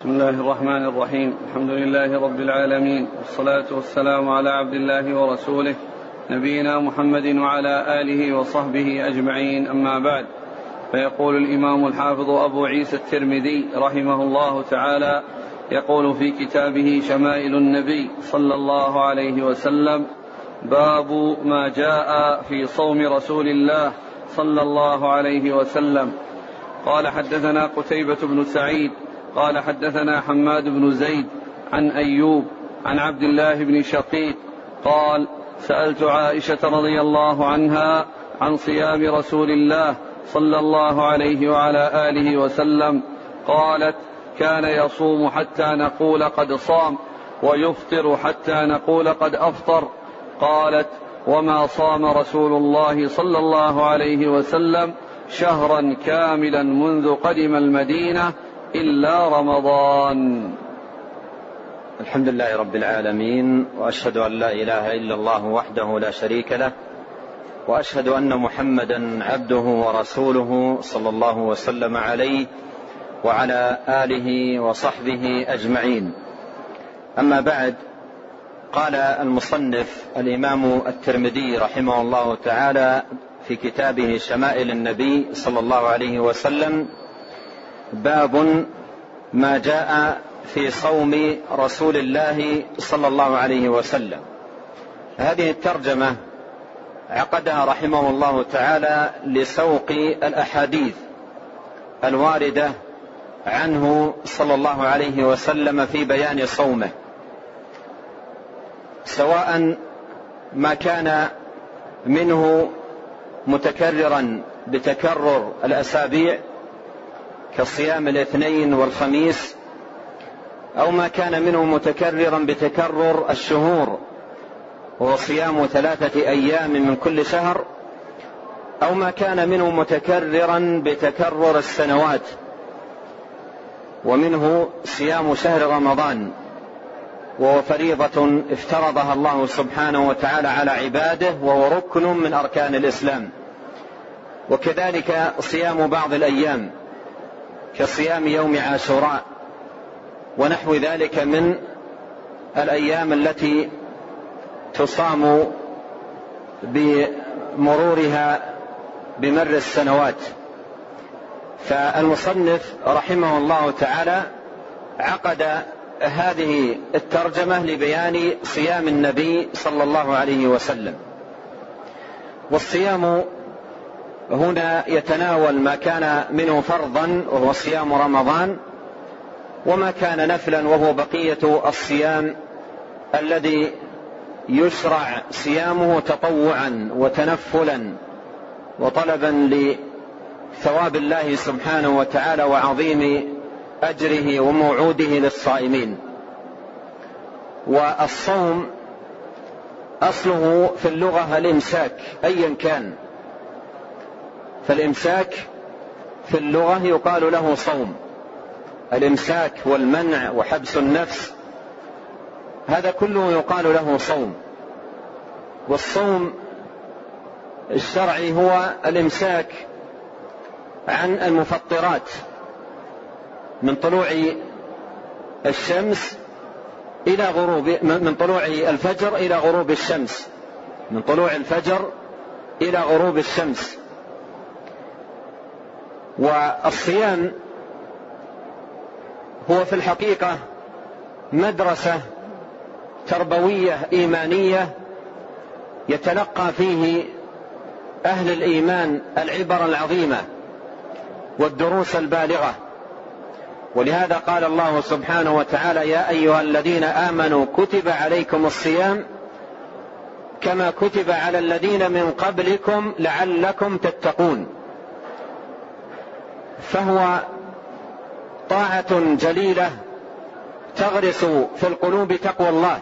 بسم الله الرحمن الرحيم. الحمد لله رب العالمين، والصلاة والسلام على عبد الله ورسوله نبينا محمد وعلى آله وصحبه أجمعين، أما بعد. فيقول الإمام الحافظ أبو عيسى الترمذي رحمه الله تعالى، يقول في كتابه شمائل النبي صلى الله عليه وسلم: باب ما جاء في صوم رسول الله صلى الله عليه وسلم. قال: حدثنا قتيبة بن سعيد قال: حدثنا حماد بن زيد عن أيوب عن عبد الله بن شقيق قال: سألت عائشة رضي الله عنها عن صيام رسول الله صلى الله عليه وعلى آله وسلم، قالت: كان يصوم حتى نقول قد صام، ويفطر حتى نقول قد أفطر. قالت: وما صام رسول الله صلى الله عليه وسلم شهرا كاملا منذ قدم المدينة إلا رمضان. الحمد لله رب العالمين، وأشهد أن لا إله إلا الله وحده لا شريك له، وأشهد أن محمدا عبده ورسوله صلى الله وسلم عليه وعلى آله وصحبه أجمعين. أما بعد، قال المصنف الإمام الترمذي رحمه الله تعالى في كتابه شمائل النبي صلى الله عليه وسلم: باب ما جاء في صوم رسول الله صلى الله عليه وسلم. هذه الترجمة عقدها رحمه الله تعالى لسوق الأحاديث الواردة عنه صلى الله عليه وسلم في بيان صومه، سواء ما كان منه متكررا بتكرر الأسابيع كصيام الاثنين والخميس، أو ما كان منه متكررا بتكرر الشهور وهو صيام 3 أيام من كل شهر، أو ما كان منه متكررا بتكرر السنوات، ومنه صيام شهر رمضان، وهو فريضة افترضها الله سبحانه وتعالى على عباده، وهو ركن من أركان الإسلام. وكذلك صيام بعض الأيام كصيام يوم عاشوراء ونحو ذلك من الأيام التي تصام بمرورها بمر السنوات. فالمصنف رحمه الله تعالى عقد هذه الترجمة لبيان صيام النبي صلى الله عليه وسلم. والصيام هنا يتناول ما كان منه فرضا وهو صيام رمضان، وما كان نفلا وهو بقية الصيام الذي يشرع صيامه تطوعا وتنفلا وطلبا لثواب الله سبحانه وتعالى وعظيم أجره وموعوده للصائمين. والصوم أصله في اللغة الإمساك أيا كان، فالإمساك في اللغة يقال له صوم. الإمساك والمنع وحبس النفس هذا كله يقال له صوم. والصوم الشرعي هو الإمساك عن المفطرات من طلوع الشمس إلى غروب، من طلوع الفجر إلى غروب الشمس، من طلوع الفجر إلى غروب الشمس. والصيام هو في الحقيقة مدرسة تربوية إيمانية يتلقى فيه أهل الإيمان العبر العظيمة والدروس البالغة. ولهذا قال الله سبحانه وتعالى: يا أيها الذين آمنوا كتب عليكم الصيام كما كتب على الذين من قبلكم لعلكم تتقون. فهو طاعة جليلة تغرس في القلوب تقوى الله،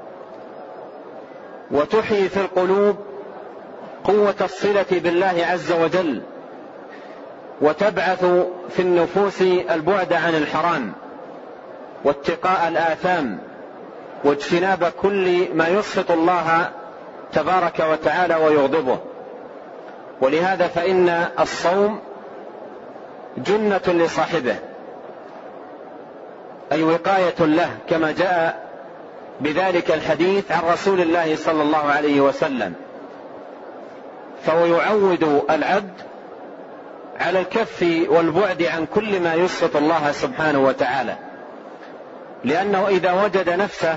وتحيي في القلوب قوة الصلة بالله عز وجل، وتبعث في النفوس البعد عن الحرام واتقاء الآثام واجتناب كل ما يسخط الله تبارك وتعالى ويغضبه. ولهذا فإن الصوم جنة لصاحبه، أي وقاية له، كما جاء بذلك الحديث عن رسول الله صلى الله عليه وسلم. فهو يعود العبد على الكف والبعد عن كل ما يسخط الله سبحانه وتعالى، لأنه إذا وجد نفسه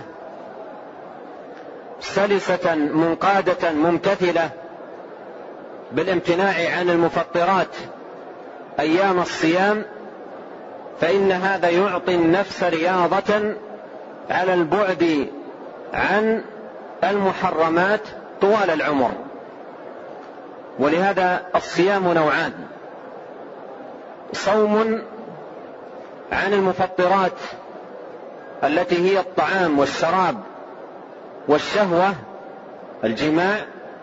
سلسة منقادة ممتثلة بالامتناع عن المفطرات أيام الصيام، فإن هذا يعطي النفس رياضة على البعد عن المحرمات طوال العمر. ولهذا الصيام نوعان: صوم عن المفطرات التي هي الطعام والشراب والشهوة الجماع،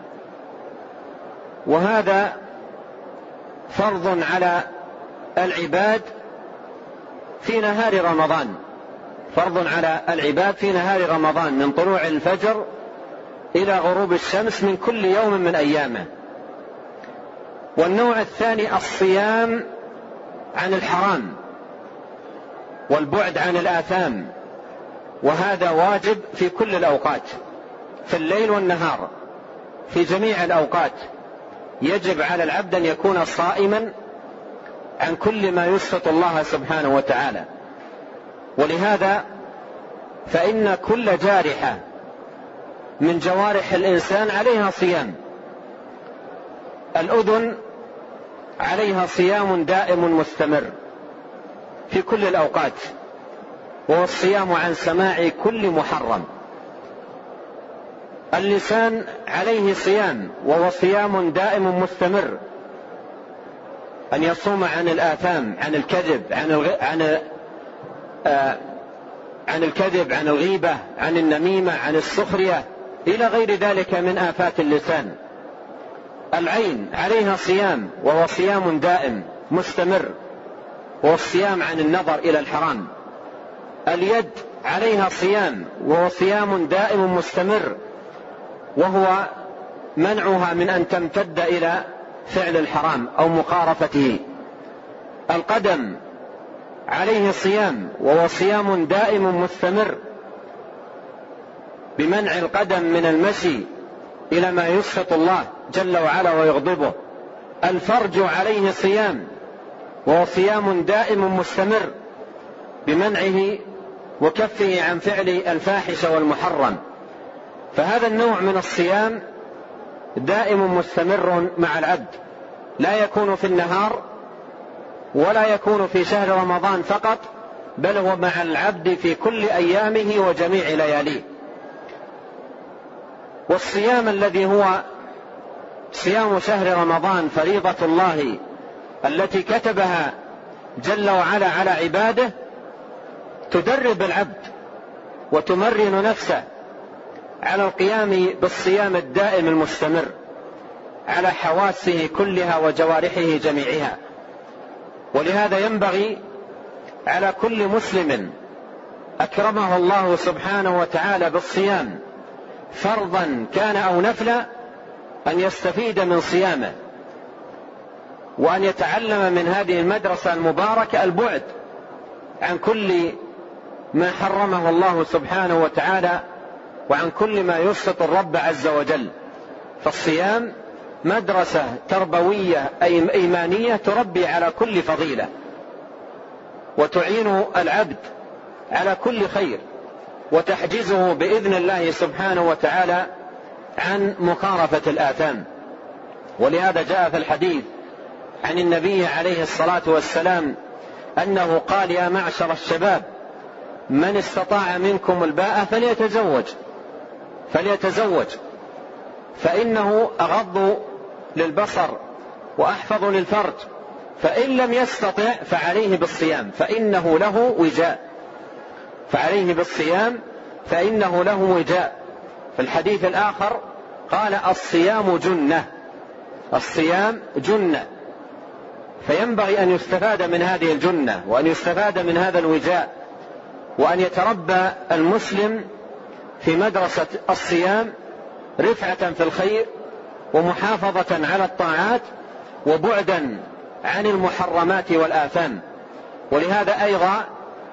وهذا فرض على العباد في نهار رمضان، فرض على العباد في نهار رمضان من طلوع الفجر إلى غروب الشمس من كل يوم من أيامه. والنوع الثاني الصيام عن الحرام والبعد عن الآثام، وهذا واجب في كل الأوقات، في الليل والنهار، في جميع الأوقات يجب على العبد أن يكون صائما عن كل ما يسخط الله سبحانه وتعالى. ولهذا فإن كل جارحة من جوارح الإنسان عليها صيام. الأذن عليها صيام دائم مستمر في كل الأوقات، وهو الصيام عن سماع كل محرم. اللسان عليه صيام، وهو صيام دائم مستمر، أن يصوم عن الآثام، عن الكذب، عن الكذب، عن الغيبة، عن النميمة، عن السخرية، إلى غير ذلك من آفات اللسان. العين عليها صيام، وهو صيام دائم مستمر، وهو الصيام عن النظر إلى الحرام. اليد عليها صيام، وهو صيام دائم مستمر، وهو منعها من أن تمتد إلى فعل الحرام أو مقارفته. القدم عليه صيام، وهو صيام دائم مستمر بمنع القدم من المشي إلى ما يسخط الله جل وعلا ويغضبه. الفرج عليه صيام، وهو صيام دائم مستمر بمنعه وكفه عن فعل الفاحش والمحرم. فهذا النوع من الصيام دائم مستمر مع العبد، لا يكون في النهار ولا يكون في شهر رمضان فقط، بل هو مع العبد في كل أيامه وجميع لياليه. والصيام الذي هو صيام شهر رمضان فريضة الله التي كتبها جل وعلا على عباده، تدرب العبد وتمرن نفسه على القيام بالصيام الدائم المستمر على حواسه كلها وجوارحه جميعها. ولهذا ينبغي على كل مسلم أكرمه الله سبحانه وتعالى بالصيام، فرضا كان أو نفلا، أن يستفيد من صيامه، وأن يتعلم من هذه المدرسة المباركة البعد عن كل ما حرمه الله سبحانه وتعالى، وعن كل ما يسخط الرب عز وجل. فالصيام مدرسة تربوية أي إيمانية تربي على كل فضيلة، وتعين العبد على كل خير، وتحجزه بإذن الله سبحانه وتعالى عن مخالفة الآثام. ولهذا جاء في الحديث عن النبي عليه الصلاة والسلام أنه قال: يا معشر الشباب، من استطاع منكم الباءة فليتزوج، فإنه أغض للبصر وأحفظ للفرج، فإن لم يستطع فعليه بالصيام فإنه له وجاء. في الحديث الآخر قال: الصيام جنة. فينبغي أن يستفاد من هذه الجنة، وأن يستفاد من هذا الوجاء، وأن يتربى المسلم في مدرسة الصيام رفعة في الخير، ومحافظة على الطاعات، وبعدا عن المحرمات والآثام. ولهذا أيضا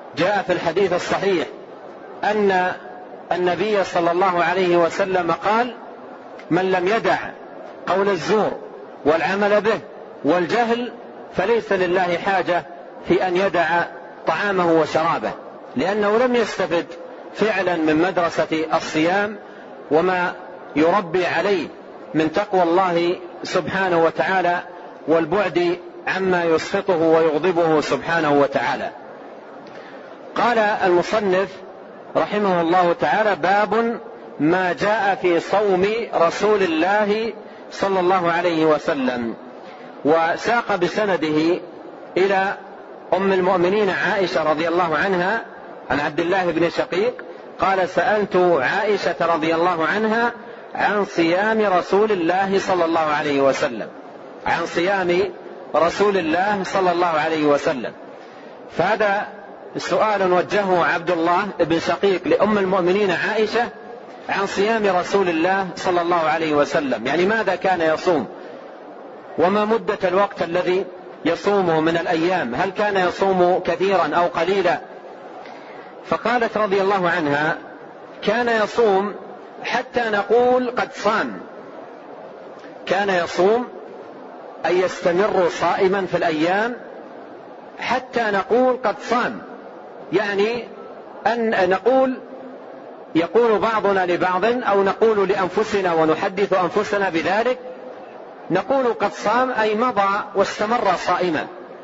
جاء في الحديث الصحيح أن النبي صلى الله عليه وسلم قال: من لم يدع قول الزور والعمل به والجهل فليس لله حاجة في أن يدع طعامه وشرابه، لأنه لم يستفد فعلا من مدرسة الصيام وما يربي عليه من تقوى الله سبحانه وتعالى والبعد عما يسخطه ويغضبه سبحانه وتعالى. قال المصنف رحمه الله تعالى: باب ما جاء في صوم رسول الله صلى الله عليه وسلم. وساق بسنده إلى أم المؤمنين عائشة رضي الله عنها عن عبد الله بن شقيق قال: سألت عائشة رضي الله عنها عن صيام رسول الله صلى الله عليه وسلم، عن صيام رسول الله صلى الله عليه وسلم. فهذا سؤال وجهه عبد الله بن شقيق لأم المؤمنين عائشة عن صيام رسول الله صلى الله عليه وسلم، يعني ماذا كان يصوم، وما مدة الوقت الذي يصومه من الأيام، هل كان يصوم كثيرا أو قليلا. فقالت رضي الله عنها: كان يصوم حتى نقول قد صام. كان يصوم أي يستمر صائما في الأيام حتى نقول قد صام، يعني أن نقول، يقول بعضنا لبعض أو نقول لأنفسنا ونحدث أنفسنا بذلك، نقول قد صام أي مضى واستمر صائما.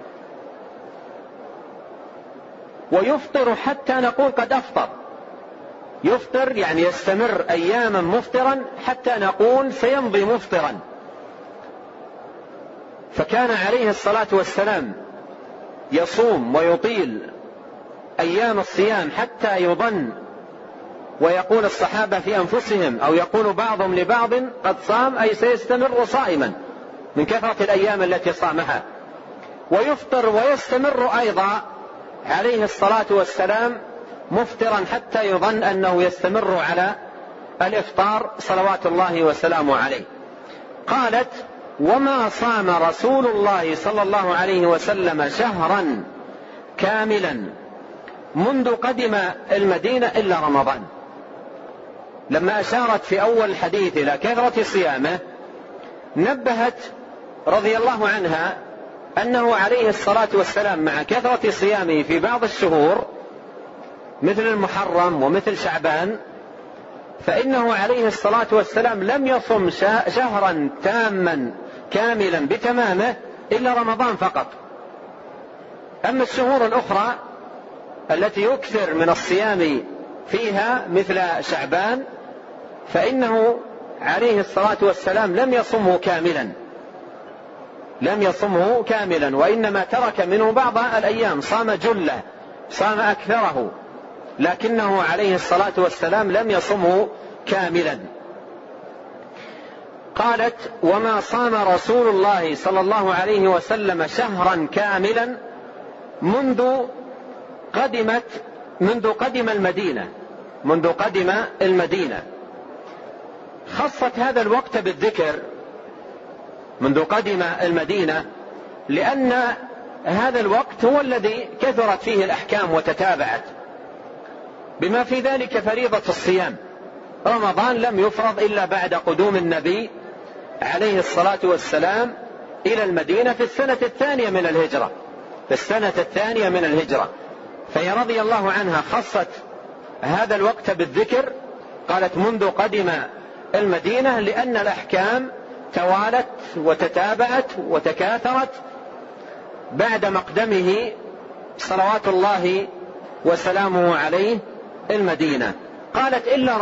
ويفطر حتى نقول قد أفطر، يفطر يعني يستمر أياما مفطرا حتى نقول سيمضي مفطرا. فكان عليه الصلاة والسلام يصوم ويطيل أيام الصيام حتى يظن ويقول الصحابة في أنفسهم أو يقول بعضهم لبعض قد صام أي سيستمر صائما من كثرة الأيام التي صامها. ويفطر ويستمر أيضا عليه الصلاة والسلام مفطرا حتى يظن أنه يستمر على الإفطار صلوات الله وسلامه عليه. قالت: وما صام رسول الله صلى الله عليه وسلم شهرا كاملا منذ قدم المدينة إلا رمضان. لما أشارت في أول الحديث إلى كثرة صيامه نبهت رضي الله عنها أنه عليه الصلاة والسلام مع كثرة صيامه في بعض الشهور مثل المحرم ومثل شعبان، فإنه عليه الصلاة والسلام لم يصم شهرا تاما كاملا بتمامه إلا رمضان فقط. أما الشهور الأخرى التي يكثر من الصيام فيها مثل شعبان فإنه عليه الصلاة والسلام لم يصمه كاملا، وإنما ترك منه بعض الأيام، صام جله، صام أكثره، لكنه عليه الصلاة والسلام لم يصمه كاملا. قالت: وما صام رسول الله صلى الله عليه وسلم شهرا كاملا منذ قدم المدينة. خصت هذا الوقت بالذكر منذ قدم المدينة لأن هذا الوقت هو الذي كثرت فيه الأحكام وتتابعت، بما في ذلك فريضة الصيام. رمضان لم يفرض إلا بعد قدوم النبي عليه الصلاة والسلام إلى المدينة في السنة الثانية من الهجرة. فهي رضي الله عنها خصت هذا الوقت بالذكر، قالت منذ قدم المدينة، لأن الأحكام توالت وتتابعت وتكاثرت بعد مقدمه صلوات الله وسلامه عليه المدينة. قالت: إلا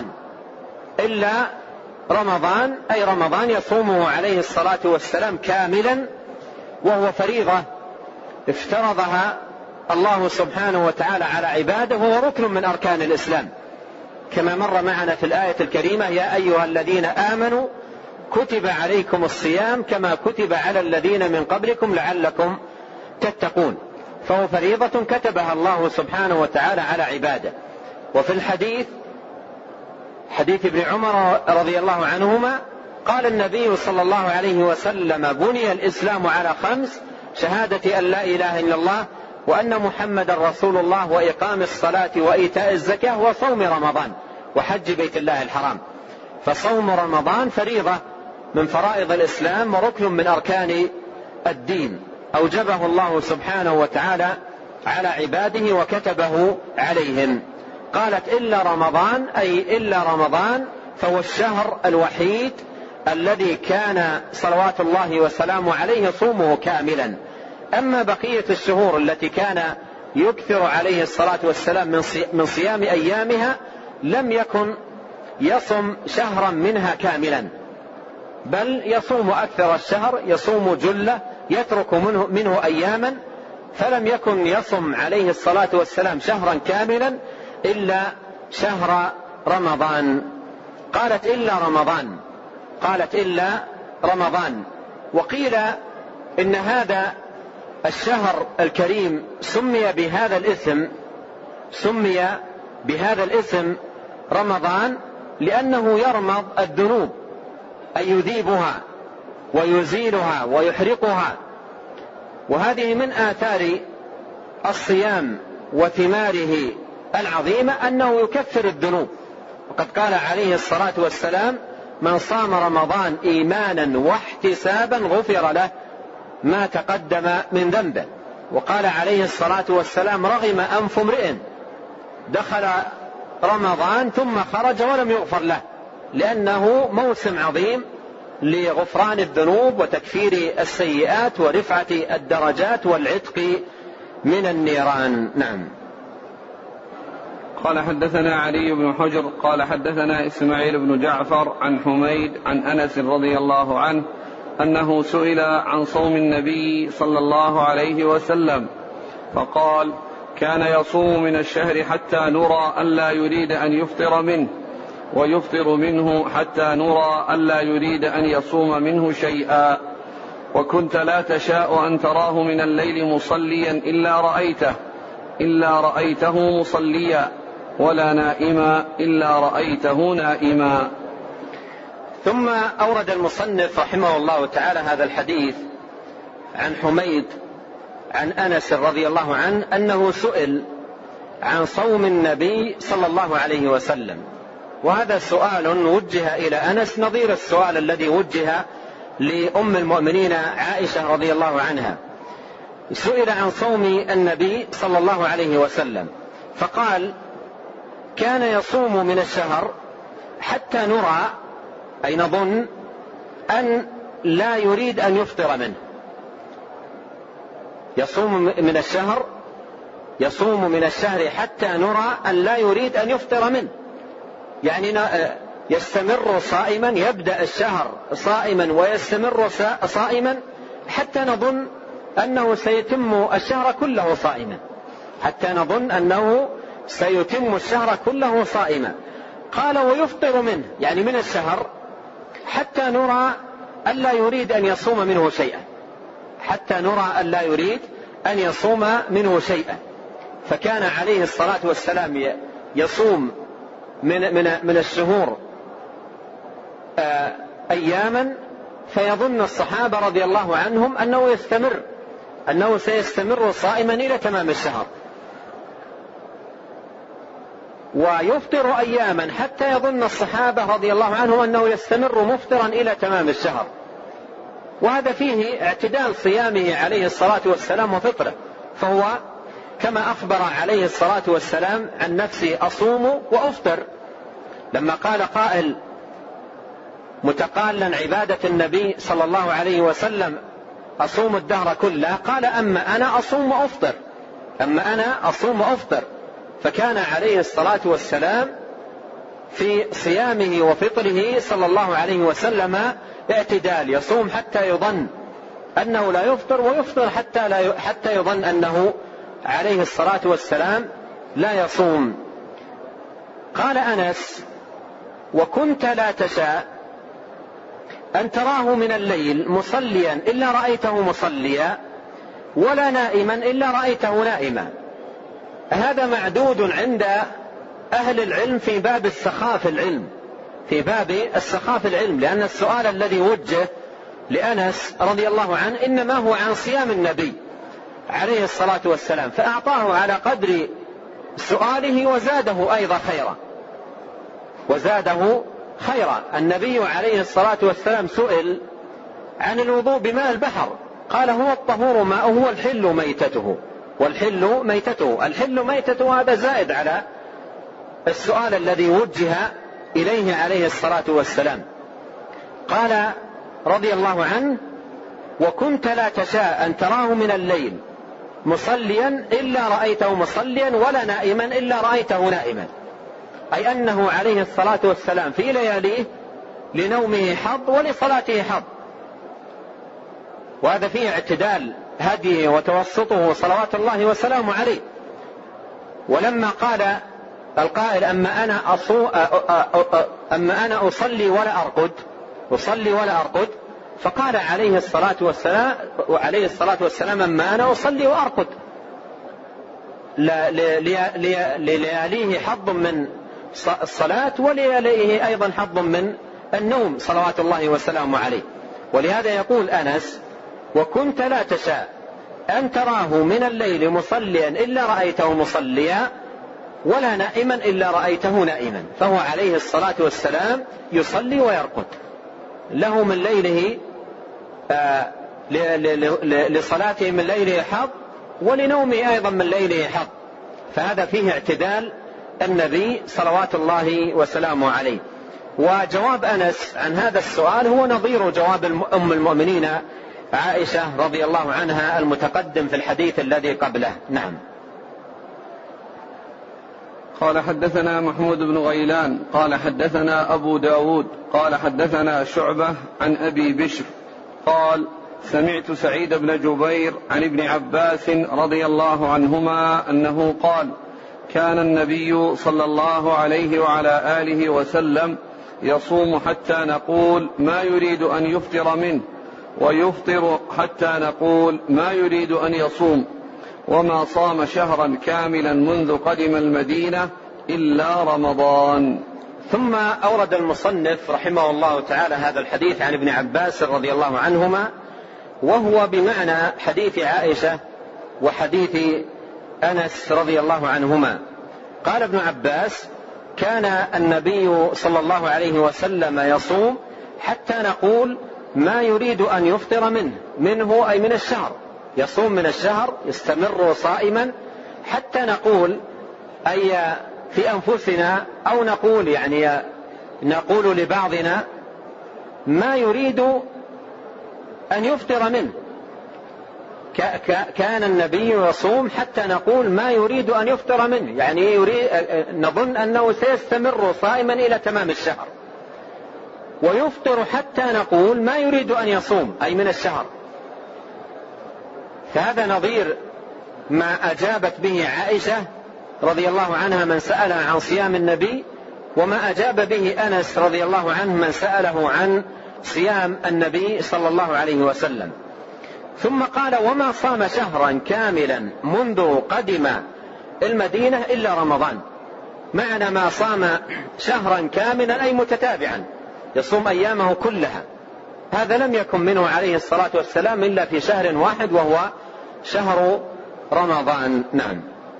رمضان أي رمضان يصومه عليه الصلاة والسلام كاملا، وهو فريضة افترضها الله سبحانه وتعالى على عباده، وهو ركن من أركان الإسلام، كما مر معنا في الآية الكريمة: يا أيها الذين آمنوا كتب عليكم الصيام كما كتب على الذين من قبلكم لعلكم تتقون. فهو فريضة كتبها الله سبحانه وتعالى على عباده. وفي الحديث حديث ابن عمر رضي الله عنهما قال النبي صلى الله عليه وسلم: بني الإسلام على 5: شهادة أن لا إله إلا الله وأن محمد رسول الله وإقام الصلاة وإيتاء الزكاة وصوم رمضان وحج بيت الله الحرام. فصوم رمضان فريضة من فرائض الإسلام وركن من أركان الدين، أوجبه الله سبحانه وتعالى على عباده وكتبه عليهم. قالت إلا رمضان، أي إلا رمضان فهو الشهر الوحيد الذي كان صلوات الله وسلامه عليه صومه كاملا. أما بقية الشهور التي كان يكثر عليه الصلاة والسلام من صيام أيامها لم يكن يصم شهرا منها كاملا، بل يصوم أكثر الشهر، يصوم جلة، يترك منه أياما، فلم يكن يصم عليه الصلاة والسلام شهرا كاملا إلا شهر رمضان. قالت إلا رمضان، قالت إلا رمضان. وقيل إن هذا الشهر الكريم سمي بهذا الاسم رمضان لأنه يرمض الذنوب، أي يذيبها ويزيلها ويحرقها. وهذه من آثار الصيام وثماره العظيمة أنه يكفر الذنوب. وقد قال عليه الصلاة والسلام: من صام رمضان إيمانا واحتسابا غفر له ما تقدم من ذنبه. وقال عليه الصلاة والسلام: رغم أنف امرئ دخل رمضان ثم خرج ولم يغفر له، لأنه موسم عظيم لغفران الذنوب وتكفير السيئات ورفعة الدرجات والعتق من النيران. نعم. قال حدثنا علي بن حجر قال حدثنا إسماعيل بن جعفر عن حميد عن أنس رضي الله عنه أنه سئل عن صوم النبي صلى الله عليه وسلم فقال: كان يصوم من الشهر حتى نرى ألا يريد أن يفطر منه، ويفطر منه حتى نرى ألا يريد أن يصوم منه شيئا، وكنت لا تشاء أن تراه من الليل مصليا إلا رأيته مصليا، ولا نائما إلا رأيته نائما. ثم أورد المصنف رحمه الله تعالى هذا الحديث عن حميد عن أنس رضي الله عنه أنه سئل عن صوم النبي صلى الله عليه وسلم. وهذا سؤال وجه إلى أنس نظير السؤال الذي وجه لأم المؤمنين عائشة رضي الله عنها. سئل عن صوم النبي صلى الله عليه وسلم فقال: كان يصوم من الشهر حتى نرى، أي نظن، أن لا يريد أن يفطر منه. يصوم من الشهر حتى نرى أن لا يريد أن يفطر منه، يعني يستمر صائما، يبدأ الشهر صائما ويستمر صائما حتى نظن أنه سيتم الشهر كله صائما، قال: ويفطر منه، يعني من الشهر، حتى نرى ألا يريد أن يصوم منه شيئا. فكان عليه الصلاة والسلام يصوم من الشهور أياما، فيظن الصحابة رضي الله عنهم أنه سيستمر صائما إلى تمام الشهر، ويفطر أياما حتى يظن الصحابة رضي الله عنهم أنه يستمر مفطرا إلى تمام الشهر. وهذا فيه اعتدال صيامه عليه الصلاة والسلام وفطره، فهو كما أخبر عليه الصلاة والسلام عن نفسه: أصوم وأفطر. لما قال قائل متقالا عبادة النبي صلى الله عليه وسلم: أصوم الدهر كله، قال: أما أنا أصوم وأفطر. فكان عليه الصلاة والسلام في صيامه وفطره صلى الله عليه وسلم اعتدال، يصوم حتى يظن أنه لا يفطر، ويفطر حتى يظن أنه عليه الصلاة والسلام لا يصوم. قال أنس: وكنت لا تشاء أن تراه من الليل مصليا إلا رأيته مصليا، ولا نائما إلا رأيته نائما. هذا معدود عند أهل العلم في باب السخاف العلم، لأن السؤال الذي وجه لأنس رضي الله عنه إنما هو عن صيام النبي عليه الصلاة والسلام فأعطاه على قدر سؤاله وزاده أيضا خيرا. النبي عليه الصلاة والسلام سئل عن الوضوء بماء البحر قال هو الطهور ماؤه والحل ميتته. الحل ميتته هذا زائد على السؤال الذي وجه إليه عليه الصلاة والسلام. قال رضي الله عنه وكنت لا تشاء أن تراه من الليل مصليا إلا رأيته مصليا ولا نائما إلا رأيته نائما، أي أنه عليه الصلاة والسلام في لياليه لنومه حظ ولصلاته حظ، وهذا فيه اعتدال هديه وتوسطه صلوات الله وسلامه عليه. ولما قال القائل أما أنا أصلي ولا أرقد فقال عليه الصلاة والسلام أما أنا أصلي وأرقد، للياليه حظ من الصلاة ولياليه أيضا حظ من النوم صلوات الله وسلامه عليه. ولهذا يقول أنس وكنت لا تشاء أن تراه من الليل مصليا إلا رأيته مصليا ولا نائما إلا رأيته نائما، فهو عليه الصلاة والسلام يصلي ويرقد، له من ليله لصلاته من ليله حظ ولنومه أيضا من ليله حظ، فهذا فيه اعتدال النبي صلوات الله وسلامه عليه. وجواب أنس عن هذا السؤال هو نظير جواب أم المؤمنين عائشة رضي الله عنها المتقدم في الحديث الذي قبله. نعم. قال حدثنا محمود بن غيلان قال حدثنا أبو داود قال حدثنا شعبة عن أبي بشر قال سمعت سعيد بن جبير عن ابن عباس رضي الله عنهما أنه قال كان النبي صلى الله عليه وعلى آله وسلم يصوم حتى نقول ما يريد أن يفطر منه ويفطر حتى نقول ما يريد أن يصوم، وما صام شهرا كاملا منذ قدم المدينة إلا رمضان. ثم أورد المصنف رحمه الله تعالى هذا الحديث عن ابن عباس رضي الله عنهما، وهو بمعنى حديث عائشة وحديث أنس رضي الله عنهما. قال ابن عباس كان النبي صلى الله عليه وسلم يصوم حتى نقول ما يريد أن يفطر منه أي من الشهر، يصوم من الشهر يستمر صائما حتى نقول أي في أنفسنا أو نقول يعني نقول لبعضنا ما يريد أن يفطر منه. كان النبي يصوم حتى نقول ما يريد أن يفطر منه، يعني نظن أنه سيستمر صائما إلى تمام الشهر، ويفطر حتى نقول ما يريد أن يصوم أي من الشهر. فهذا نظير ما أجابت به عائشة رضي الله عنها من سألها عن صيام النبي، وما أجاب به أنس رضي الله عنه من سأله عن صيام النبي صلى الله عليه وسلم. ثم قال وما صام شهرا كاملا منذ قدم المدينة إلا رمضان، معنى ما صام شهرا كاملا أي متتابعا يصوم أيامه كلها، هذا لم يكن منه عليه الصلاة والسلام إلا في شهر واحد وهو شهر رمضان. نعم.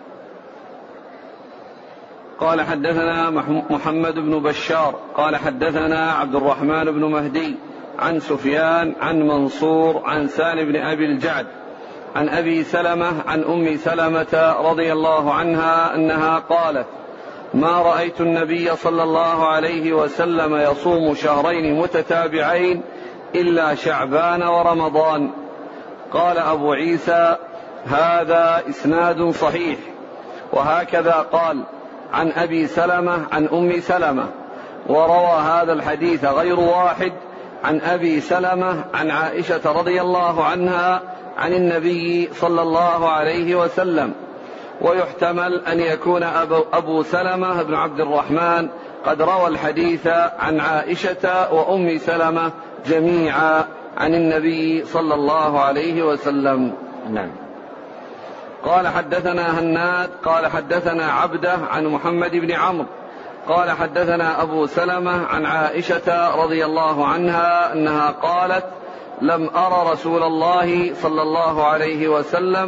قال حدثنا محمد بن بشار قال حدثنا عبد الرحمن بن مهدي عن سفيان عن منصور عن سالم بن أبي الجعد عن أبي سلمة عن أم سلمة رضي الله عنها أنها قالت ما رأيت النبي صلى الله عليه وسلم يصوم شهرين متتابعين إلا شعبان ورمضان. قال أبو عيسى هذا إسناد صحيح. وهكذا قال عن أبي سلمة عن أم سلمة، وروى هذا الحديث غير واحد عن أبي سلمة عن عائشة رضي الله عنها عن النبي صلى الله عليه وسلم. ويحتمل أن يكون أبو سلمة بن عبد الرحمن قد روى الحديث عن عائشة وأم سلمة جميعا عن النبي صلى الله عليه وسلم. نعم. قال حدثنا هناد قال حدثنا عبده عن محمد بن عمرو قال حدثنا أبو سلمة عن عائشة رضي الله عنها أنها قالت لم أر رسول الله صلى الله عليه وسلم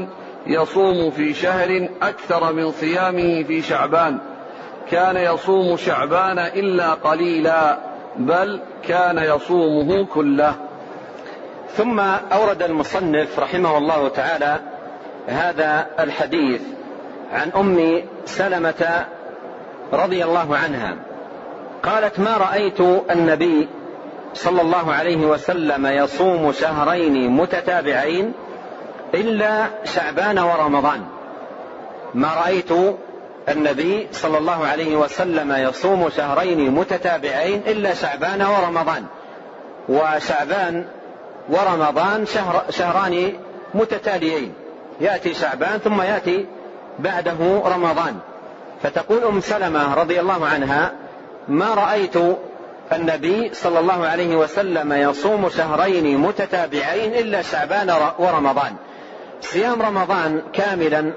يصوم في شهر أكثر من صيامه في شعبان، كان يصوم شعبان إلا قليلا، بل كان يصومه كله. ثم أورد المصنف رحمه الله تعالى هذا الحديث عن أم سلمة رضي الله عنها قالت: ما رأيت النبي صلى الله عليه وسلم يصوم شهرين متتابعين إلا شعبان ورمضان. ما رأيت النبي صلى الله عليه وسلم يصوم شهرين متتابعين إلا شعبان ورمضان. وشعبان ورمضان شهران متتاليين، يأتي شعبان ثم يأتي بعده رمضان. فتقول أم سلمة رضي الله عنها: ما رأيت النبي صلى الله عليه وسلم يصوم شهرين متتابعين إلا شعبان ورمضان. صيام رمضان كاملا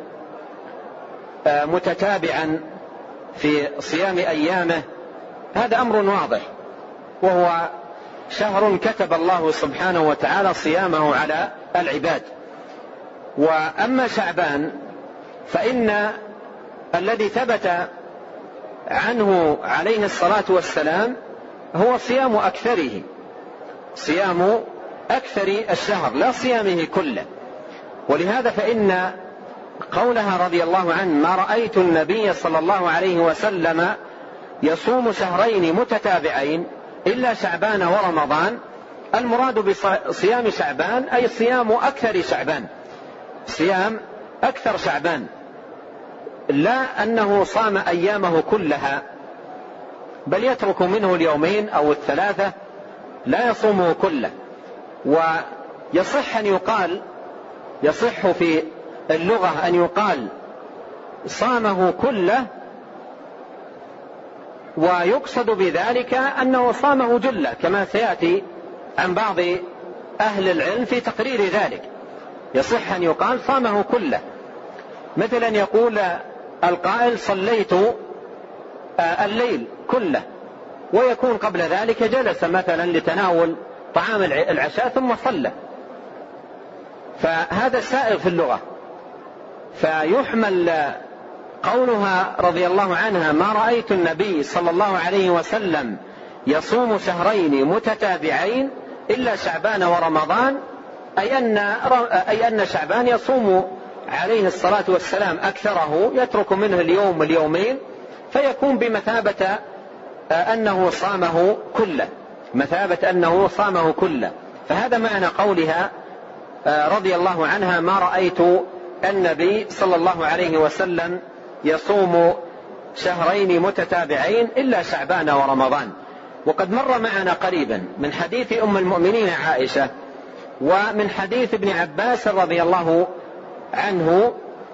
متتابعا في صيام أيامه هذا أمر واضح، وهو شهر كتب الله سبحانه وتعالى صيامه على العباد. وأما شعبان فإن الذي ثبت عنه عليه الصلاة والسلام هو صيام أكثره، صيام أكثر الشهر لا صيامه كله. ولهذا فإن قولها رضي الله عنه: ما رأيت النبي صلى الله عليه وسلم يصوم شهرين متتابعين إلا شعبان ورمضان، المراد بصيام شعبان أي صيام أكثر شعبان، صيام أكثر شعبان، لا أنه صام أيامه كلها، بل يترك منه اليومين أو الثلاثة، لا يصومه كله. ويصح أن يقال، يصح في اللغة أن يقال صامه كله، ويقصد بذلك أنه صامه جلة، كما سيأتي عن بعض أهل العلم في تقرير ذلك. يصح أن يقال صامه كله، مثلا يقول القائل: صليت الليل كله، ويكون قبل ذلك جلس مثلا لتناول طعام العشاء ثم صلى، فهذا سائغ في اللغة. فيحمل قولها رضي الله عنها: ما رأيت النبي صلى الله عليه وسلم يصوم شهرين متتابعين إلا شعبان ورمضان، أي أن شعبان يصوم عليه الصلاة والسلام أكثره، يترك منه اليوم واليومين، فيكون بمثابة أنه صامه كله، مثابة أنه صامه كله. فهذا معنى قولها رضي الله عنها: ما رأيت النبي صلى الله عليه وسلم يصوم شهرين متتابعين إلا شعبان ورمضان. وقد مر معنا قريبا من حديث أم المؤمنين عائشة ومن حديث ابن عباس رضي الله عنه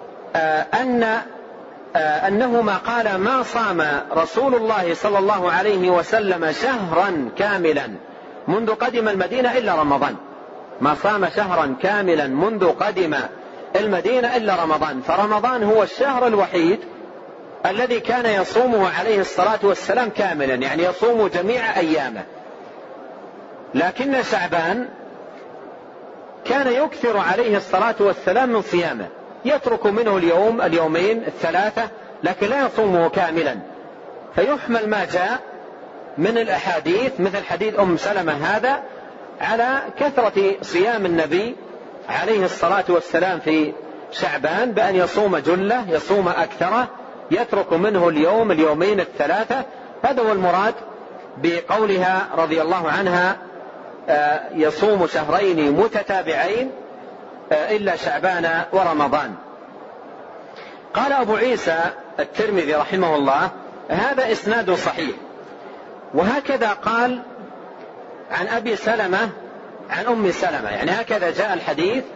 أنهما قال: ما صام رسول الله صلى الله عليه وسلم شهرا كاملا منذ قدم المدينة إلا رمضان. ما صام شهرا كاملا منذ قدم المدينة إلا رمضان، فرمضان هو الشهر الوحيد الذي كان يصومه عليه الصلاة والسلام كاملا، يعني يصوم جميع أيامه. لكن شعبان كان يكثر عليه الصلاة والسلام من صيامه، يترك منه اليوم اليومين الثلاثة، لكن لا يصومه كاملا. فيحمل ما جاء من الأحاديث مثل حديث أم سلمة هذا على كثرة صيام النبي عليه الصلاة والسلام في شعبان، بأن يصوم جلة، يصوم أكثره، يترك منه اليوم اليومين الثلاثة. هذا هو المراد بقولها رضي الله عنها: يصوم شهرين متتابعين إلا شعبان ورمضان. قال أبو عيسى الترمذي رحمه الله: هذا إسناد صحيح. وهكذا قال عن أبي سلمة عن أم سلمة، يعني هكذا جاء الحديث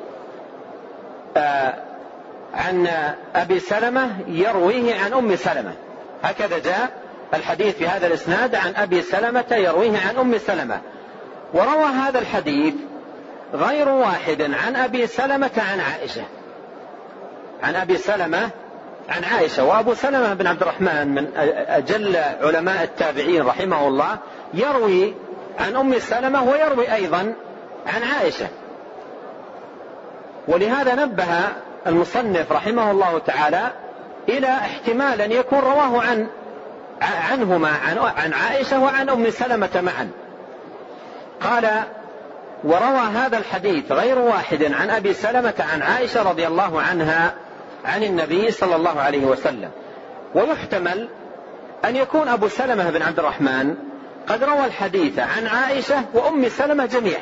عن أبي سلمة يرويه عن أم سلمة، هكذا جاء الحديث في هذا الإسناد عن أبي سلمة يرويه عن أم سلمة. وروى هذا الحديث غير واحد عن أبي سلمة عن عائشة، عن أبي سلمة عن عائشة. وأبو سلمة بن عبد الرحمن من أجل علماء التابعين رحمه الله، يروي عن أم سلمة ويروي أيضا عن عائشة. ولهذا نبه المصنف رحمه الله تعالى إلى احتمال أن يكون رواه عنهما عن عائشة وعن أم سلمة معا. قال: وروى هذا الحديث غير واحد عن أبي سلمة عن عائشة رضي الله عنها عن النبي صلى الله عليه وسلم. ويحتمل أن يكون أبو سلمة بن عبد الرحمن قد روى الحديث عن عائشة وأم سلمة جميعا.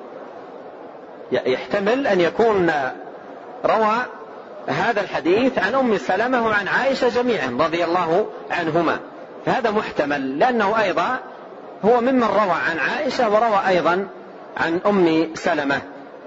يحتمل أن يكون روى هذا الحديث عن أم سلمة وعن عائشة جميعا رضي الله عنهما، هذا محتمل، لأنه أيضا هو ممن روى عن عائشة وروى أيضا عن أم سلمة.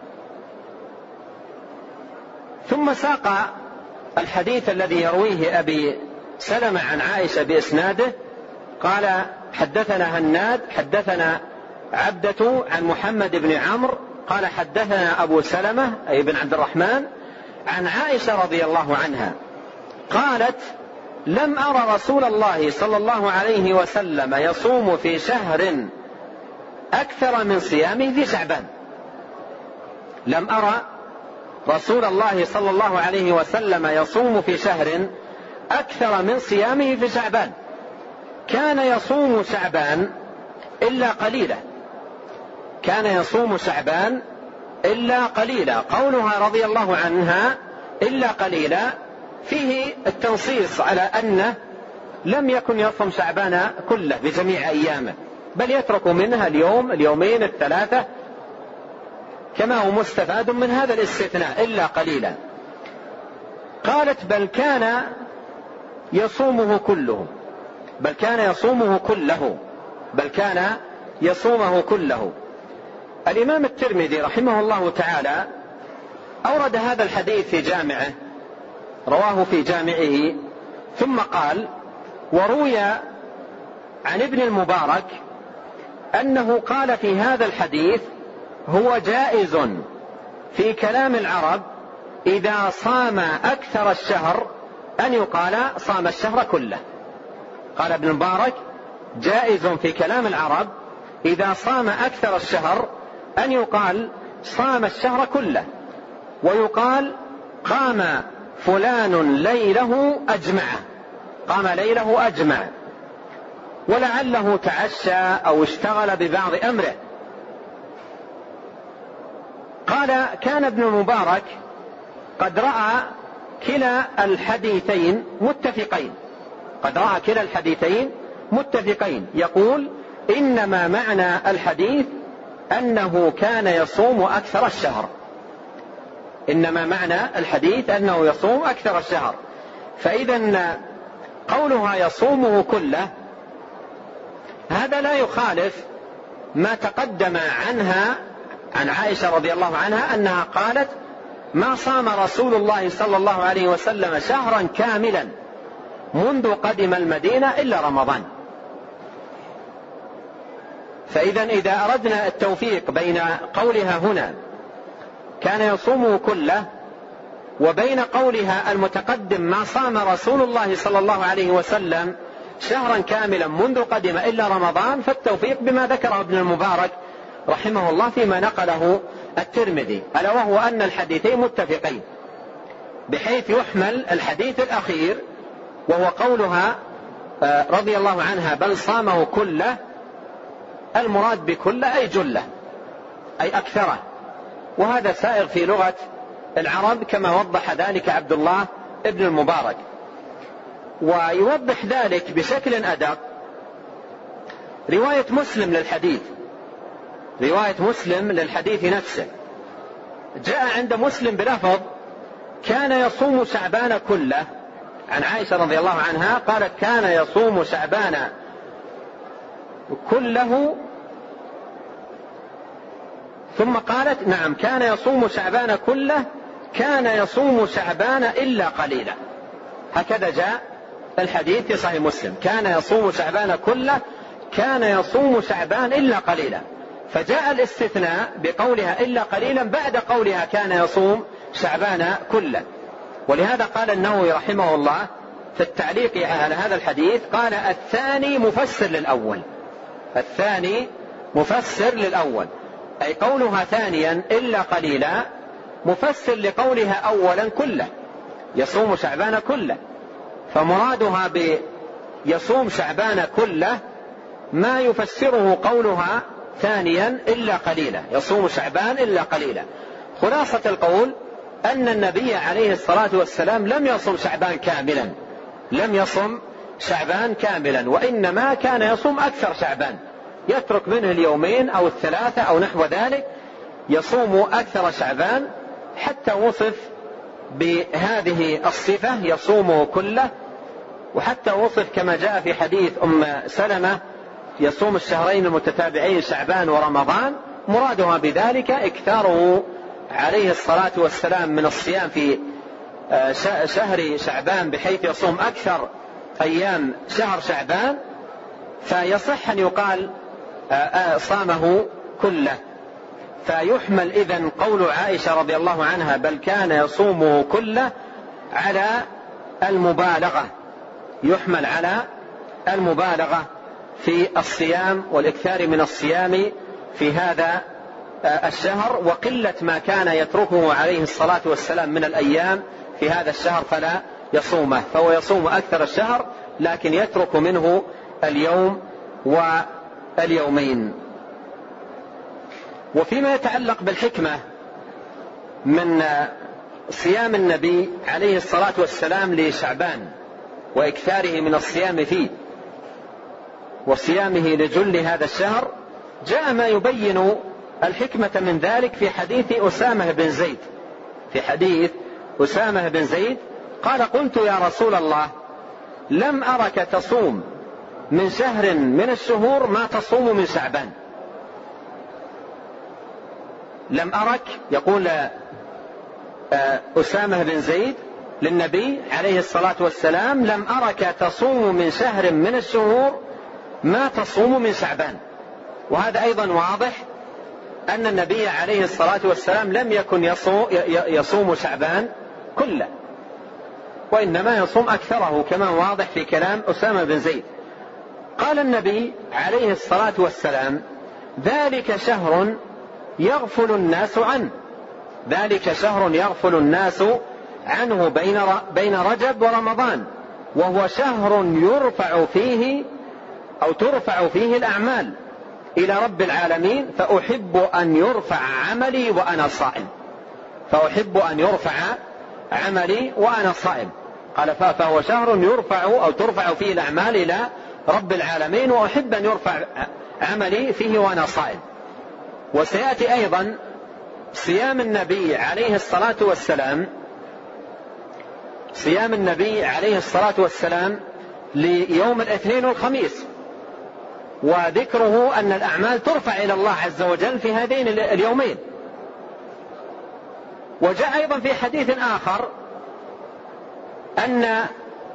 ثم ساق الحديث الذي يرويه أبي سلمة عن عائشة بإسناده. قال: حدثنا هناد حدثنا عبدة عن محمد بن عمرو قال: حدثنا أبو سلمة أي بن عبد الرحمن عن عائشة رضي الله عنها قالت: لم أرى رسول الله صلى الله عليه وسلم يصوم في شهر أكثر من صيامه في شعبان. لم أرى رسول الله صلى الله عليه وسلم يصوم في شهر أكثر من صيامه في شعبان. كان يصوم شعبان إلا قليلا، كان يصوم شعبان إلا قليلا. قولها رضي الله عنها إلا قليلا فيه التنصيص على أنه لم يكن يصوم شعبان كله بجميع أيامه، بل يترك منها اليوم اليومين الثلاثة، كما هو مستفاد من هذا الاستثناء إلا قليلا. قالت: بل كان يصومه كله، بل كان يصومه كله، بل كان يصومه كله. الإمام الترمذي رحمه الله تعالى أورد هذا الحديث في جامعه، رواه في جامعه، ثم قال: وروي عن ابن المبارك أنه قال في هذا الحديث: هو جائز في كلام العرب إذا صام أكثر الشهر أن يقال صام الشهر كله. قال ابن المبارك: جائز في كلام العرب إذا صام أكثر الشهر أن يقال صام الشهر كله، ويقال قام فلان ليله أجمع، قام ليله أجمع، ولعله تعشى أو اشتغل ببعض أمره. قال: كان ابن المبارك قد رأى كلا الحديثين متفقين، قد رأى كلا الحديثين متفقين، يقول: إنما معنى الحديث أنه كان يصوم أكثر الشهر، إنما معنى الحديث أنه يصوم أكثر الشهر. فإذا قولها يصومه كله هذا لا يخالف ما تقدم عنها عن عائشة رضي الله عنها أنها قالت: ما صام رسول الله صلى الله عليه وسلم شهرا كاملا منذ قدم المدينة إلا رمضان. إذا أردنا التوفيق بين قولها هنا كان يصومه كله وبين قولها المتقدم ما صام رسول الله صلى الله عليه وسلم شهرا كاملا منذ قدم إلا رمضان، فالتوفيق بما ذكره ابن المبارك رحمه الله فيما نقله الترمذي، ألا وهو أن الحديثين متفقين، بحيث يحمل الحديث الأخير وهو قولها رضي الله عنها بل صامه كله، المراد بكله أي جله أي أكثره، وهذا سائغ في لغة العرب كما وضح ذلك عبد الله ابن المبارك. ويوضح ذلك بشكل أدق رواية مسلم للحديث، رواية مسلم للحديث نفسه جاء عند مسلم بلفظ: كان يصوم شعبان كله، عن عائشة رضي الله عنها قالت: كان يصوم شعبان كله، ثم قالت: نعم كان يصوم شعبان كله، كان يصوم شعبان إلا قليلا. هكذا جاء الحديث في صحيح مسلم: كان يصوم شعبان كله، كان يصوم شعبان إلا قليلا، فجاء الاستثناء بقولها إلا قليلا بعد قولها كان يصوم شعبان كله. ولهذا قال النووي رحمه الله في التعليق على هذا الحديث، قال: الثاني مفسر للأول، الثاني مفسر للأول، أي قولها ثانيا إلا قليلا مفسر لقولها أولا كله، يصوم شعبان كله، فمرادها بيصوم شعبان كله ما يفسره قولها ثانيا إلا قليلا، يصوم شعبان إلا قليلا. خلاصة القول أن النبي عليه الصلاة والسلام لم يصم شعبان كاملا، لم يصم شعبان كاملا، وإنما كان يصوم أكثر شعبان، يترك منه اليومين أو الثلاثة أو نحو ذلك، يصوم أكثر شعبان، حتى وصف بهذه الصفة يصوم كله، وحتى وصف كما جاء في حديث أم سلمة يصوم الشهرين المتتابعين شعبان ورمضان، مرادها بذلك اكثاره عليه الصلاة والسلام من الصيام في شهر شعبان، بحيث يصوم أكثر أيام شهر شعبان، فيصح أن يقال صامه كله. فيحمل إذن قول عائشة رضي الله عنها بل كان يصومه كله على المبالغة، يحمل على المبالغة في الصيام والإكثار من الصيام في هذا الشهر، وقلة ما كان يتركه عليه الصلاة والسلام من الأيام في هذا الشهر فلا يصومه، فهو يصوم أكثر الشهر لكن يترك منه اليوم واليومين. وفيما يتعلق بالحكمة من صيام النبي عليه الصلاة والسلام لشعبان وإكثاره من الصيام فيه وصيامه لجل هذا الشهر، جاء ما يبين الحكمة من ذلك في حديث أسامة بن زيد. في حديث أسامة بن زيد قال قلت يا رسول الله لم أرك تصوم من شهر من الشهور ما تصوم من شعبان. لم أرك، يقول أسامة بن زيد للنبي عليه الصلاة والسلام، لم أرك تصوم من شهر من الشهور ما تصوم من شعبان. وهذا أيضا واضح أن النبي عليه الصلاة والسلام لم يكن يصوم شعبان كله، وإنما يصوم أكثره كما واضح في كلام أسامة بن زيد. قال النبي عليه الصلاة والسلام ذلك شهر يغفل الناس عنه، ذلك شهر يغفل الناس عنه بين رجب ورمضان، وهو شهر يرفع فيه أو ترفع فيه الأعمال إلى رب العالمين، فأحب أن يرفع عملي وأنا صائم، فأحب أن يرفع عملي وأنا صائم. قال فهو شهر يرفع أو ترفع فيه الأعمال إلى رب العالمين، وأحب أن يرفع عملي فيه وأنا صائم. وسيأتي أيضا صيام النبي عليه الصلاة والسلام، صيام النبي عليه الصلاة والسلام ليوم الاثنين والخميس، وذكره أن الأعمال ترفع إلى الله عز وجل في هذين اليومين. وجاء أيضا في حديث آخر أن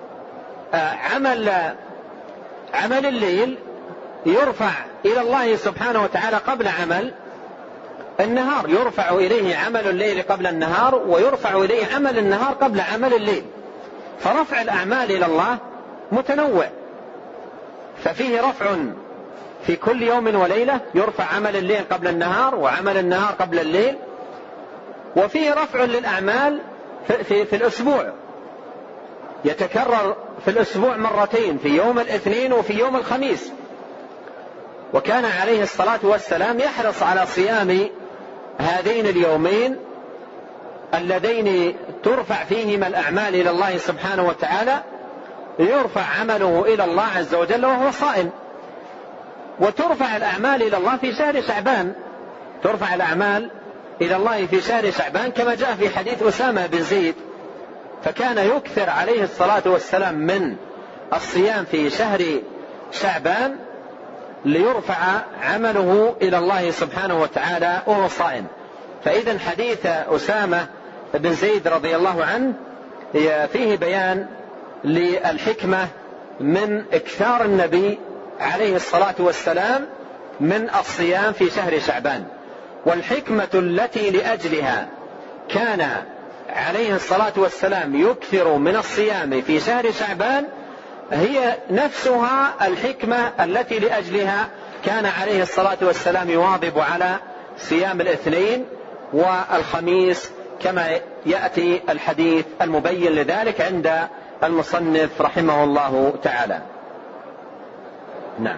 عمل الليل يرفع إلى الله سبحانه وتعالى قبل عمل النهار، يرفع إليه عمل الليل قبل النهار، ويرفع إليه عمل النهار قبل عمل الليل، فرفع الأعمال إلى الله متنوع، ففيه رفع في كل يوم وليلة، يرفع عمل الليل قبل النهار وعمل النهار قبل الليل، وفيه رفع للأعمال في الأسبوع، يتكرر في الأسبوع مرتين، في يوم الاثنين وفي يوم الخميس. وكان عليه الصلاة والسلام يحرص على صيام هذين اليومين اللذين ترفع فيهما الأعمال إلى الله سبحانه وتعالى، يرفع عمله إلى الله عز وجل وهو صائم. وترفع الأعمال إلى الله في شهر شعبان، ترفع الأعمال إلى الله في شهر شعبان كما جاء في حديث أسامة بن زيد، فكان يكثر عليه الصلاة والسلام من الصيام في شهر شعبان ليرفع عمله إلى الله سبحانه وتعالى وهو صائم. فإذا حديث أسامة بن زيد رضي الله عنه فيه بيان للحكمة من إكثار النبي عليه الصلاة والسلام من الصيام في شهر شعبان. والحكمة التي لأجلها كان عليه الصلاة والسلام يكثر من الصيام في شهر شعبان هي نفسها الحكمة التي لأجلها كان عليه الصلاة والسلام يواظب على صيام الاثنين والخميس كما يأتي الحديث المبين لذلك عند المصنف رحمه الله تعالى. نعم.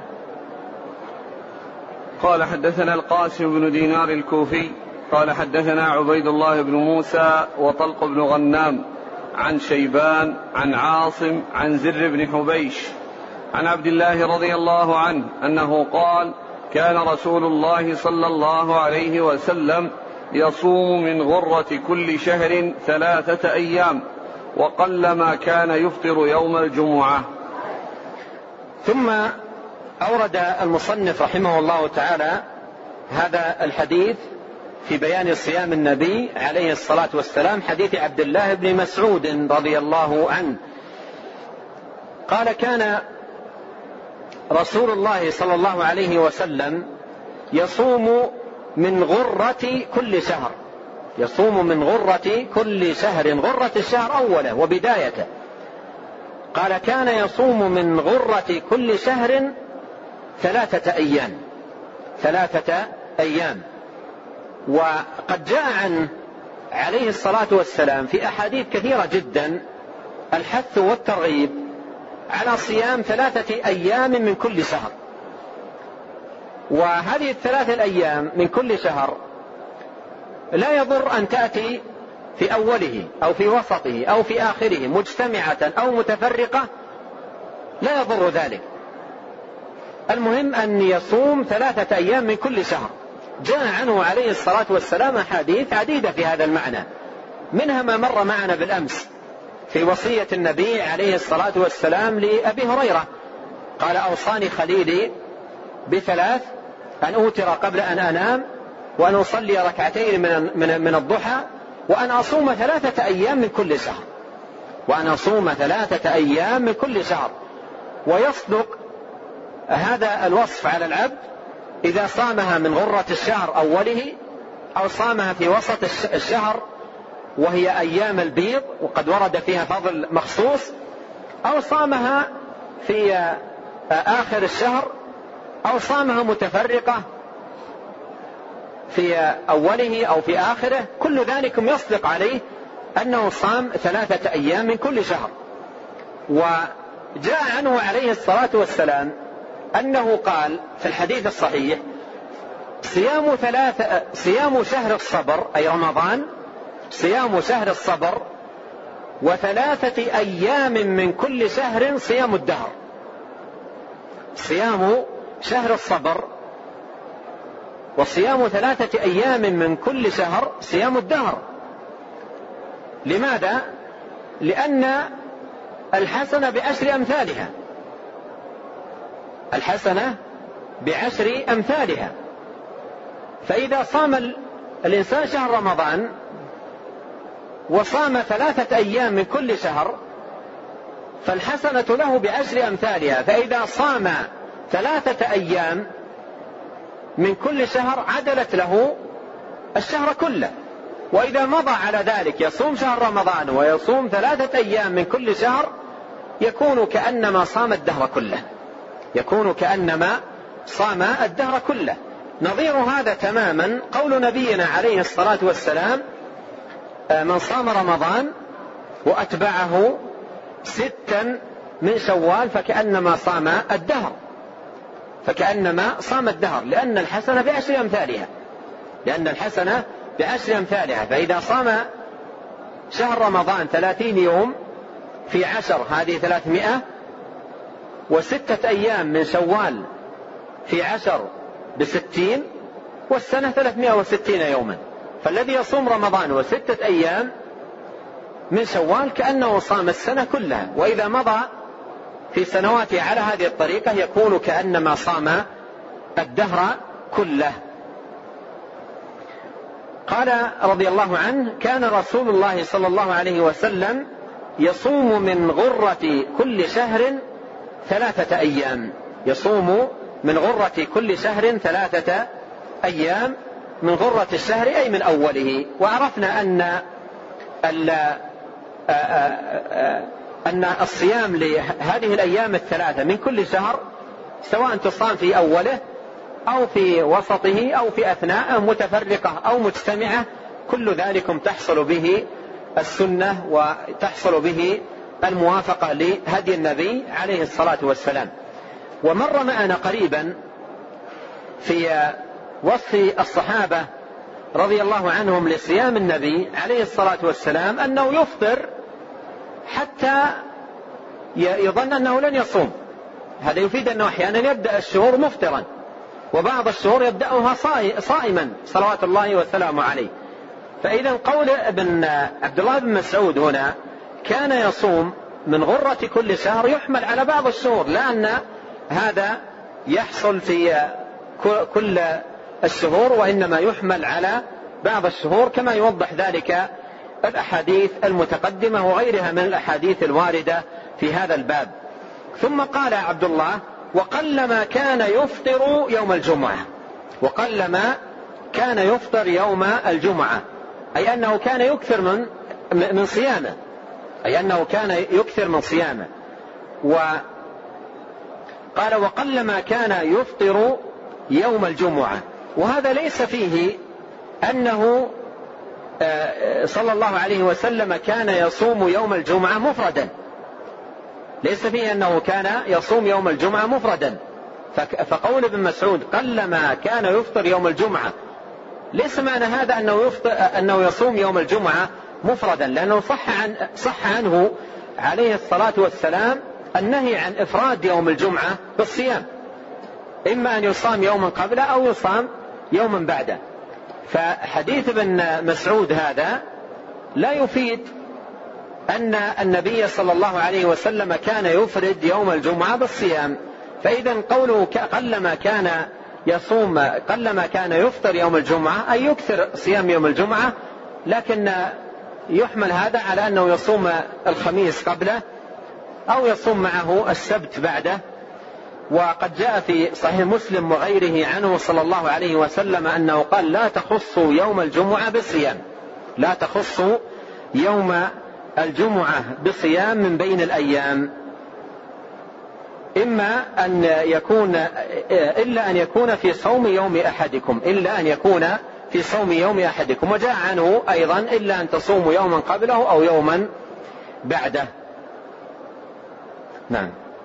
قال حدثنا القاسم بن دينار الكوفي قال حدثنا عبيد الله بن موسى وطلق بن غنام عن شيبان عن عاصم عن زر بن حبيش عن عبد الله رضي الله عنه أنه قال: كان رسول الله صلى الله عليه وسلم يصوم من غرة كل شهر 3 أيام، وقلما كان يفطر يوم الجمعة. ثم أورد المصنف رحمه الله تعالى هذا الحديث في بيان صيام النبي عليه الصلاة والسلام، حديث عبد الله بن مسعود رضي الله عنه قال: كان رسول الله صلى الله عليه وسلم يصوم من غرة كل شهر، يصوم من غرة كل شهر، غرة الشهر أوله وبدايته. قال: كان يصوم من غرة كل شهر 3 أيام، 3 أيام. وقد جاء عنه عليه الصلاة والسلام في أحاديث كثيرة جدا الحث والترغيب على صيام 3 أيام من كل شهر. وهذه 3 أيام من كل شهر لا يضر أن تأتي في أوله أو في وسطه أو في آخره، مجتمعة أو متفرقة، لا يضر ذلك. المهم أن يصوم 3 أيام من كل شهر. جاء عنه عليه الصلاة والسلام أحاديث عديدة في هذا المعنى، منها ما مر معنا بالأمس في وصية النبي عليه الصلاة والسلام لأبي هريرة، قال: أوصاني خليلي ب3: أن أوتر قبل أن أنام، وأن أصلي 2 من الضحى، وأن أصوم 3 أيام من كل شهر، وأن أصوم 3 أيام من كل شهر. ويصدق هذا الوصف على العبد إذا صامها من غرة الشهر أوله، أو صامها في وسط الشهر وهي أيام البيض وقد ورد فيها فضل مخصوص، أو صامها في آخر الشهر، أو صامها متفرقة في أوله أو في آخره. كل ذلك يصدق عليه أنه صام 3 أيام من كل شهر. وجاء عنه عليه الصلاة والسلام أنه قال في الحديث الصحيح: صيام شهر الصبر، أي رمضان، صيام شهر الصبر، و3 أيام من كل شهر صيام الدهر. صيام شهر الصبر وصيام 3 أيام من كل شهر صيام الدهر. لماذا؟ لأن الحسنة ب10 أمثالها، الحسنة ب10 أمثالها. فإذا صام الإنسان شهر رمضان وصام 3 أيام من كل شهر فالحسنة له ب10 أمثالها. فإذا صام 3 أيام من كل شهر عدلت له الشهر كله. وإذا مضى على ذلك يصوم شهر رمضان ويصوم 3 أيام من كل شهر يكون كأنما صام الدهر كله، يكون كأنما صام الدهر كله. نظير هذا تماما قول نبينا عليه الصلاة والسلام: من صام رمضان وأتبعه 6 من شوال فكأنما صام الدهر، فكأنما صام الدهر، لأن الحسنة ب10 أمثالها، لأن الحسنة ب10 أمثالها. فإذا صام شهر رمضان 30 يوم في 10 هذه 300، و6 أيام من شوال في 10 ب60، والسنة 360 يوما. فالذي يصوم رمضان و6 أيام من شوال كأنه صام السنة كلها. وإذا مضى في سنواته على هذه الطريقة يكون كأنما صام الدهر كله. قال رضي الله عنه: كان رسول الله صلى الله عليه وسلم يصوم من غرة كل شهر 3 أيام، يصوم من غرة كل شهر 3 أيام، من غرة الشهر أي من أوله. وعرفنا أن الصيام لهذه الأيام 3 من كل شهر سواء تصام في أوله أو في وسطه أو في أثناءه، متفرقة أو مجتمعة، كل ذلك تحصل به السنة وتحصل به الموافقة لهدي النبي عليه الصلاة والسلام. ومر معنا قريبا في وصف الصحابة رضي الله عنهم لصيام النبي عليه الصلاة والسلام أنه يفطر حتى يظن أنه لن يصوم. هذا يفيد أنه أحيانا يبدأ الشهور مفطرا، وبعض الشهور يبدأها صائما صلوات الله وسلامه عليه. فإذا قول ابن عبد الله بن مسعود هنا كان يصوم من غرة كل شهر يحمل على بعض الشهور، لأن هذا يحصل في كل الشهور، وإنما يحمل على بعض الشهور كما يوضح ذلك الأحاديث المتقدمة وغيرها من الأحاديث الواردة في هذا الباب. ثم قال عبد الله: وقلما كان يفطر يوم الجمعة. وقلما كان يفطر يوم الجمعة أي أنه كان يكثر من صيامه، أي أنه كان يكثر من صيامه. وقال: وقلما كان يفطر يوم الجمعة. وهذا ليس فيه أنه صلى الله عليه وسلم كان يصوم يوم الجمعة مفردا، ليس فيه أنه كان يصوم يوم الجمعة مفردا. فقول ابن مسعود قلما كان يفطر يوم الجمعة ليس معنى هذا أنه يصوم يوم الجمعة مفردا، لأنه صح عنه عليه الصلاة والسلام النهي عن إفراد يوم الجمعة بالصيام، إما أن يصام يوما قبله أو يصام يوما بعده. فحديث ابن مسعود هذا لا يفيد أن النبي صلى الله عليه وسلم كان يفرد يوم الجمعة بالصيام. فإذا قوله قلما كان يصوم قلما كان يفطر يوم الجمعة أي يكثر صيام يوم الجمعة، لكن يحمل هذا على أنه يصوم الخميس قبله أو يصوم معه السبت بعده. وقد جاء في صحيح مسلم وغيره عنه صلى الله عليه وسلم أنه قال: لا تخصوا يوم الجمعة بصيام، لا تخصوا يوم الجمعة بصيام من بين الأيام، إما أن يكون إلا أن يكون في صوم يوم أحدكم، إلا أن يكون في صوم يوم أحدكم. وجاء عنه أيضا: إلا أن تصوموا يوما قبله أو يوما بعده. نعم.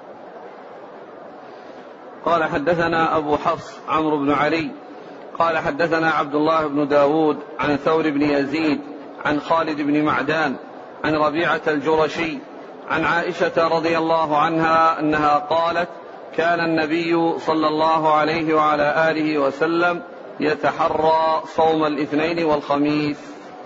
قال: حدثنا أبو حفص عمرو بن علي قال: حدثنا عبد الله بن داود عن ثور بن يزيد عن خالد بن معدان عن ربيعة الجرشي عن عائشة رضي الله عنها أنها قالت: كان النبي صلى الله عليه وعلى آله وسلم يتحرى صوم الاثنين والخميس.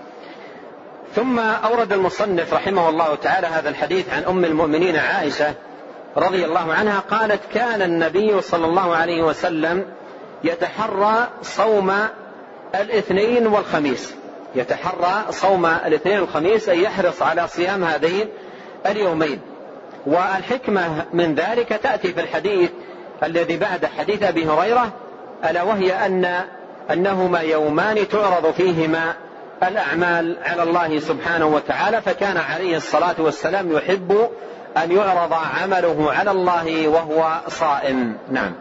ثم أورد المصنف رحمه الله تعالى هذا الحديث عن أم المؤمنين عائشة رضي الله عنها قالت: كان النبي صلى الله عليه وسلم يتحرى صوم الاثنين والخميس. يتحرى صوم الاثنين والخميس أي يحرص على صيام هذين اليومين. والحكمة من ذلك تأتي في الحديث الذي بعد حديث أبي هريرة، ألا وهي أنهما يومان تعرض فيهما الأعمال على الله سبحانه وتعالى، فكان عليه الصلاة والسلام يحب أن يعرض عمله على الله وهو صائم. نعم.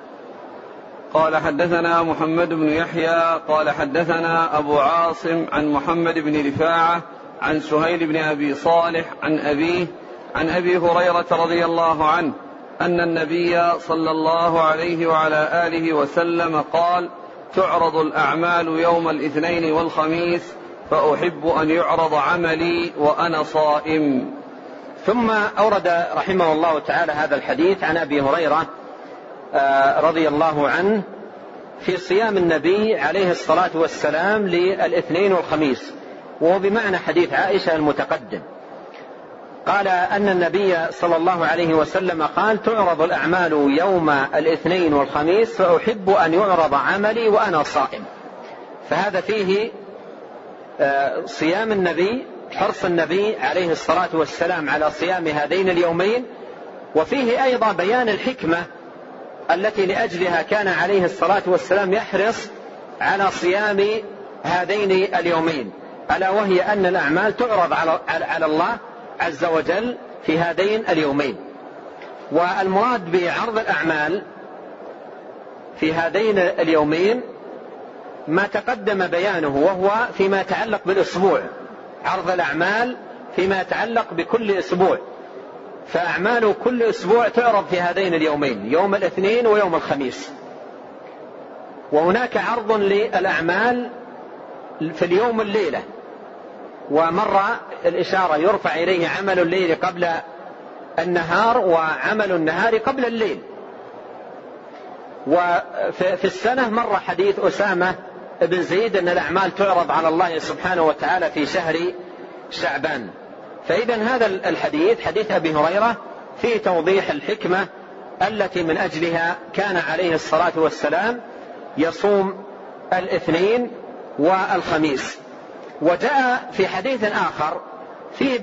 قال: حدثنا محمد بن يحيى قال: حدثنا أبو عاصم عن محمد بن رفاعة عن سهيل بن أبي صالح عن أبيه عن أبي هريرة رضي الله عنه أن النبي صلى الله عليه وعلى آله وسلم قال: تعرض الأعمال يوم الاثنين والخميس فأحب أن يعرض عملي وأنا صائم. ثم أورد رحمه الله تعالى هذا الحديث عن أبي هريرة رضي الله عنه في صيام النبي عليه الصلاة والسلام للاثنين والخميس، وهو بمعنى حديث عائشة المتقدم. قال أن النبي صلى الله عليه وسلم قال: تعرض الأعمال يوم الاثنين والخميس فأحب أن يعرض عملي وأنا صائم. فهذا فيه صيام النبي، حرص النبي عليه الصلاة والسلام على صيام هذين اليومين، وفيه أيضا بيان الحكمة التي لأجلها كان عليه الصلاة والسلام يحرص على صيام هذين اليومين، ألا وهي أن الأعمال تعرض على الله عز وجل في هذين اليومين. والمراد بعرض الأعمال في هذين اليومين ما تقدم بيانه، وهو فيما يتعلق بالأسبوع، عرض الأعمال فيما يتعلق بكل أسبوع. فأعمال كل أسبوع تعرض في هذين اليومين، يوم الاثنين ويوم الخميس. وهناك عرض للأعمال في اليوم الليلة، ومر الإشارة يرفع إليه عمل الليل قبل النهار وعمل النهار قبل الليل. وفي السنة مر حديث أسامة بن زيد أن الأعمال تعرض على الله سبحانه وتعالى في شهر شعبان. فإذا هذا الحديث حديث أبي هريرة فيه توضيح الحكمة التي من أجلها كان عليه الصلاة والسلام يصوم الاثنين والخميس. وجاء في حديث آخر فيه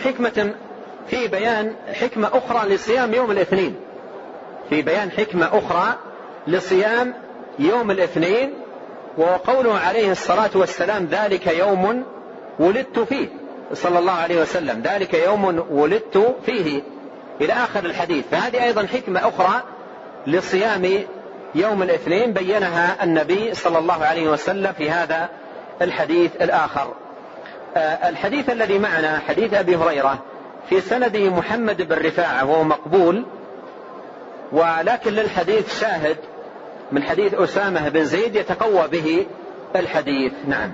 بيان حكمة أخرى لصيام يوم الاثنين، في بيان حكمة أخرى لصيام يوم الاثنين، وقوله عليه الصلاة والسلام ذلك يوم ولدت فيه صلى الله عليه وسلم، ذلك يوم ولدت فيه إلى آخر الحديث. فهذه أيضا حكمة أخرى لصيام يوم الاثنين بينها النبي صلى الله عليه وسلم في هذا الحديث الآخر. الحديث الذي معنا حديث أبي هريرة في سنده محمد بن رفاعة وهو مقبول، ولكن للحديث شاهد من حديث أسامة بن زيد يتقوى به الحديث. نعم.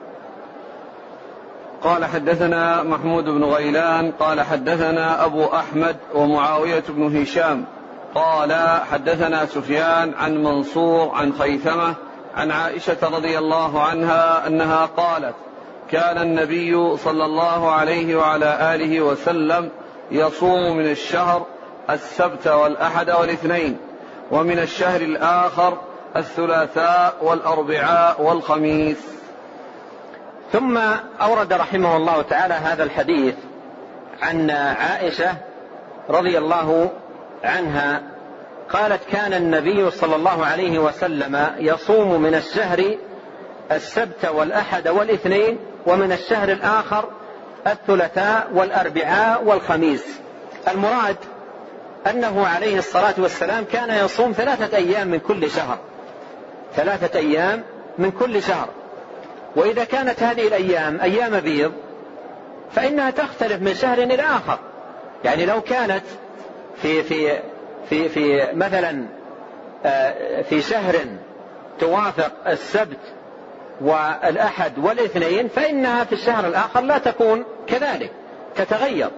قال حدثنا محمود بن غيلان قال حدثنا أبو أحمد ومعاوية بن هشام قال حدثنا سفيان عن منصور عن خيثمة عن عائشة رضي الله عنها أنها قالت كان النبي صلى الله عليه وعلى آله وسلم يصوم من الشهر السبت والأحد والاثنين، ومن الشهر الآخر الثلاثاء والأربعاء والخميس. ثم أورد رحمه الله تعالى هذا الحديث عن عائشة رضي الله عنها قالت كان النبي صلى الله عليه وسلم يصوم من الشهر السبت والأحد والاثنين، ومن الشهر الآخر الثلاثاء والأربعاء والخميس. المراد أنه عليه الصلاة والسلام كان يصوم 3 أيام من كل شهر، 3 أيام من كل شهر. وإذا كانت هذه الأيام أيام بيض فإنها تختلف من شهر إلى آخر. يعني لو كانت في مثلا في شهر توافق السبت والأحد والاثنين، فإنها في الشهر الآخر لا تكون كذلك، تتغير.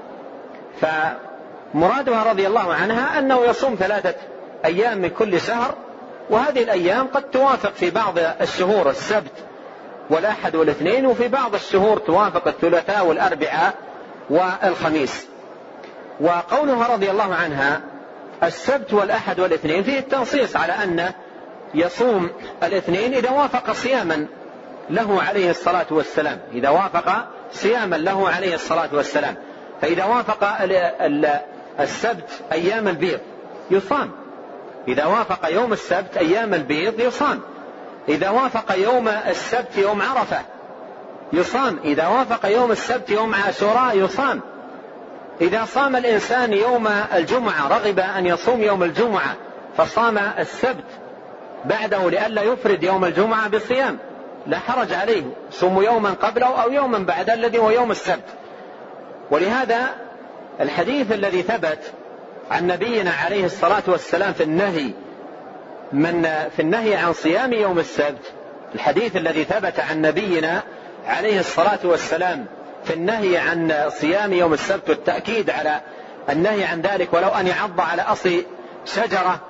فمرادها رضي الله عنها أنه يصوم 3 أيام من كل شهر، وهذه الأيام قد توافق في بعض الشهور السبت والأحد والاثنين، وفي بعض الشهور توافق الثلاثاء والأربعاء والخميس. وقولها رضي الله عنها السبت والأحد والاثنين فيه التنصيص على أن يصوم الاثنين إذا وافق صياما له عليه الصلاة والسلام، إذا وافق صياما له عليه الصلاة والسلام. فإذا وافق السبت أيام البيض يصام، إذا وافق يوم السبت أيام البيض يصام، إذا وافق يوم السبت يوم عرفة يصام، إذا وافق يوم السبت يوم عاشوراء يصام. إذا صام الإنسان يوم الجمعة رغب أن يصوم يوم الجمعة فصام السبت بعده لئلا يفرد يوم الجمعة بالصيام لا حرج عليه، صوم يوما قبله أو يوما بعد الذي هو يوم السبت. ولهذا الحديث الذي ثبت عن نبينا عليه الصلاة والسلام في النهي عن صيام يوم السبت، الحديث الذي ثبت عن نبينا عليه الصلاة والسلام في النهي عن صيام يوم السبت والتأكيد على النهي عن ذلك ولو أن يعض على أصل شجرة،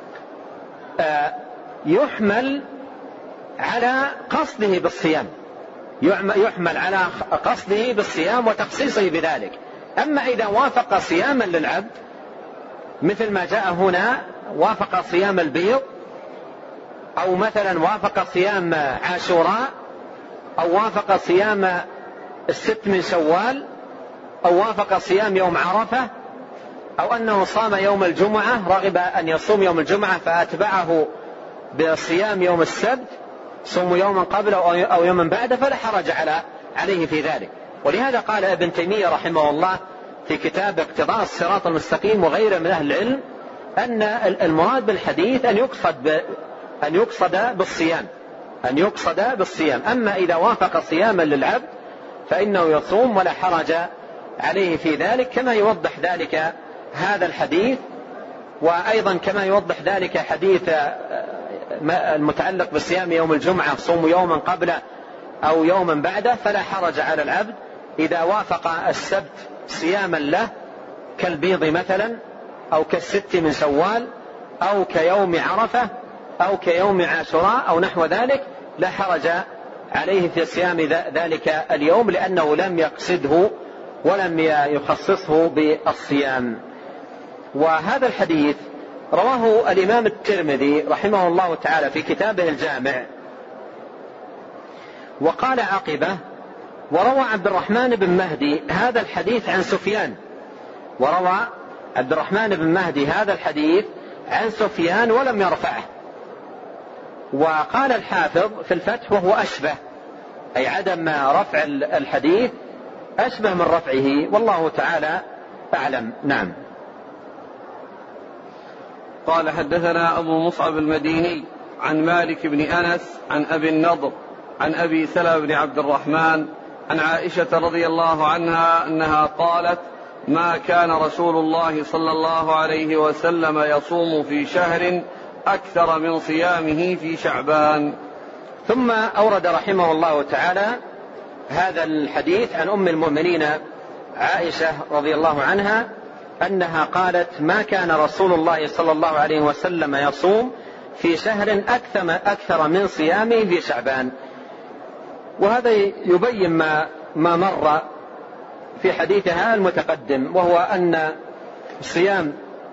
يحمل على قصده بالصيام، يحمل على قصده بالصيام وتخصيصه بذلك. أما إذا وافق صياما للعبد مثل ما جاء هنا، وافق صيام البيض، أو مثلا وافق صيام عاشوراء، أو وافق صيام 6 من شوال، أو وافق صيام يوم عرفة، أو أنه صام يوم الجمعة رغب أن يصوم يوم الجمعة فأتبعه بصيام يوم السبت، صوم يوما قبله أو يوما بعده، فلا حرج عليه في ذلك. ولهذا قال ابن تيمية رحمه الله في كتاب اقتضاء الصراط المستقيم وغيره من أهل العلم أن المراد بالحديث أن يقصد بالصيام، أن يقصد بالصيام. أما إذا وافق صياما للعبد فإنه يصوم ولا حرج عليه في ذلك، كما يوضح ذلك هذا الحديث، وأيضا كما يوضح ذلك حديث المتعلق بصيام يوم الجمعة، صوم يوما قبله أو يوما بعده، فلا حرج على العبد إذا وافق السبت صياما له كالبيض مثلا، أو كالست من شوال، أو كيوم عرفة، أو كيوم عاشوراء أو نحو ذلك، لا حرج عليه في صيام ذلك اليوم، لأنه لم يقصده ولم يخصصه بالصيام. وهذا الحديث رواه الإمام الترمذي رحمه الله تعالى في كتابه الجامع، وقال عقبه: وروى عبد الرحمن بن مهدي هذا الحديث عن سفيان. وروى عبد الرحمن بن مهدي هذا الحديث عن سفيان ولم يرفعه. وقال الحافظ في الفتح: وهو أشبه، أي عدم رفع الحديث أشبه من رفعه، والله تعالى أعلم. نعم. قال: حدثنا أبو مصعب المديني عن مالك بن أنس عن أبي النضر عن أبي سلمة بن عبد الرحمن عن عائشة رضي الله عنها أنها قالت: ما كان رسول الله صلى الله عليه وسلم يصوم في شهر أكثر من صيامه في شعبان. ثم أورد رحمه الله تعالى هذا الحديث عن أم المؤمنين عائشة رضي الله عنها أنها قالت: ما كان رسول الله صلى الله عليه وسلم يصوم في شهر أكثر من صيامه في شعبان. وهذا يبين ما مر في حديثها المتقدم، وهو أن صيام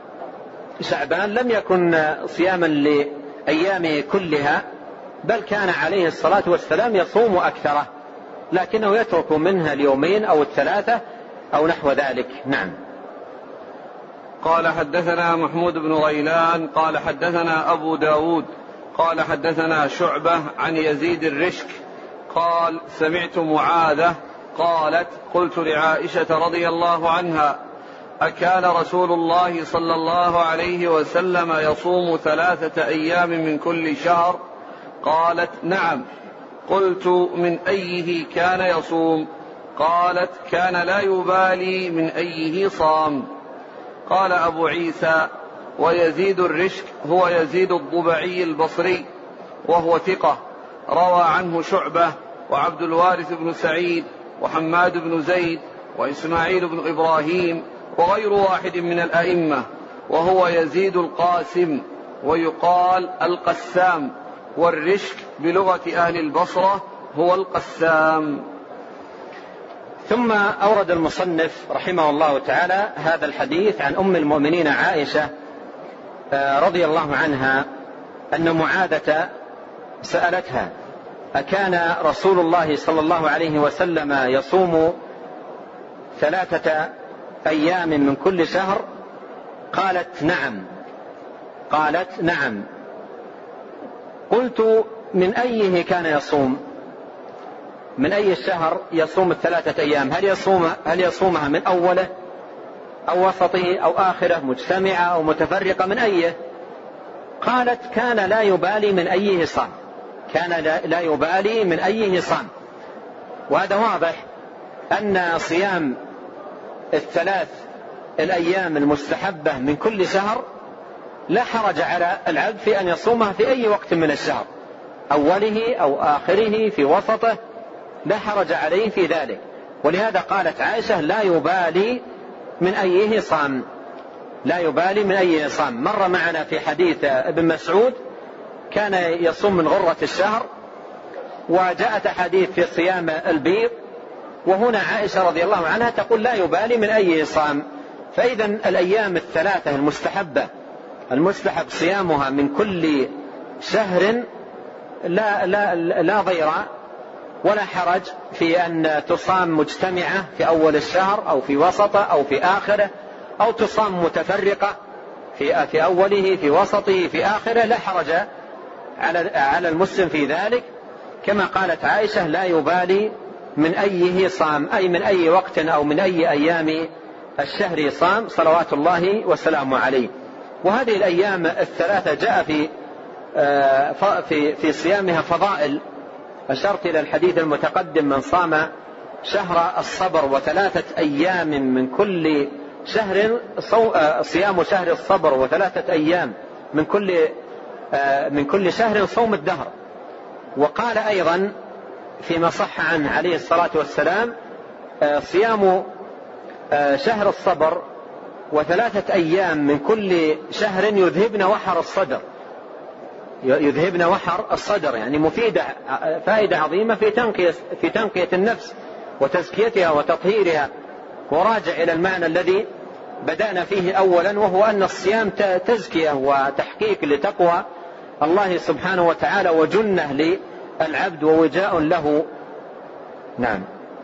شعبان لم يكن صياما لأيامه كلها، بل كان عليه الصلاة والسلام يصوم أكثره، لكنه يترك منها اليومين أو الثلاثة أو نحو ذلك. نعم. قال: حدثنا محمود بن غيلان قال حدثنا أبو داود قال حدثنا شعبة عن يزيد الرشك قال: سمعت معاذة قالت: قلت لعائشة رضي الله عنها: أكان رسول الله صلى الله عليه وسلم يصوم 3 أيام من كل شهر؟ قالت: نعم. قلت: من أيه كان يصوم؟ قالت: كان لا يبالي من أيه صام. قال أبو عيسى: ويزيد الرشك هو يزيد الضبعي البصري، وهو ثقة، روى عنه شعبة وعبد الوارث بن سعيد وحماد بن زيد وإسماعيل بن إبراهيم وغير واحد من الأئمة، وهو يزيد القاسم، ويقال القسام، والرشك بلغة أهل البصرة هو القسام. ثم أورد المصنف رحمه الله تعالى هذا الحديث عن أم المؤمنين عائشة رضي الله عنها أن معاذة سألتها: أكان رسول الله صلى الله عليه وسلم يصوم 3 أيام من كل شهر؟ قالت: نعم. قالت: نعم. قلت: من أيه كان يصوم؟ من أي الشهر يصوم 3 أيام؟ هل يصومها من أوله أو وسطه أو آخره، مجتمعة أو متفرقة، من أيه؟ قالت: كان لا يبالي من أيه صام. كان لا يبالي من أيه صام. وهذا واضح أن صيام 3 الأيام المستحبة من كل شهر لا حرج على العبد في أن يصومها في أي وقت من الشهر، أوله أو آخره، في وسطه، لا حرج عليه في ذلك. ولهذا قالت عائشة: لا يبالي من أيه صام. لا يبالي من أيه صام. مر معنا في حديث ابن مسعود كان يصوم من غرة الشهر، وجاءت حديث في صيام البيض، وهنا عائشة رضي الله عنها تقول: لا يبالي من أيه صام. فإذا الأيام 3 المستحبة المستحب صيامها من كل شهر لا ضير ولا حرج في أن تصام مجتمعة في أول الشهر أو في وسطه أو في آخره، أو تصام متفرقة في أوله في وسطه في آخره، لا حرج على المسلم في ذلك. كما قالت عائشة: لا يبالي من أيه صام، أي من أي وقت أو من أي أيام الشهر صام، صلوات الله وسلامه عليه. وهذه الأيام 3 جاء في في صيامها فضائل. أشرت إلى الحديث المتقدم: من صام شهر الصبر و3 أيام من كل شهر، صيام شهر الصبر و3 أيام من كل شهر صوم الدهر. وقال أيضا فيما صح عنه عليه الصلاة والسلام: صيام شهر الصبر و3 أيام من كل شهر يذهبن وحر الصدر. يذهبن وحر الصدر يعني مفيدة، فائدة عظيمة في تنقية النفس وتزكيتها وتطهيرها. وراجع إلى المعنى الذي بدأنا فيه أولا، وهو أن الصيام تزكية وتحقيق لتقوى الله سبحانه وتعالى وجنة للعبد ووجاء له. نعم.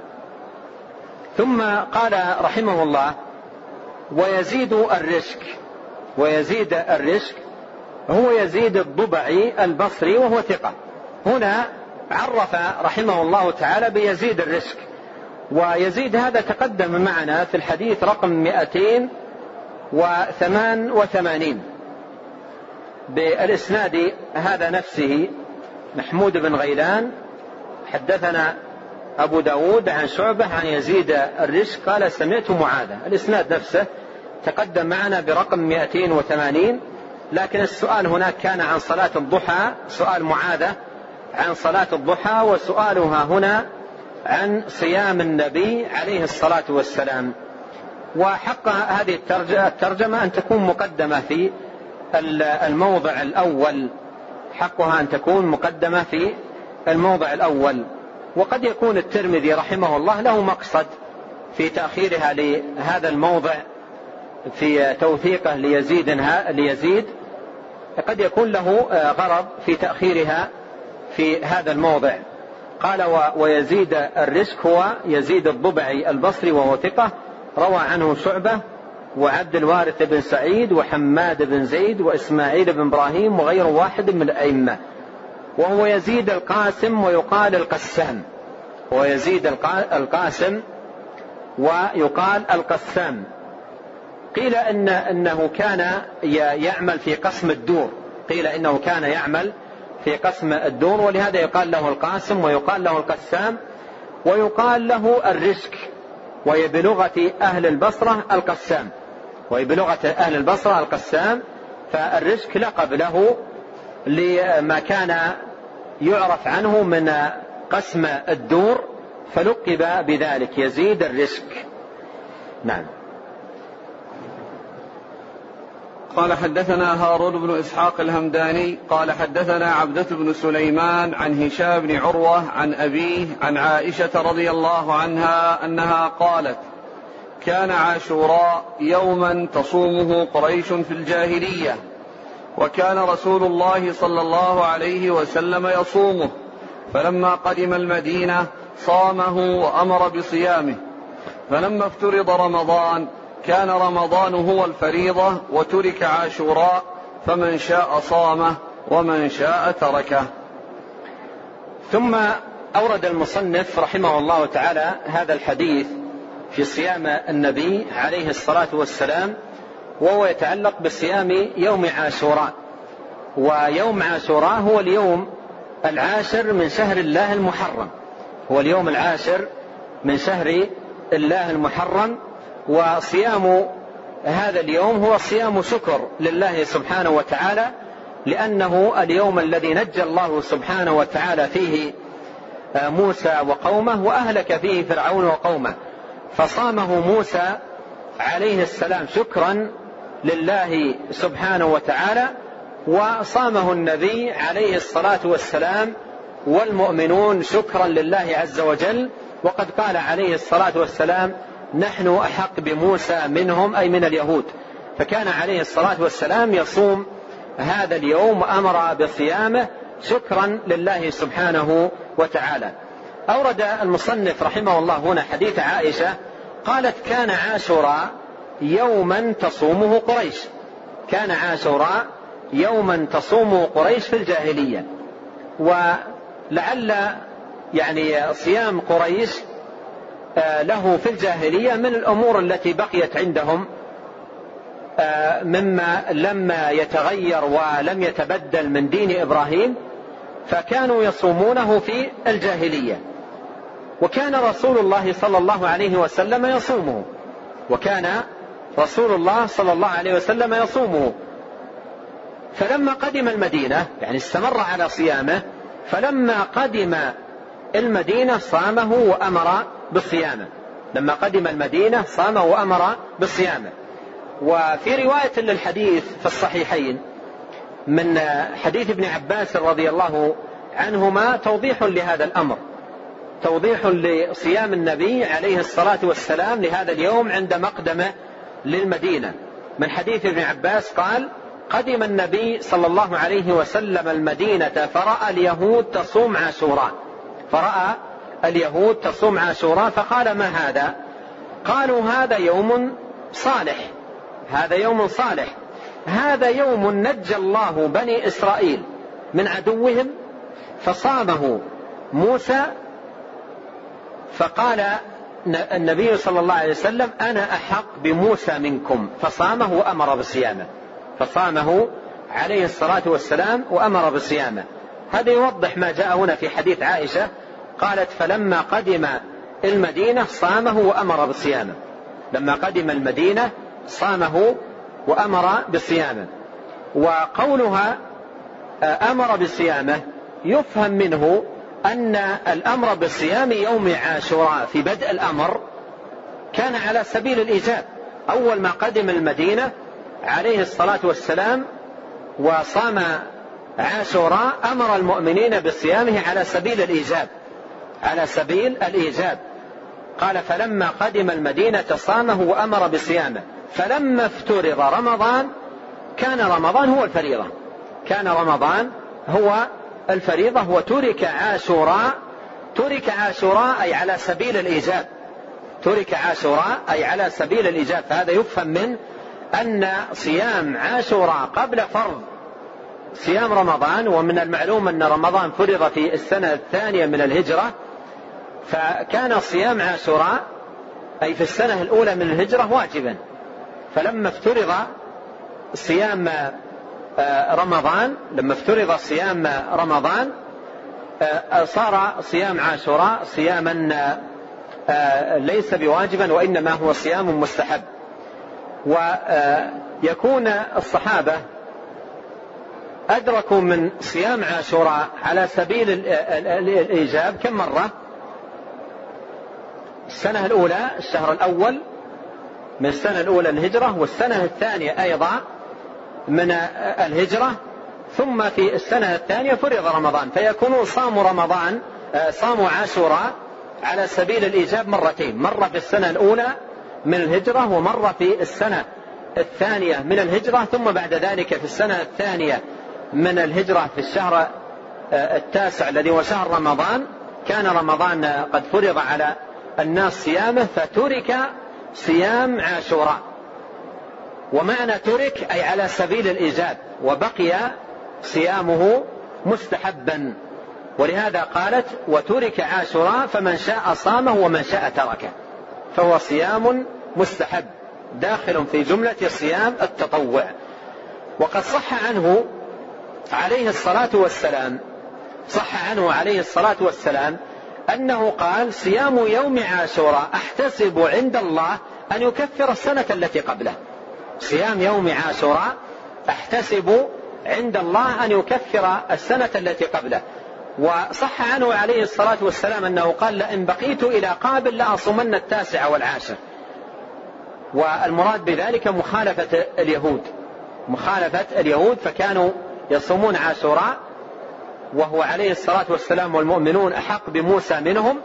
ثم قال رحمه الله: ويزيد الرشك هو يزيد الضبعي البصري وهو ثقة. هنا عرف رحمه الله تعالى بيزيد الرشك، ويزيد هذا تقدم معنا في الحديث رقم 288 بالإسناد هذا نفسه. محمود بن غيلان حدثنا أبو داود عن شعبة عن يزيد الرشك قال: سمعت معاذة. الإسناد نفسه تقدم معنا برقم 280. لكن السؤال هناك كان عن صلاة الضحى، سؤال معاذة عن صلاة الضحى، وسؤالها هنا عن صيام النبي عليه الصلاة والسلام. وحق هذه الترجمة أن تكون مقدمة في الموضع الأول، حقها أن تكون مقدمة في الموضع الأول. وقد يكون الترمذي رحمه الله له مقصد في تأخيرها لهذا الموضع في توثيقه ليزيد، قد يكون له غرض في تأخيرها في هذا الموضع. قال: ويزيد الرشك هو يزيد الضبعي البصري وهو ثقة، روى عنه شعبة وعبد الوارث بن سعيد وحماد بن زيد وإسماعيل بن إبراهيم وغير واحد من الأئمة. وهو يزيد القاسم ويقال القسام، ويزيد القاسم ويقال القسام. قيل إنه كان يعمل في قسم الدور، قيل إنه كان يعمل في قسم الدور، ولهذا يقال له القاسم ويقال له القسام ويقال له الرشك. وبلغة أهل البصرة القسام، فالرشك لقب له لما كان يعرف عنه من قسم الدور، فلقب بذلك يزيد الرشك. نعم. قال: حدثنا هارون بن إسحاق الهمداني قال: حدثنا عبدة بن سليمان عن هشام بن عروة عن أبيه عن عائشة رضي الله عنها أنها قالت: كان عاشوراء يوما تصومه قريش في الجاهلية، وكان رسول الله صلى الله عليه وسلم يصومه، فلما قدم المدينة صامه وأمر بصيامه. فلما افترض رمضان كان رمضان هو الفريضة وترك عاشوراء، فمن شاء صامه ومن شاء تركه. ثم أورد المصنف رحمه الله تعالى هذا الحديث في صيام النبي عليه الصلاة والسلام، وهو يتعلق بصيام يوم عاشوراء. ويوم عاشوراء هو اليوم العاشر من شهر الله المحرم، هو اليوم العاشر من شهر الله المحرم. وصيام هذا اليوم هو صيام شكر لله سبحانه وتعالى، لأنه اليوم الذي نجى الله سبحانه وتعالى فيه موسى وقومه وأهلك فيه فرعون وقومه، فصامه موسى عليه السلام شكرا لله سبحانه وتعالى، وصامه النبي عليه الصلاة والسلام والمؤمنون شكرا لله عز وجل. وقد قال عليه الصلاة والسلام: نحن أحق بموسى منهم، أي من اليهود. فكان عليه الصلاة والسلام يصوم هذا اليوم وأمر بصيامه شكرا لله سبحانه وتعالى. أورد المصنف رحمه الله هنا حديث عائشة قالت: كان عاشوراء يوما تصومه قريش، كان عاشوراء يوما تصومه قريش في الجاهلية. ولعل يعني صيام قريش له في الجاهلية من الأمور التي بقيت عندهم مما لما يتغير ولم يتبدل من دين إبراهيم، فكانوا يصومونه في الجاهلية، وكان رسول الله صلى الله عليه وسلم يصومه، وكان رسول الله صلى الله عليه وسلم يصومه. فلما قدم المدينة يعني استمر على صيامه، فلما قدم المدينة صامه وأمر بالصيامه. لما قدم المدينة صامه وأمر بالصيامه. وفي رواية للحديث في الصحيحين من حديث ابن عباس رضي الله عنهما توضيح لهذا الأمر، توضيح لصيام النبي عليه الصلاة والسلام لهذا اليوم عند مقدمه للمدينة. من حديث ابن عباس قال: قدم النبي صلى الله عليه وسلم المدينة فرأى اليهود تصوم عاشوراء، فرأى اليهود تصوم عاشوراء، فقال: ما هذا؟ قالوا: هذا يوم صالح، هذا يوم صالح، هذا يوم نجى الله بني إسرائيل من عدوهم فصامه موسى. فقال النبي صلى الله عليه وسلم: أنا أحق بموسى منكم، فصامه وأمر بصيامه، فصامه عليه الصلاة والسلام وأمر بصيامه. هذا يوضح ما جاء هنا في حديث عائشة، قالت: فلما قدم المدينة صامه وأمر بصيامه. لما قدم المدينة صامه وأمر بصيامه. وقولها أمر بصيامه يفهم منه أن الأمر بالصيام يوم عاشوراء في بدء الأمر كان على سبيل الإيجاب. أول ما قدم المدينة عليه الصلاة والسلام وصام عاشوراء أمر المؤمنين بصيامه على سبيل الإيجاب، على سبيل الإيجاب. قال: فلما قدم المدينة صامه وأمر بصيامه. فلما افترض رمضان كان رمضان هو الفريضة، كان رمضان هو الفريضة، وترك عاشوراء، ترك عاشوراء أي على سبيل الإيجاب، ترك عاشوراء أي على سبيل الإيجاب. فهذا يفهم من أن صيام عاشوراء قبل فرض صيام رمضان. ومن المعلوم أن رمضان فرض في السنة الثانية من الهجرة، فكان صيام عاشوراء أي في السنة الأولى من الهجرة واجبا. فلما افترض صيام رمضان، لما افترض صيام رمضان صار صيام عاشوراء صياما ليس بواجبا، وإنما هو صيام مستحب. ويكون الصحابة أدركوا من صيام عاشوراء على سبيل الإيجاب كم مرة؟ السنة الأولى، الشهر الأول من السنة الأولى الهجرة، والسنة الثانية أيضا من الهجرة، ثم في السنة الثانية فرض رمضان. فيكونوا صاموا رمضان، صاموا عاشوراء على سبيل الإيجاب مرتين، مرة في السنة الأولى من الهجرة ومرة في السنة الثانية من الهجرة. ثم بعد ذلك في السنة الثانية من الهجرة في الشهر التاسع الذي هو شهر رمضان كان رمضان قد فرض على الناس صيامه، فترك صيام عاشوراء. ومعنى ترك أي على سبيل الإيجاب، وبقي صيامه مستحبا. ولهذا قالت: وترك عاشوراء فمن شاء صامه ومن شاء تركه. فهو صيام مستحب داخل في جملة صيام التطوع. وقد صح عنه عليه الصلاة والسلام، صح عنه عليه الصلاة والسلام أنه قال: صيام يوم عاشوراء أحتسب عند الله أن يكفر السنة التي قبله. صيام يوم عاشوراء أحتسب عند الله أن يكفر السنة التي قبله. وصح عنه عليه الصلاة والسلام أنه قال: لئن بقيت إلى قابل لأصومن التاسع والعاشر. والمراد بذلك مخالفة اليهود، مخالفة اليهود، فكانوا يصومون عاشوراء وهو عليه الصلاة والسلام والمؤمنون أحق بموسى منهم،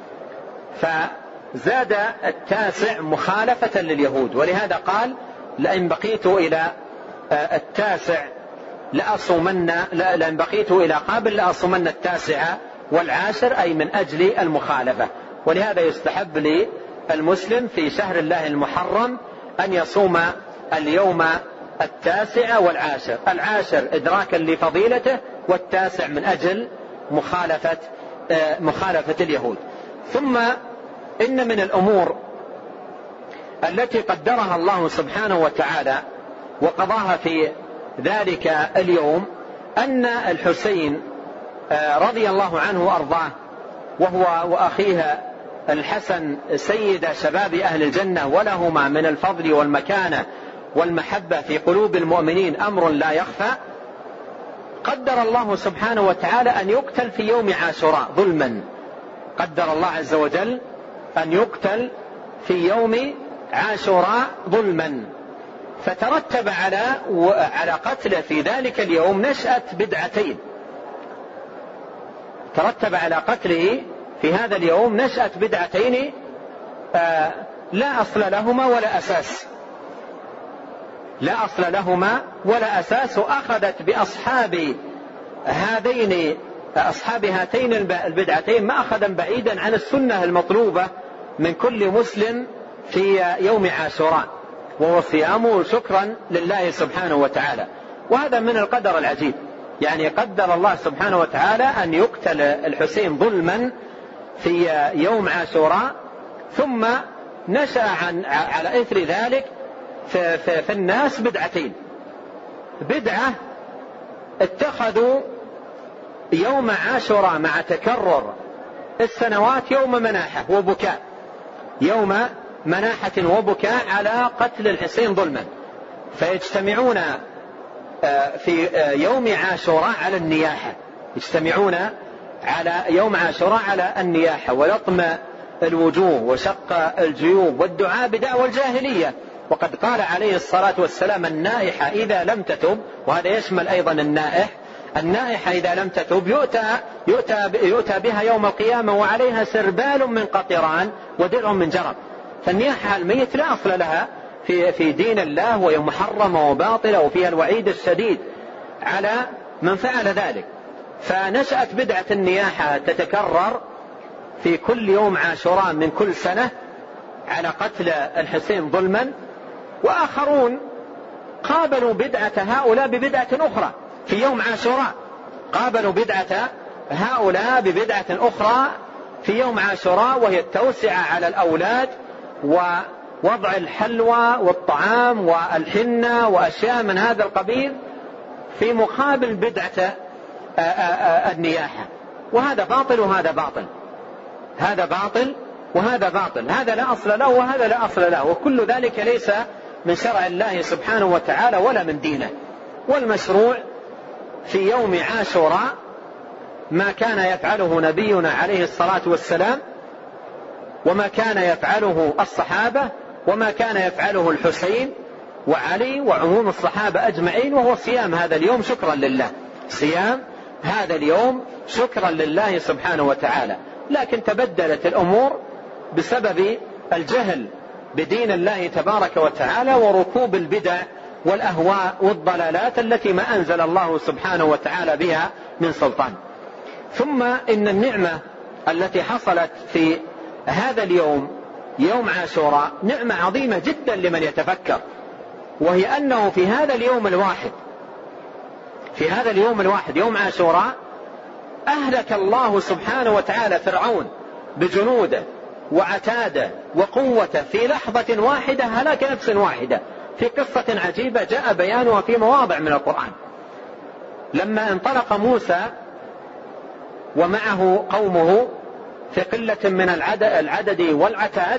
فزاد التاسع مخالفة لليهود. ولهذا قال: لئن بقيت إلى التاسع لأصومن، لئن بقيت إلى قابل لأصومن التاسع والعاشر، أي من أجل المخالفة. ولهذا يستحب للمسلم في شهر الله المحرم أن يصوم اليوم التاسع والعاشر، العاشر إدراكا لفضيلته، والتاسع من أجل مخالفة اليهود. ثم إن من الأمور التي قدرها الله سبحانه وتعالى وقضاها في ذلك اليوم أن الحسين رضي الله عنه وأرضاه وهو وأخيه الحسن سيد شباب أهل الجنة ولهما من الفضل والمكانة والمحبة في قلوب المؤمنين أمر لا يخفى، قدر الله سبحانه وتعالى أن يقتل في يوم عاشوراء ظلما. قدر الله عز وجل أن يقتل في يوم عاشوراء ظلما، فترتب على قتله في ذلك اليوم نشأة بدعتين. ترتب على قتله في هذا اليوم نشأة بدعتين لا أصل لهما ولا أساس، لا أصل لهما ولا أساس، وأخذت بأصحاب هاتين البدعتين مأخذا بعيدا عن السنة المطلوبة من كل مسلم في يوم عاشوراء، وهو صيامه شكرا لله سبحانه وتعالى. وهذا من القدر العجيب، يعني قدر الله سبحانه وتعالى أن يقتل الحسين ظلما في يوم عاشوراء، ثم نشأ على إثر ذلك في الناس بدعتين. بدعة اتخذوا يوم عاشوراء مع تكرر السنوات يوم مناحة وبكاء، يوم مناحة وبكاء على قتل الحسين ظلما، فيجتمعون في يوم عاشوراء على النياحة، يجتمعون على يوم عاشوراء على النياحة ولطم الوجوه وشق الجيوب والدعاء بدعوى الجاهلية. وقد قال عليه الصلاة والسلام: النائحة إذا لم تتب، وهذا يشمل أيضا النائحة إذا لم تتب يؤتى بها يوم القيامة وعليها سربال من قطران ودرع من جرب. فالنياحة الميت لا أصل لها في دين الله، وهي محرمة وباطلة وفيها الوعيد الشديد على من فعل ذلك. فنشأت بدعة النياحة تتكرر في كل يوم عاشوراء من كل سنة على قتل الحسين ظلما، وآخرون قابلوا بدعة هؤلاء ببدعة أخرى في يوم عاشوراء، قابلوا بدعة هؤلاء ببدعة أخرى في يوم عاشوراء، وهي التوسعة على الأولاد ووضع الحلوى والطعام والحنة وأشياء من هذا القبيل في مقابل بدعة النياحة. وهذا باطل وهذا باطل، هذا باطل وهذا باطل، هذا لا أصل له وهذا لا أصل له، وكل ذلك ليس من شرع الله سبحانه وتعالى ولا من دينه. والمشروع في يوم عاشوراء ما كان يفعله نبينا عليه الصلاة والسلام، وما كان يفعله الصحابة، وما كان يفعله الحسين وعلي وعموم الصحابة أجمعين، وهو صيام هذا اليوم شكرا لله، صيام هذا اليوم شكرا لله سبحانه وتعالى. لكن تبدلت الأمور بسبب الجهل بدين الله تبارك وتعالى وركوب البدع والأهواء والضلالات التي ما أنزل الله سبحانه وتعالى بها من سلطان. ثم إن النعمة التي حصلت في هذا اليوم يوم عاشوراء نعمة عظيمة جدا لمن يتفكر، وهي أنه في هذا اليوم الواحد يوم عاشوراء أهلك الله سبحانه وتعالى فرعون بجنوده وعتاده وقوته في لحظة واحدة، هلاك نفس واحدة، في قصة عجيبة جاء بيانها في مواضع من القرآن. لما انطلق موسى ومعه قومه في قلة من العدد والعتاد،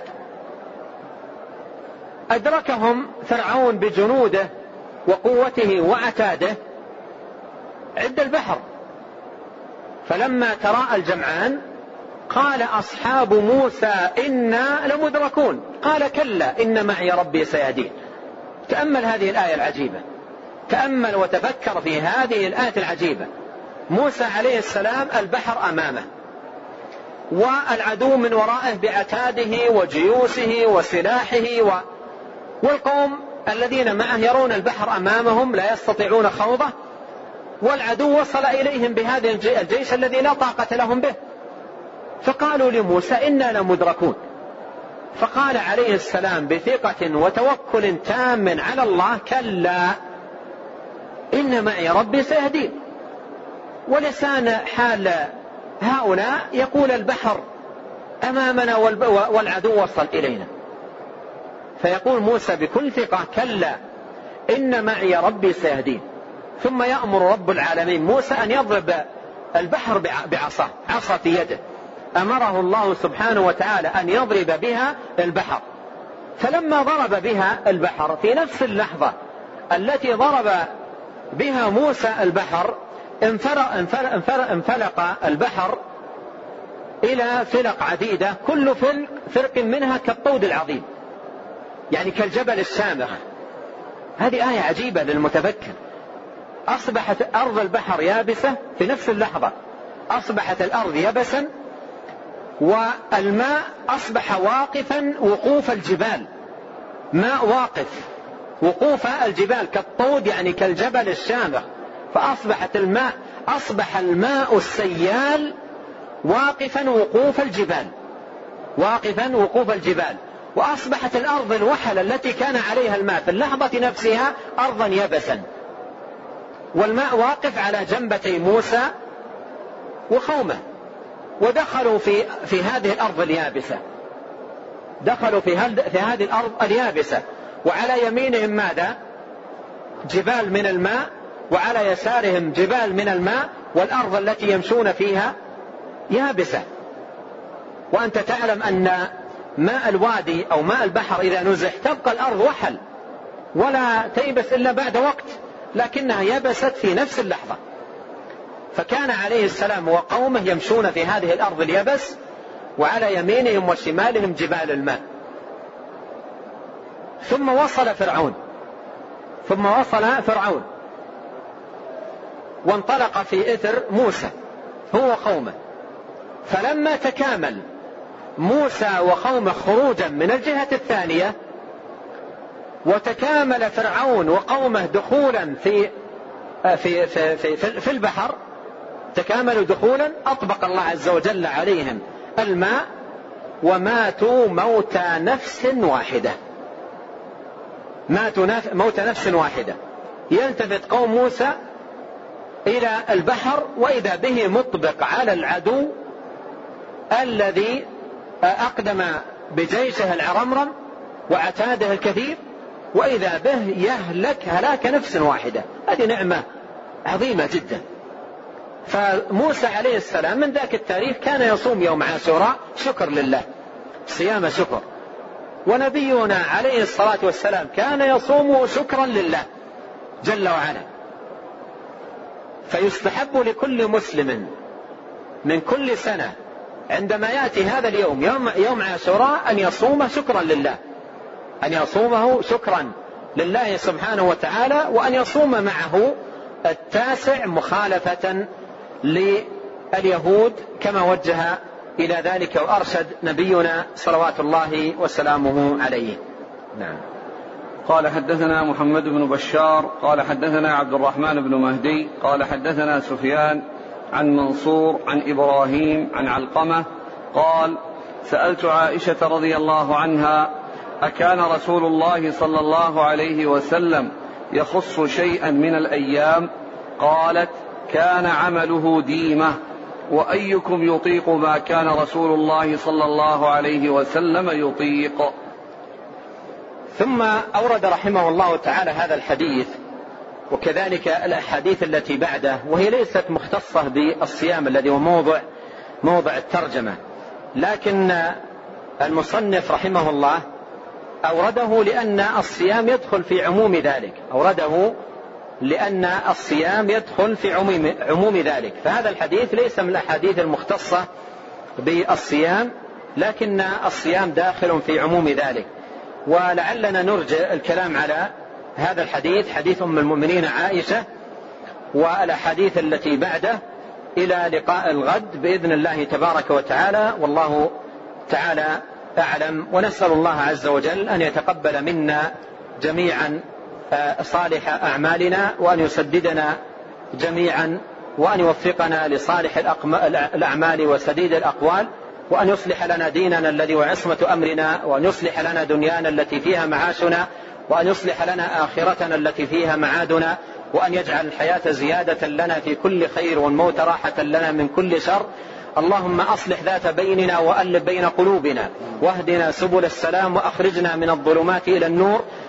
أدركهم فرعون بجنوده وقوته وعتاده عند البحر، فلما تراءى الجمعان قال أصحاب موسى إنا لمدركون، قال كلا إن معي ربي سيهدين. تأمل هذه الآية العجيبة، تأمل وتفكر في هذه الآية العجيبة. موسى عليه السلام البحر أمامه والعدو من ورائه بعتاده وجيوسه وسلاحه والقوم الذين معه يرون البحر أمامهم لا يستطيعون خوضه، والعدو وصل إليهم بهذا الجيش الذي لا طاقة لهم به. فقالوا لموسى إنا لمدركون، فقال عليه السلام بثقة وتوكل تام على الله كلا إن معي ربي سيهدين. ولسان حال هؤلاء يقول البحر أمامنا والعدو وصل إلينا، فيقول موسى بكل ثقة كلا إن معي ربي سيهدين. ثم يأمر رب العالمين موسى أن يضرب البحر بعصاه، عصا في يده، أمره الله سبحانه وتعالى أن يضرب بها البحر. فلما ضرب بها البحر في نفس اللحظة التي ضرب بها موسى البحر انفلق البحر إلى فلق عديدة، كل فرق منها كالطود العظيم، يعني كالجبل الشامخ. هذه آية عجيبة للمتفكر. أصبحت أرض البحر يابسة في نفس اللحظة، أصبحت الأرض يبسا، والماء أصبح واقفا وقوف الجبال، ماء واقف وقوف الجبال كالطود، يعني كالجبل الشامخ. أصبح الماء السيال واقفا وقوف الجبال، واقفا وقوف الجبال. وأصبحت الأرض الوحل التي كان عليها الماء في اللحظة نفسها أرضا يبسا، والماء واقف على جنبتي موسى وقومه. ودخلوا في هذه الأرض اليابسة، دخلوا في هذه الأرض اليابسة، وعلى يمينهم ماذا؟ جبال من الماء، وعلى يسارهم جبال من الماء، والأرض التي يمشون فيها يابسة. وأنت تعلم أن ماء الوادي أو ماء البحر إذا نزح تبقى الأرض وحل ولا تيبس إلا بعد وقت، لكنها يبست في نفس اللحظة. فكان عليه السلام وقومه يمشون في هذه الأرض اليبس، وعلى يمينهم وشمالهم جبال الماء. ثم وصل فرعون وانطلق في إثر موسى هو قومه. فلما تكامل موسى وقومه خروجا من الجهة الثانية، وتكامل فرعون وقومه دخولا في البحر، تكاملوا دخولا، أطبق الله عز وجل عليهم الماء وماتوا موت نفس واحدة. ماتوا موت نفس واحدة. يلتفت قوم موسى إلى البحر وإذا به مطبق على العدو الذي أقدم بجيشه العرمرم وعتاده الكثير، وإذا به يهلك هلاك نفس واحدة. هذه نعمة عظيمة جدا. فموسى عليه السلام من ذاك التاريخ كان يصوم يوم عاشوراء شكر لله، صيام شكر. ونبينا عليه الصلاة والسلام كان يصوم شكرا لله جل وعلا. فيستحب لكل مسلم من كل سنة عندما يأتي هذا اليوم يوم عاشوراء أن يصوم شكرا لله، أن يصومه شكرا لله سبحانه وتعالى، وأن يصوم معه 9 مخالفة لليهود كما وجه إلى ذلك وأرشد نبينا صلوات الله وسلامه عليه. نعم. قال حدثنا محمد بن بشار قال حدثنا عبد الرحمن بن مهدي قال حدثنا سفيان عن منصور عن إبراهيم عن علقمة قال سألت عائشة رضي الله عنها أكان رسول الله صلى الله عليه وسلم يخص شيئا من الأيام؟ قالت كان عمله ديمة، وأيكم يطيق ما كان رسول الله صلى الله عليه وسلم يطيق. ثم أورد رحمه الله تعالى هذا الحديث وكذلك الأحاديث التي بعده، وهي ليست مختصة بالصيام الذي هو موضع الترجمة، لكن المصنف رحمه الله أورده لأن الصيام يدخل في عموم ذلك، أورده لأن الصيام يدخل في عموم ذلك. فهذا الحديث ليس من الأحاديث المختصة بالصيام، لكن الصيام داخل في عموم ذلك. ولعلنا نرجع الكلام على هذا الحديث، حديث أم المؤمنين عائشة، والأحاديث التي بعده إلى لقاء الغد بإذن الله تبارك وتعالى، والله تعالى أعلم. ونسأل الله عز وجل أن يتقبل منا جميعا صالح أعمالنا، وأن يسددنا جميعا، وأن يوفقنا لصالح الأعمال وسديد الأقوال، وأن يصلح لنا ديننا الذي وعصمة أمرنا، وأن يصلح لنا دنيانا التي فيها معاشنا، وأن يصلح لنا آخرتنا التي فيها معادنا، وأن يجعل الحياة زيادة لنا في كل خير والموت راحة لنا من كل شر. اللهم أصلح ذات بيننا وألف بين قلوبنا، واهدنا سبل السلام، وأخرجنا من الظلمات إلى النور،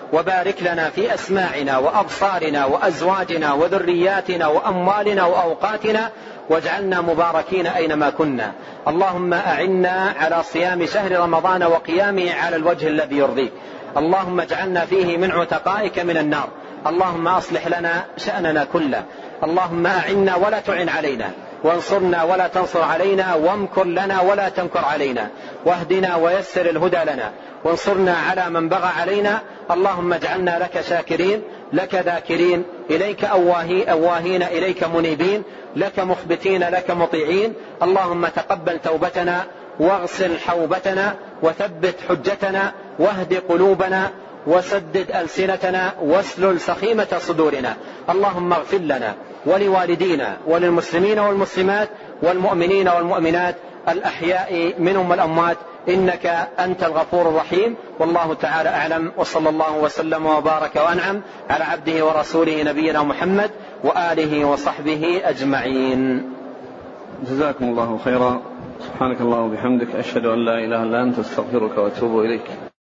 وبارك لنا في أسماعنا وأبصارنا وأزواجنا وذرياتنا وأموالنا وأوقاتنا، واجعلنا مباركين أينما كنا. اللهم أعنا على صيام شهر رمضان وقيامه على الوجه الذي يرضيك. اللهم اجعلنا فيه من عتقائك من النار. اللهم أصلح لنا شأننا كله. اللهم أعنا ولا تعن علينا، وانصرنا ولا تنصر علينا، وامكر لنا ولا تمكر علينا، واهدنا ويسر الهدى لنا، وانصرنا على من بغى علينا. اللهم اجعلنا لك شاكرين، لك ذاكرين، إليك أواهين، إليك منيبين، لك مخبتين، لك مطيعين. اللهم تقبل توبتنا، واغسل حوبتنا، وثبت حجتنا، واهد قلوبنا، وسدد ألسنتنا، واسلل سخيمة صدورنا. اللهم اغفر لنا ولوالدينا وللمسلمين والمسلمات والمؤمنين والمؤمنات الأحياء منهم والأموات، إنك أنت الغفور الرحيم. والله تعالى أعلم، وصلى الله وسلم وبارك وأنعم على عبده ورسوله نبينا محمد وآله وصحبه أجمعين. جزاكم الله خيرا. سبحانك اللهم وبحمدك، أشهد أن لا إله إلا أنت، أستغفرك وأتوب إليك.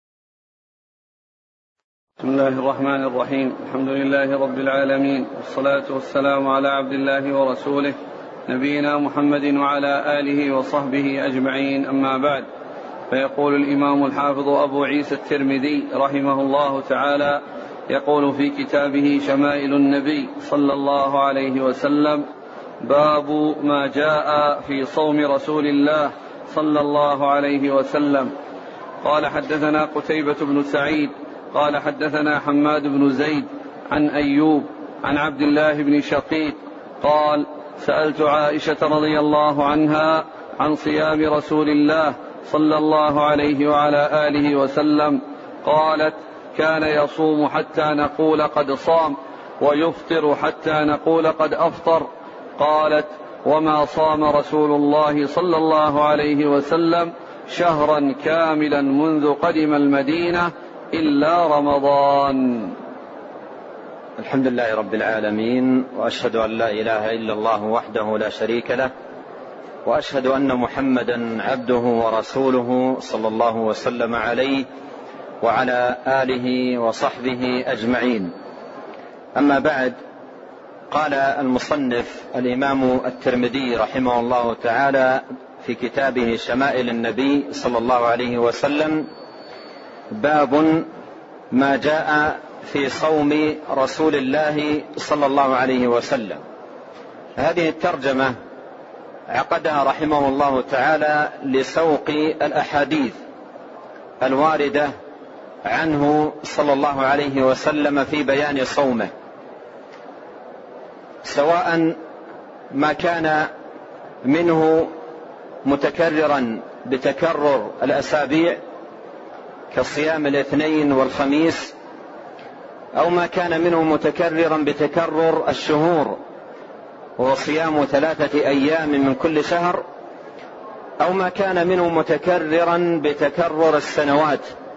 بسم الله الرحمن الرحيم. الحمد لله رب العالمين، والصلاة والسلام على عبد الله ورسوله نبينا محمد وعلى آله وصحبه أجمعين، أما بعد. فيقول الإمام الحافظ أبو عيسى الترمذي رحمه الله تعالى، يقول في كتابه شمائل النبي صلى الله عليه وسلم: باب ما جاء في صوم رسول الله صلى الله عليه وسلم. قال: حدثنا قتيبة بن سعيد قال: حدثنا حماد بن زيد عن أيوب عن عبد الله بن شقيق قال: سألت عائشة رضي الله عنها عن صيام رسول الله صلى الله عليه وعلى آله وسلم، قالت: كان يصوم حتى نقول قد صام، ويفطر حتى نقول قد أفطر. قالت: وما صام رسول الله صلى الله عليه وسلم شهرا كاملا منذ قدم المدينة إلا رمضان. الحمد لله رب العالمين، وأشهد أن لا إله إلا الله وحده لا شريك له، وأشهد أن محمدا عبده ورسوله صلى الله وسلم عليه وعلى آله وصحبه أجمعين. أما بعد، قال المصنف الإمام الترمذي رحمه الله تعالى في كتابه شمائل النبي صلى الله عليه وسلم: باب ما جاء في صوم رسول الله صلى الله عليه وسلم. هذه الترجمة عقدها رحمه الله تعالى لسوق الأحاديث الواردة عنه صلى الله عليه وسلم في بيان صومه، سواء ما كان منه متكررا بتكرر الأسابيع كصيام الاثنين والخميس، أو ما كان منه متكررا بتكرر الشهور وهو صيام 3 أيام من كل شهر، أو ما كان منه متكررا بتكرر السنوات،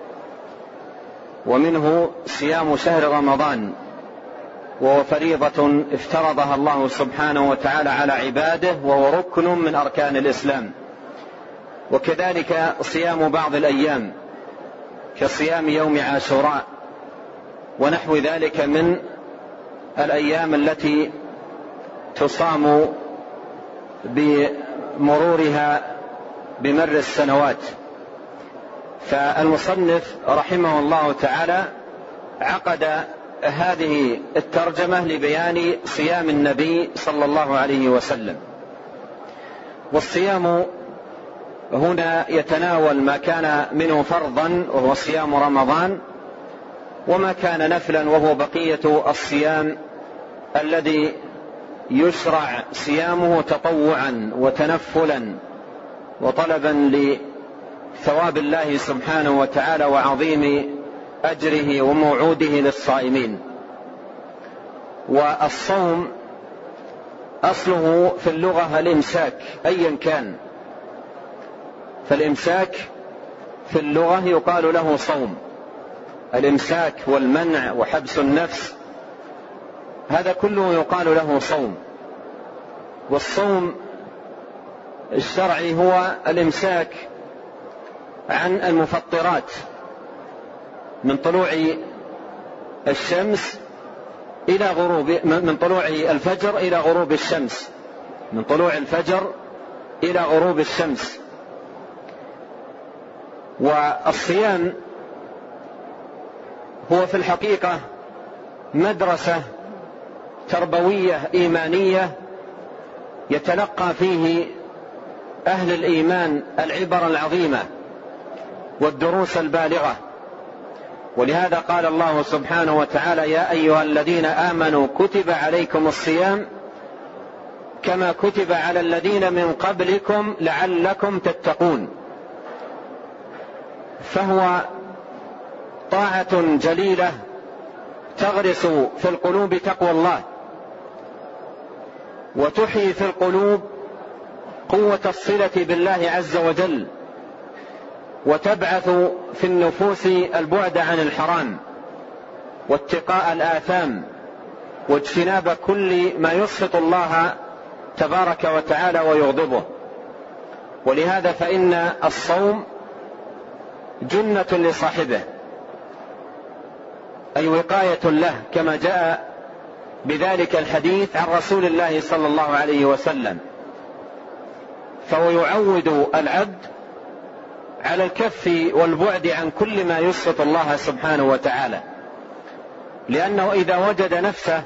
ومنه صيام شهر رمضان، وهو فريضة افترضها الله سبحانه وتعالى على عباده، وهو ركن من أركان الإسلام. وكذلك صيام بعض الأيام كصيام يوم عاشوراء ونحو ذلك من الأيام التي تصام بمرورها بمر السنوات. فالمصنف رحمه الله تعالى عقد هذه الترجمة لبيان صيام النبي صلى الله عليه وسلم. والصيام هنا يتناول ما كان منه فرضا وهو صيام رمضان، وما كان نفلا وهو بقية الصيام الذي يشرع صيامه تطوعا وتنفلا وطلبا لثواب الله سبحانه وتعالى وعظيم أجره وموعوده للصائمين. والصوم أصله في اللغة الإمساك أيا كان، فالإمساك في اللغة يقال له صوم. الإمساك والمنع وحبس النفس هذا كله يقال له صوم. والصوم الشرعي هو الإمساك عن المفطرات من طلوع الشمس إلى غروب، من طلوع الفجر إلى غروب الشمس، من طلوع الفجر إلى غروب الشمس. والصيام هو في الحقيقة مدرسة تربوية إيمانية يتلقى فيه أهل الإيمان العبر العظيمة والدروس البالغة. ولهذا قال الله سبحانه وتعالى: يا أيها الذين آمنوا كتب عليكم الصيام كما كتب على الذين من قبلكم لعلكم تتقون. فهو طاعة جليلة تغرس في القلوب تقوى الله، وتحيي في القلوب قوة الصلة بالله عز وجل، وتبعث في النفوس البعد عن الحرام واتقاء الآثام واجتناب كل ما يسخط الله تبارك وتعالى ويغضبه. ولهذا فإن الصوم جنة لصاحبه، أي وقاية له، كما جاء بذلك الحديث عن رسول الله صلى الله عليه وسلم. فهو يعود العبد على الكف والبعد عن كل ما يسخط الله سبحانه وتعالى، لأنه إذا وجد نفسه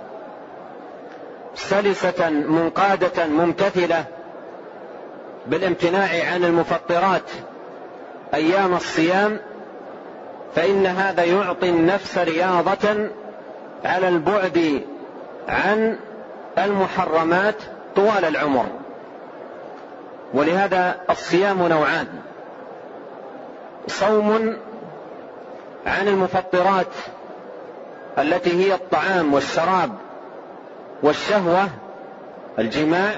سلسة منقادة ممتثلة بالامتناع عن المفطرات أيام الصيام، فإن هذا يعطي النفس رياضة على البعد عن المحرمات طوال العمر. ولهذا الصيام نوعان: صوم عن المفطرات التي هي الطعام والشراب والشهوة الجماع،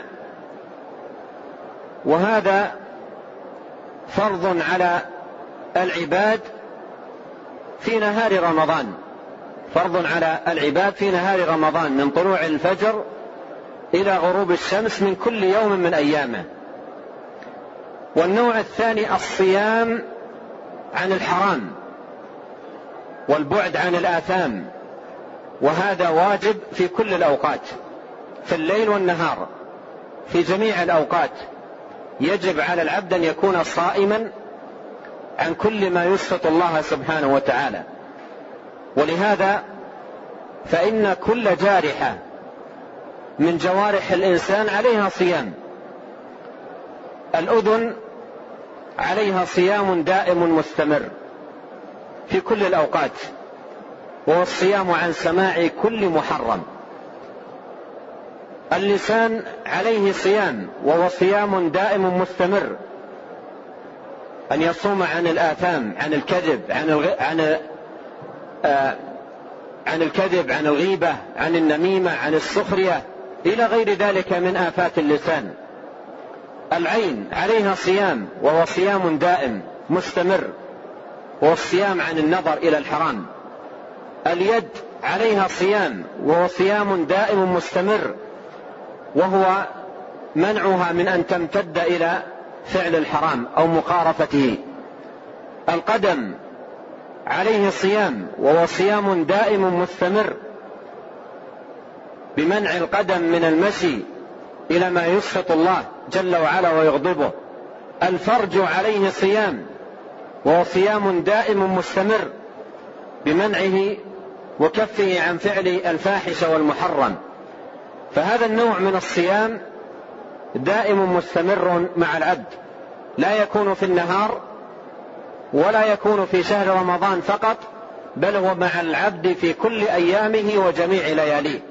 وهذا فرض على العباد في نهار رمضان، فرض على العباد في نهار رمضان من طلوع الفجر إلى غروب الشمس من كل يوم من أيامه. والنوع الثاني الصيام عن الحرام والبعد عن الآثام، وهذا واجب في كل الأوقات، في الليل والنهار، في جميع الأوقات يجب على العبد أن يكون صائما عن كل ما يسخط الله سبحانه وتعالى. ولهذا فإن كل جارحة من جوارح الإنسان عليها صيام. الأذن عليها صيام دائم مستمر في كل الأوقات، وهو الصيام عن سماع كل محرم. اللسان عليه صيام، وهو صيام دائم مستمر، أن يصوم عن الآثام، عن الكذب، عن الكذب، عن الغيبة، عن النميمة، عن السخرية، إلى غير ذلك من آفات اللسان. العين عليها صيام، وهو صيام دائم مستمر، وهو الصيام عن النظر إلى الحرام. اليد عليها صيام، وهو صيام دائم مستمر، وهو منعها من أن تمتد إلى فعل الحرام أو مقارفته. القدم عليه صيام، وهو صيام دائم مستمر بمنع القدم من المشي إلى ما يسخط الله جل وعلا ويغضبه. الفرج عليه صيام، وهو صيام دائم مستمر بمنعه وكفه عن فعل الفاحش والمحرم. فهذا النوع من الصيام دائم مستمر مع العبد، لا يكون في النهار ولا يكون في شهر رمضان فقط، بل هو مع العبد في كل أيامه وجميع لياليه.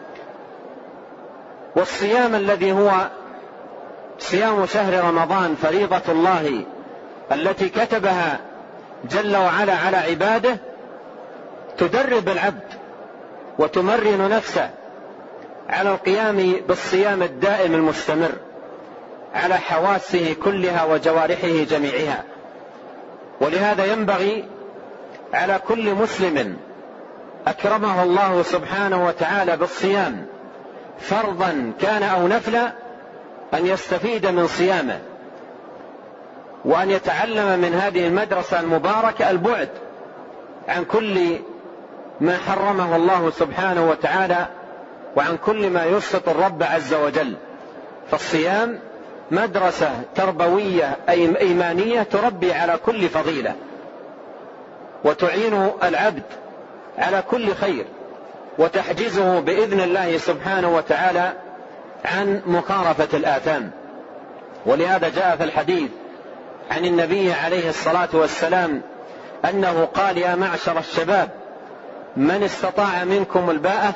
والصيام الذي هو صيام شهر رمضان فريضة الله التي كتبها جل وعلا على عباده، تدرب العبد وتمرن نفسه على القيام بالصيام الدائم المستمر على حواسه كلها وجوارحه جميعها. ولهذا ينبغي على كل مسلم أكرمه الله سبحانه وتعالى بالصيام، فرضا كان أو نفلا، أن يستفيد من صيامه، وأن يتعلم من هذه المدرسة المباركة البعد عن كل ما حرمه الله سبحانه وتعالى وعن كل ما يسخط الرب عز وجل. فالصيام مدرسة تربوية أي إيمانية تربي على كل فضيلة وتعين العبد على كل خير وتحجزه بإذن الله سبحانه وتعالى عن مخالفة الآثام. ولهذا جاء في الحديث عن النبي عليه الصلاة والسلام أنه قال: يا معشر الشباب من استطاع منكم الباءة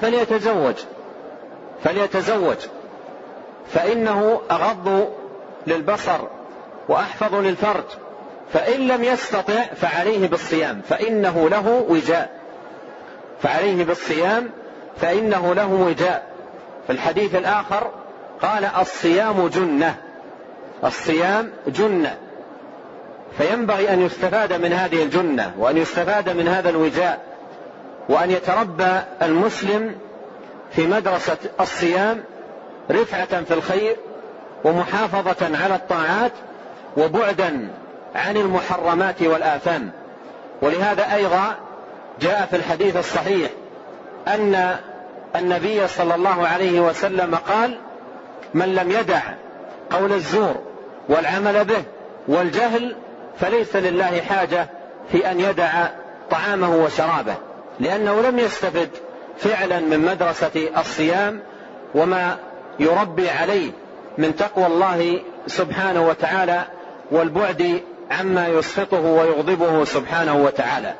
فليتزوج فإنه أغض للبصر وأحفظ للفرج، فإن لم يستطع فعليه بالصيام فإنه له وجاء. في الحديث الآخر قال: الصيام جنة. فينبغي أن يستفاد من هذه الجنة وأن يستفاد من هذا الوجاء، وأن يتربى المسلم في مدرسة الصيام رفعة في الخير ومحافظة على الطاعات وبعدا عن المحرمات والآثام. ولهذا أيضا جاء في الحديث الصحيح أن النبي صلى الله عليه وسلم قال: من لم يدع قول الزور والعمل به والجهل فليس لله حاجة في أن يدع طعامه وشرابه، لأنه لم يستفد فعلا من مدرسة الصيام وما يربي عليه من تقوى الله سبحانه وتعالى والبعد عما يسخطه ويغضبه سبحانه وتعالى.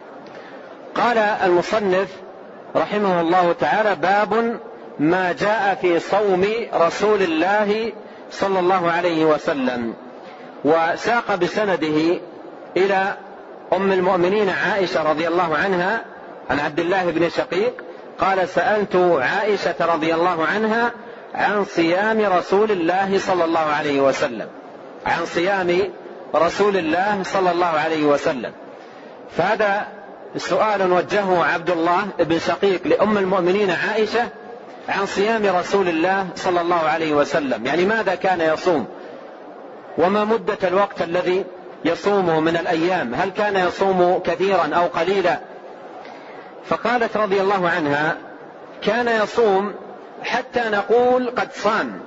قال المصنف رحمه الله تعالى: باب ما جاء في صوم رسول الله صلى الله عليه وسلم. وساق بسنده إلى أم المؤمنين عائشة رضي الله عنها عن عبد الله بن شقيق قال: سألت عائشة رضي الله عنها عن صيام رسول الله صلى الله عليه وسلم، عن صيام رسول الله صلى الله عليه وسلم. فهذا سؤال وجهه عبد الله بن شقيق لأم المؤمنين عائشة عن صيام رسول الله صلى الله عليه وسلم، يعني ماذا كان يصوم وما مدة الوقت الذي يصومه من الأيام، هل كان يصوم كثيرا أو قليلا. فقالت رضي الله عنها: كان يصوم حتى نقول قد صام.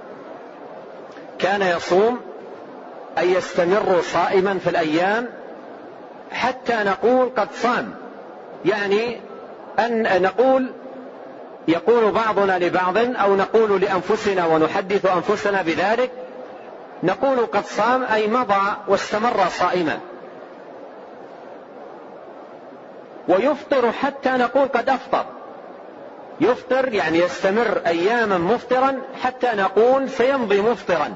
كان يصوم أي يستمر صائما في الأيام حتى نقول قد صام، يعني أن نقول يقول بعضنا لبعض أو نقول لأنفسنا ونحدث أنفسنا بذلك، نقول قد صام أي مضى واستمر صائما. ويفطر حتى نقول قد أفطر، يفطر يعني يستمر أياما مفطرا حتى نقول سيمضي مفطرا.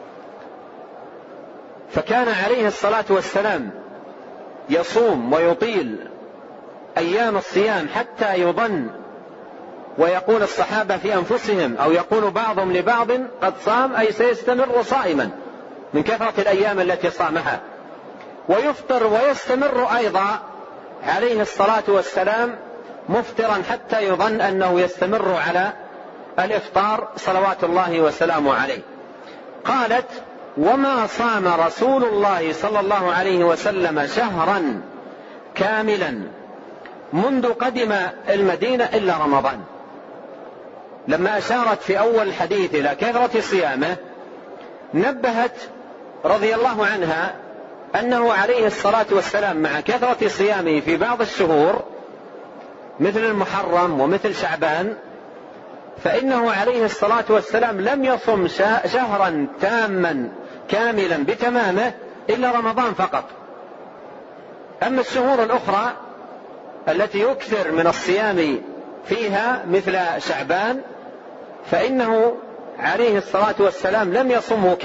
فكان عليه الصلاة والسلام يصوم ويطيل أيام الصيام حتى يظن ويقول الصحابة في أنفسهم أو يقول بعضهم لبعض قد صام أي سيستمر صائما من كثرة الأيام التي صامها. ويفطر ويستمر أيضا عليه الصلاة والسلام مفطرا حتى يظن أنه يستمر على الإفطار صلوات الله وسلامه عليه. قالت: وما صام رسول الله صلى الله عليه وسلم شهرا كاملا منذ قدم المدينة إلا رمضان. لما أشارت في أول الحديث إلى كثرة صيامه نبهت رضي الله عنها أنه عليه الصلاة والسلام مع كثرة صيامه في بعض الشهور مثل المحرم ومثل شعبان فإنه عليه الصلاة والسلام لم يصم شهرا تاما كاملا بتمامه إلا رمضان فقط. أما الشهور الأخرى التي يكثر من الصيام فيها مثل شعبان فإنه عليه الصلاة والسلام لم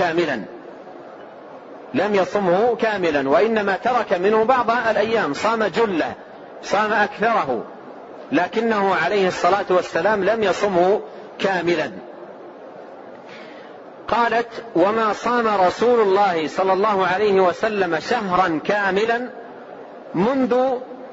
يصمه كاملا وإنما ترك منه بعض الأيام، صام جله، صام أكثره، لكنه عليه الصلاة والسلام لم يصمه كاملا. قالت: وما صام رسول الله صلى الله عليه وسلم شهرا كاملا منذ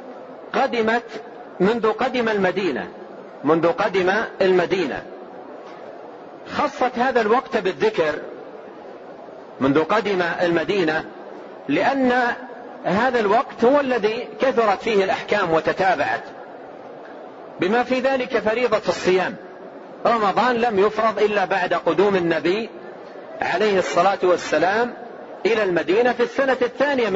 قدم المدينة. خصت هذا الوقت بالذكر منذ قدم المدينة لأن هذا الوقت هو الذي كثرت فيه الأحكام وتتابعت، بما في ذلك فريضة الصيام. رمضان لم يفرض إلا بعد قدوم النبي عليه الصلاة والسلام إلى المدينة في السنة الثانية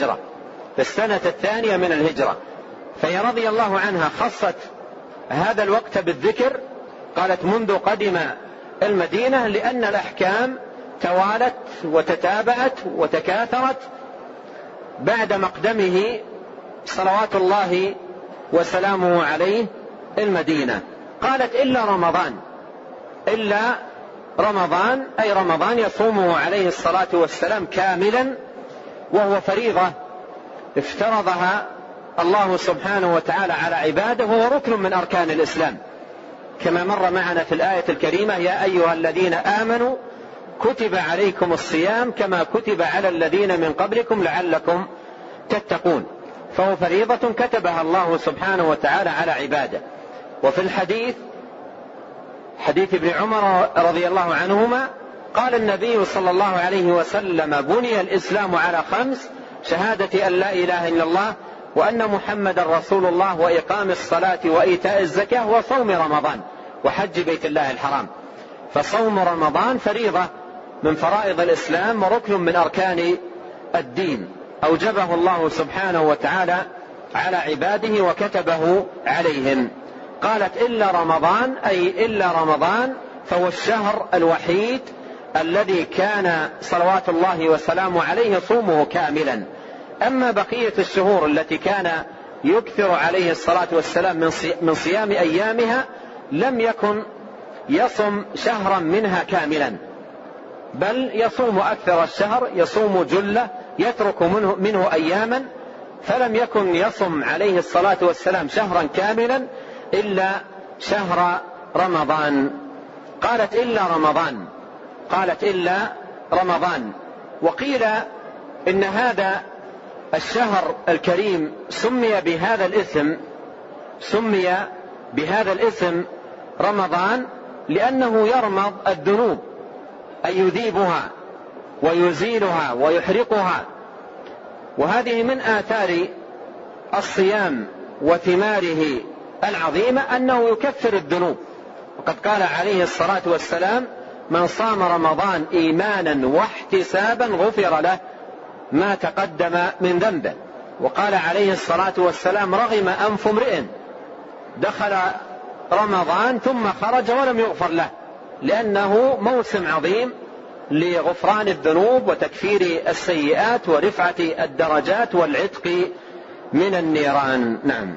من الهجرة. فهي رضي الله عنها خصت هذا الوقت بالذكر، قالت منذ قدم المدينة، لأن الأحكام توالت وتتابعت وتكاثرت بعد مقدمه صلوات الله وسلامه عليه المدينة. قالت إلا رمضان أي رمضان يصومه عليه الصلاة والسلام كاملا، وهو فريضة افترضها الله سبحانه وتعالى على عباده، وهو ركن من أركان الإسلام، كما مر معنا في الآية الكريمة: يا أيها الذين آمنوا كتب عليكم الصيام كما كتب على الذين من قبلكم لعلكم تتقون. فهو فريضة كتبها الله سبحانه وتعالى على عباده. وفي الحديث، حديث ابن عمر رضي الله عنهما، قال النبي صلى الله عليه وسلم: بني الإسلام على 5: شهادة أن لا إله إلا الله وأن محمد رسول الله وإقام الصلاة وإيتاء الزكاة وصوم رمضان وحج بيت الله الحرام. فصوم رمضان فريضة من فرائض الإسلام وركن من أركان الدين، أوجبه الله سبحانه وتعالى على عباده وكتبه عليهم. قالت إلا رمضان أي إلا رمضان، فهو الشهر الوحيد الذي كان صلوات الله وسلامه عليه صومه كاملا. أما بقية الشهور التي كان يكثر عليه الصلاة والسلام من صيام أيامها لم يكن يصم شهرا منها كاملا، بل يصوم أكثر الشهر، يصوم جلة، يترك منه أياما، فلم يكن يصم عليه الصلاة والسلام شهرا كاملا إلا شهر رمضان. قالت إلا رمضان. وقيل إن هذا الشهر الكريم سمي بهذا الاسم رمضان لأنه يرمض الذنوب، أي يذيبها ويزيلها ويحرقها. وهذه من آثار الصيام وثماره العظيمة أنه يكفر الذنوب. وقد قال عليه الصلاة والسلام: من صام رمضان إيمانا واحتسابا غفر له ما تقدم من ذنبه. وقال عليه الصلاة والسلام: رغم أنف امرئ دخل رمضان ثم خرج ولم يغفر له، لأنه موسم عظيم لغفران الذنوب وتكفير السيئات ورفعة الدرجات والعتق من النيران. نعم.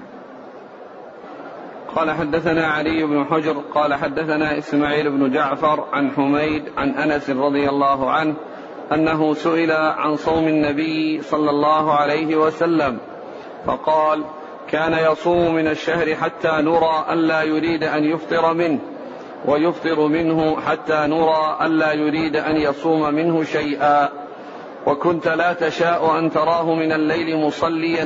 قال حدثنا علي بن حجر قال حدثنا إسماعيل بن جعفر عن حميد عن أنس رضي الله عنه أنه سئل عن صوم النبي صلى الله عليه وسلم فقال: كان يصوم من الشهر حتى نرى ألا يريد أن يفطر منه، ويفطر منه حتى نرى ألا يريد أن يصوم منه شيئا، وكنت لا تشاء أن تراه من الليل مصليا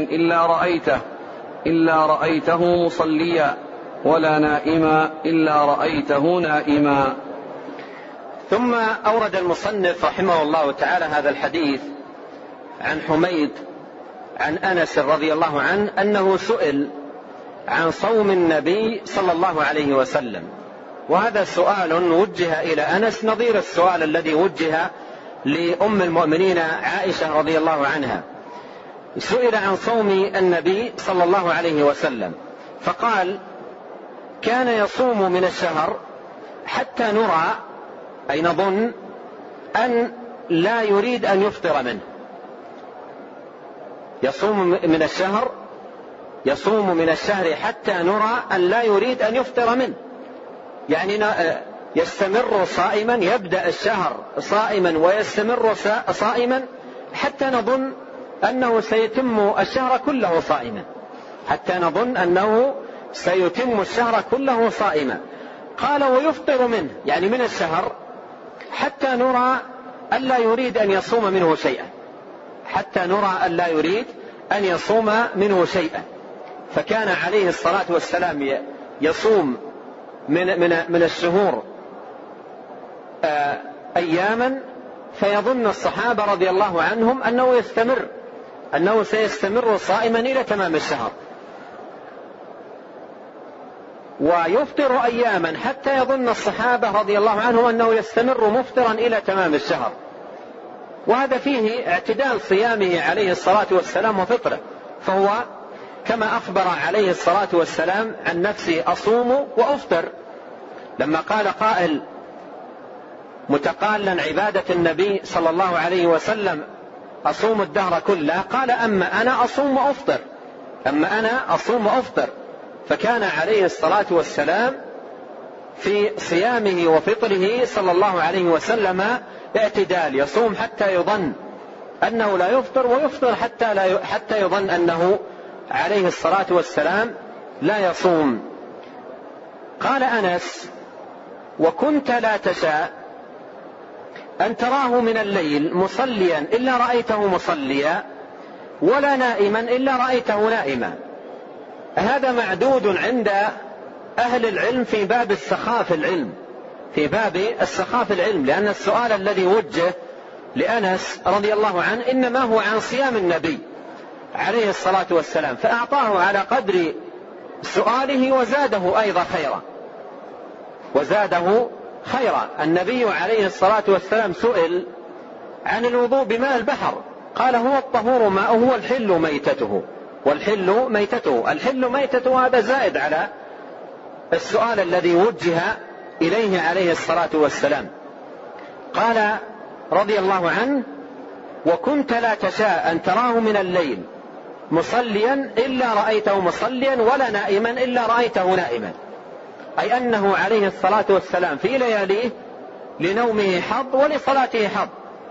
إلا رأيته مصليا، ولا نائما إلا رأيته نائما. ثم أورد المصنف رحمه الله تعالى هذا الحديث عن حميد عن أنس رضي الله عنه أنه سئل عن صوم النبي صلى الله عليه وسلم. وهذا سؤال وجه إلى أنس نظير السؤال الذي وجه لأم المؤمنين عائشة رضي الله عنها. سئل عن صوم النبي صلى الله عليه وسلم فقال: كان يصوم من الشهر حتى نرى، أي نظن، أن لا يريد أن يفطر منه. يصوم من الشهر حتى نرى أن لا يريد أن يفطر منه، يعني يستمر صائما، يبدأ الشهر صائما ويستمر صائما حتى نظن أنه سيتم الشهر كله صائما. قال: ويفطر منه، يعني من الشهر، حتى نرى ألا يريد أن يصوم منه شيئا. فكان عليه الصلاة والسلام يصوم من الشهور أياما، فيظن الصحابة رضي الله عنهم أنه سيستمر صائما إلى تمام الشهر. ويفطر أياما حتى يظن الصحابة رضي الله عنهم أنه يستمر مفطرا إلى تمام الشهر، وهذا فيه اعتدال صيامه عليه الصلاة والسلام وفطره، فهو كما أخبر عليه الصلاة والسلام عن نفسه أصوم وأفطر. لما قال قائل متقالا عبادة النبي صلى الله عليه وسلم أصوم الدهر كله، قال أما أنا أصوم وأفطر، أما أنا أصوم وأفطر. فكان عليه الصلاة والسلام في صيامه وفطره صلى الله عليه وسلم اعتدال، يصوم حتى يظن أنه لا يفطر، ويفطر حتى يظن أنه عليه الصلاة والسلام لا يصوم. قال أنس: وكنت لا تشاء أن تراه من الليل مصليا إلا رأيته مصليا، ولا نائما إلا رأيته نائما. هذا معدود عند أهل العلم في باب السخاء في العلم، في باب السخاء في العلم، لأن السؤال الذي وجه لأنس رضي الله عنه إنما هو عن صيام النبي عليه الصلاة والسلام، فأعطاه على قدر سؤاله وزاده أيضا خيرا، وزاده خيرا. النبي عليه الصلاة والسلام سئل عن الوضوء بماء البحر، قال: هو الطهور ماؤه والحل ميتته، والحل ميتته. الحل ميتته هذا زائد على السؤال الذي وجه إليه عليه الصلاة والسلام. قال رضي الله عنه: وكنت لا تشاء أن تراه من الليل مصليا إلا رأيته مصليا، ولا نائما إلا رأيته نائما، أي أنه عليه الصلاة والسلام في لياليه لنومه حظ ولصلاته حظ.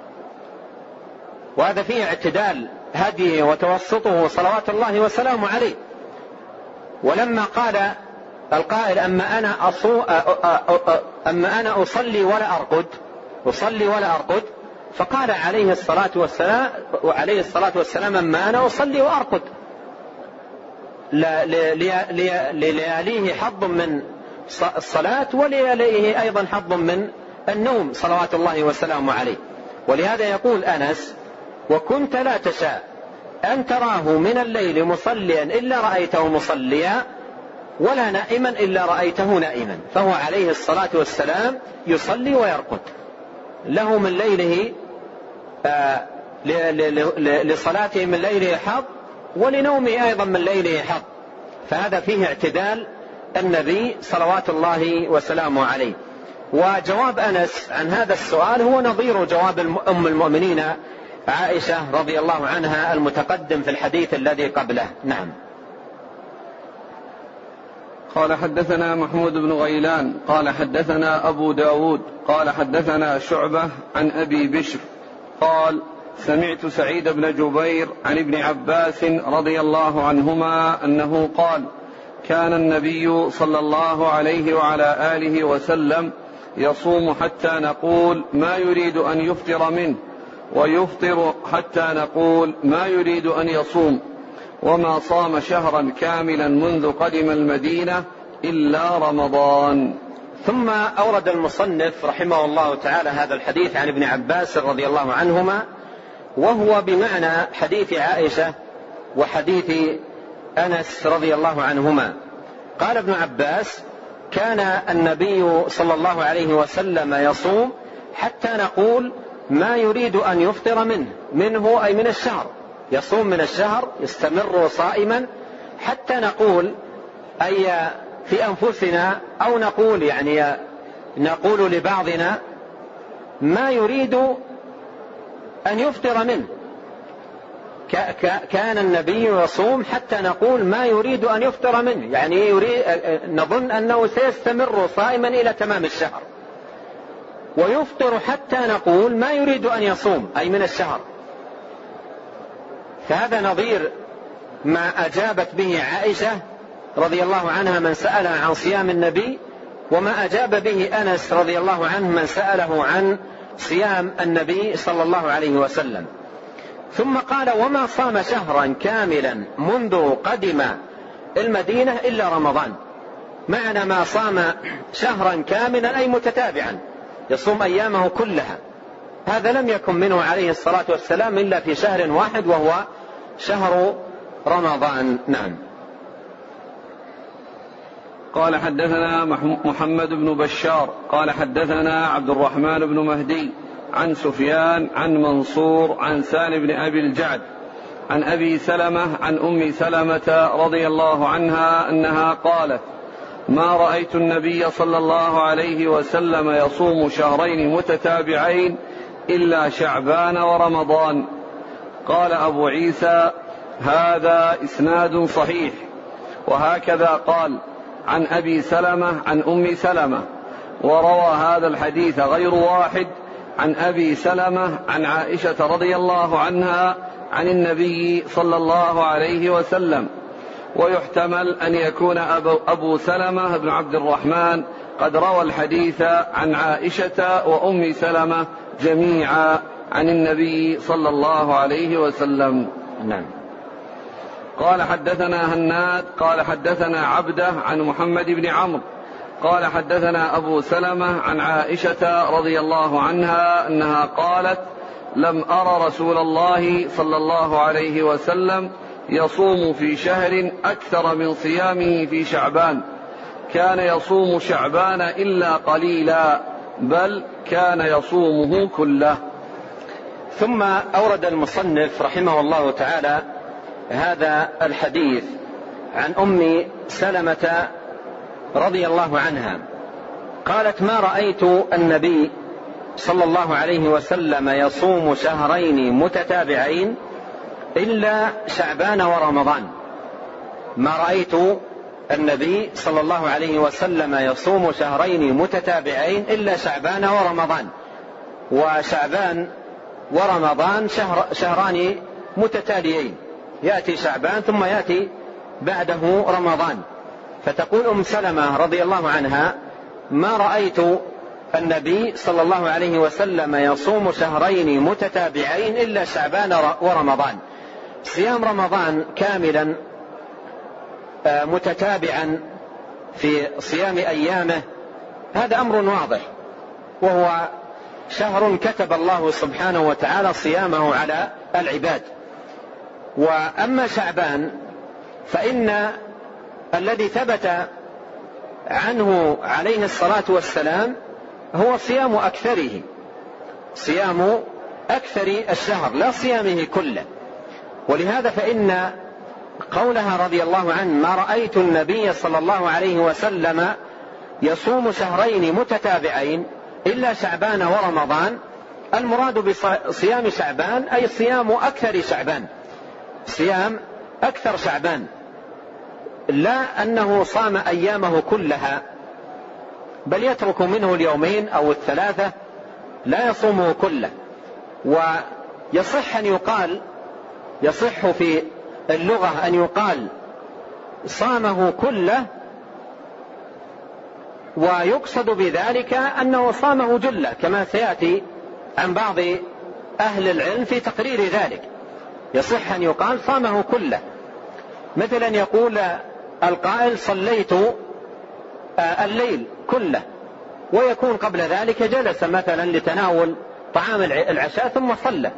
وهذا فيه اعتدال هديه وتوسطه صلوات الله وسلامه عليه. ولما قال القائل: أما أنا أصلي ولا أرقد، فقال عليه الصلاة والسلام: أما أنا أصلي وأرقد، لياليه حظ من الصلاة ولياليه أيضا حظ من النوم صلوات الله وسلامه عليه. ولهذا يقول أنس: وكنت لا تشاء أن تراه من الليل مصليا إلا رأيته مصليا، ولا نائما إلا رأيته نائما. فهو عليه الصلاة والسلام يصلي ويرقد، له من ليله لصلاته من ليله حظ، ولنومه أيضا من ليله حظ. فهذا فيه اعتدال النبي صلوات الله وسلامه عليه. وجواب أنس عن هذا السؤال هو نظير جواب أم المؤمنين عائشة رضي الله عنها المتقدم في الحديث الذي قبله. نعم. قال: حدثنا محمود بن غيلان قال حدثنا أبو داود قال حدثنا شعبة عن أبي بشر قال: سمعت سعيد بن جبير عن ابن عباس رضي الله عنهما أنه قال: كان النبي صلى الله عليه وعلى آله وسلم يصوم حتى نقول ما يريد أن يفطر منه، ويفطر حتى نقول ما يريد أن يصوم، وما صام شهرا كاملا منذ قدم المدينة إلا رمضان. ثم أورد المصنف رحمه الله تعالى هذا الحديث عن ابن عباس رضي الله عنهما، وهو بمعنى حديث عائشة وحديث أنس رضي الله عنهما. قال ابن عباس: كان النبي صلى الله عليه وسلم يصوم حتى نقول ما يريد أن يفطر منه أي من الشهر، يصوم من الشهر يستمر صائما حتى نقول أي في أنفسنا، أو نقول يعني نقول لبعضنا ما يريد أن يفطر منه. كان النبي يصوم حتى نقول ما يريد أن يفطر منه، يعني نظن أنه سيستمر صائما إلى تمام الشهر، ويفطر حتى نقول ما يريد أن يصوم أي من الشهر. فهذا نظير ما أجابت به عائشة رضي الله عنها من سألها عن صيام النبي، وما أجاب به أنس رضي الله عنه من سأله عن صيام النبي صلى الله عليه وسلم. ثم قال: وما صام شهرا كاملا منذ قدم المدينة إلا رمضان. معنى ما صام شهرا كاملا أي متتابعا يصوم أيامه كلها، هذا لم يكن منه عليه الصلاة والسلام إلا في شهر واحد وهو شهر رمضان. نعم. قال حدثنا محمد بن بشار قال حدثنا عبد الرحمن بن مهدي عن سفيان عن منصور عن سالم بن أبي الجعد عن أبي سلمة عن أم سلمة رضي الله عنها أنها قالت: ما رأيت النبي صلى الله عليه وسلم يصوم شهرين متتابعين إلا شعبان ورمضان. قال أبو عيسى: هذا إسناد صحيح. وهكذا قال عن أبي سلمة عن أم سلمة. وروى هذا الحديث غير واحد عن أبي سلمة عن عائشة رضي الله عنها عن النبي صلى الله عليه وسلم. ويحتمل أن يكون أبو سلمة بن عبد الرحمن قد روى الحديث عن عائشة وأم سلمة جميعا عن النبي صلى الله عليه وسلم. نعم. قال حدثنا هناد قال حدثنا عبده عن محمد بن عمرو قال حدثنا أبو سلمة عن عائشة رضي الله عنها أنها قالت: لم أر رسول الله صلى الله عليه وسلم يصوم في شهر أكثر من صيامه في شعبان، كان يصوم شعبان إلا قليلا، بل كان يصومه كله. ثم أورد المصنف رحمه الله تعالى هذا الحديث عن أم سلمة رضي الله عنها قالت: ما رأيت النبي صلى الله عليه وسلم يصوم شهرين متتابعين إلا شعبان ورمضان. ما رأيت النبي صلى الله عليه وسلم يصوم شهرين متتابعين إلا شعبان ورمضان. وشعبان ورمضان شهران متتاليين، يأتي شعبان ثم يأتي بعده رمضان. فتقول أم سلمة رضي الله عنها: ما رأيت النبي صلى الله عليه وسلم يصوم شهرين متتابعين إلا شعبان ورمضان. صيام رمضان كاملا متتابعا في صيام أيامه هذا أمر واضح، وهو شهر كتب الله سبحانه وتعالى صيامه على العباد. وأما شعبان فإن الذي ثبت عنه عليه الصلاة والسلام هو صيام أكثره، صيام أكثر الشهر لا صيامه كله. ولهذا فإن قولها رضي الله عنه: ما رأيت النبي صلى الله عليه وسلم يصوم شهرين متتابعين إلا شعبان ورمضان، المراد بصيام شعبان أي صيام أكثر شعبان، صيام أكثر شعبان، لا أنه صام أيامه كلها، بل يترك منه اليومين أو الثلاثة، لا يصومه كله. ويصح أن يقال، يصح في اللغة أن يقال صامه كله، ويقصد بذلك أنه صامه جلة، كما سيأتي عن بعض أهل العلم في تقرير ذلك. يصح أن يقال صامه كله، مثلا يقول القائل: صليت الليل كله، ويكون قبل ذلك جلس مثلا لتناول طعام العشاء ثم صلى،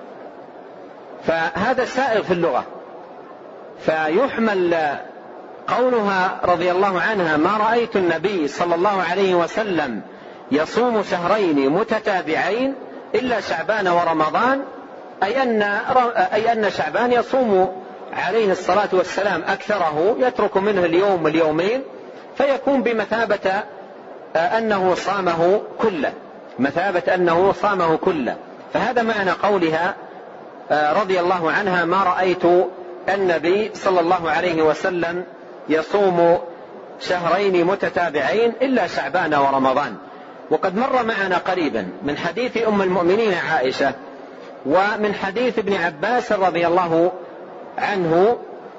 فهذا سائغ في اللغة. فيحمل قولها رضي الله عنها: ما رأيت النبي صلى الله عليه وسلم يصوم شهرين متتابعين إلا شعبان ورمضان، أي أن شعبان يصوم عليه الصلاة والسلام أكثره، يترك منه اليوم واليومين، فيكون بمثابة أنه صامه كله، مثابة أنه صامه كله. فهذا معنى قولها رضي الله عنها: ما رأيت النبي صلى الله عليه وسلم يصوم شهرين متتابعين إلا شعبان ورمضان. وقد مر معنا قريبا من حديث أم المؤمنين عائشة ومن حديث ابن عباس رضي الله عنه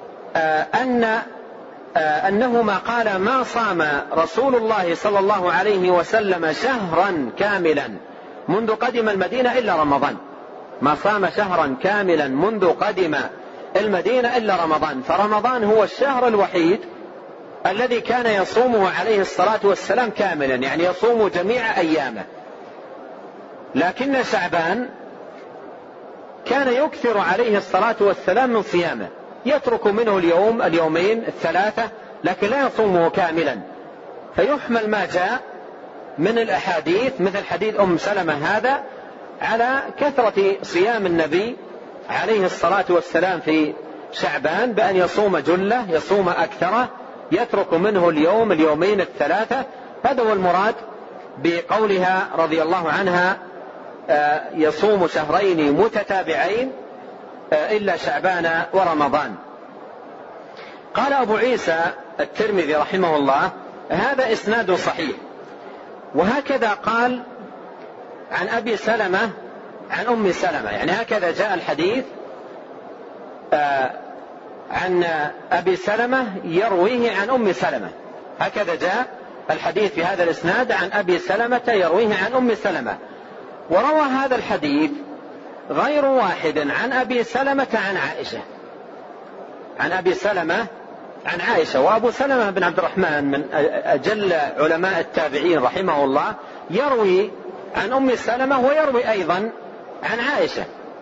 أنهما قال: ما صام رسول الله صلى الله عليه وسلم شهرا كاملا منذ قدم المدينة إلا رمضان. ما صام شهرا كاملا منذ قدم المدينة إلا رمضان، فرمضان هو الشهر الوحيد الذي كان يصومه عليه الصلاة والسلام كاملا، يعني يصوم جميع أيامه. لكن شعبان كان يكثر عليه الصلاة والسلام من صيامه، يترك منه اليوم اليومين الثلاثة، لكن لا يصومه كاملا، فيحمل ما جاء من الأحاديث مثل حديث أم سلمة هذا على كثرة صيام النبي عليه الصلاة والسلام في شعبان، بأن يصوم جلة، يصوم أكثره، يترك منه اليوم اليومين الثلاثة. هذا هو المراد بقولها رضي الله عنها يصوم شهرين متتابعين إلا شعبان ورمضان. قال أبو عيسى الترمذي رحمه الله هذا إسناد صحيح. وهكذا قال عن أبي سلمة عن أم سلمة، يعني هكذا جاء الحديث عن أبي سلمة يرويه عن أم سلمة، هكذا جاء الحديث في هذا الإسناد عن أبي سلمة يرويه عن أم سلمة. وروى هذا الحديث غير واحد عن أبي سلمة عن عائشة، عن أبي سلمة عن عائشة. وأبو سلمة بن عبد الرحمن من أجل علماء التابعين رحمه الله، يروي عن أم سلمة ويروي أيضا عن عائشة.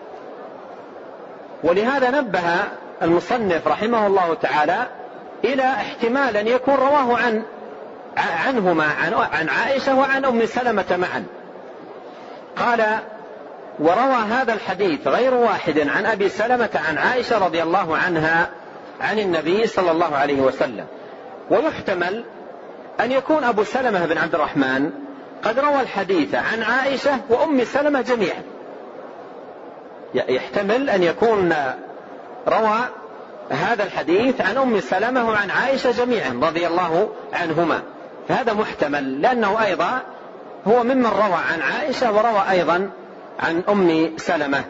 ولهذا نبه المصنف رحمه الله تعالى إلى احتمال أن يكون رواه عنهما عن عائشة وعن أم سلمة معا. قال وروى هذا الحديث غير واحد عن أبي سلمة عن عائشة رضي الله عنها عن النبي صلى الله عليه وسلم. ويحتمل أن يكون أبو سلمة بن عبد الرحمن قد روى الحديث عن عائشة وأم سلمة جميعا، يحتمل أن يكون روى هذا الحديث عن أم سلمة وعن عائشة جميعا رضي الله عنهما، فهذا محتمل لأنه أيضا هو ممن روى عن عائشة وروى أيضا عن أم سلمة.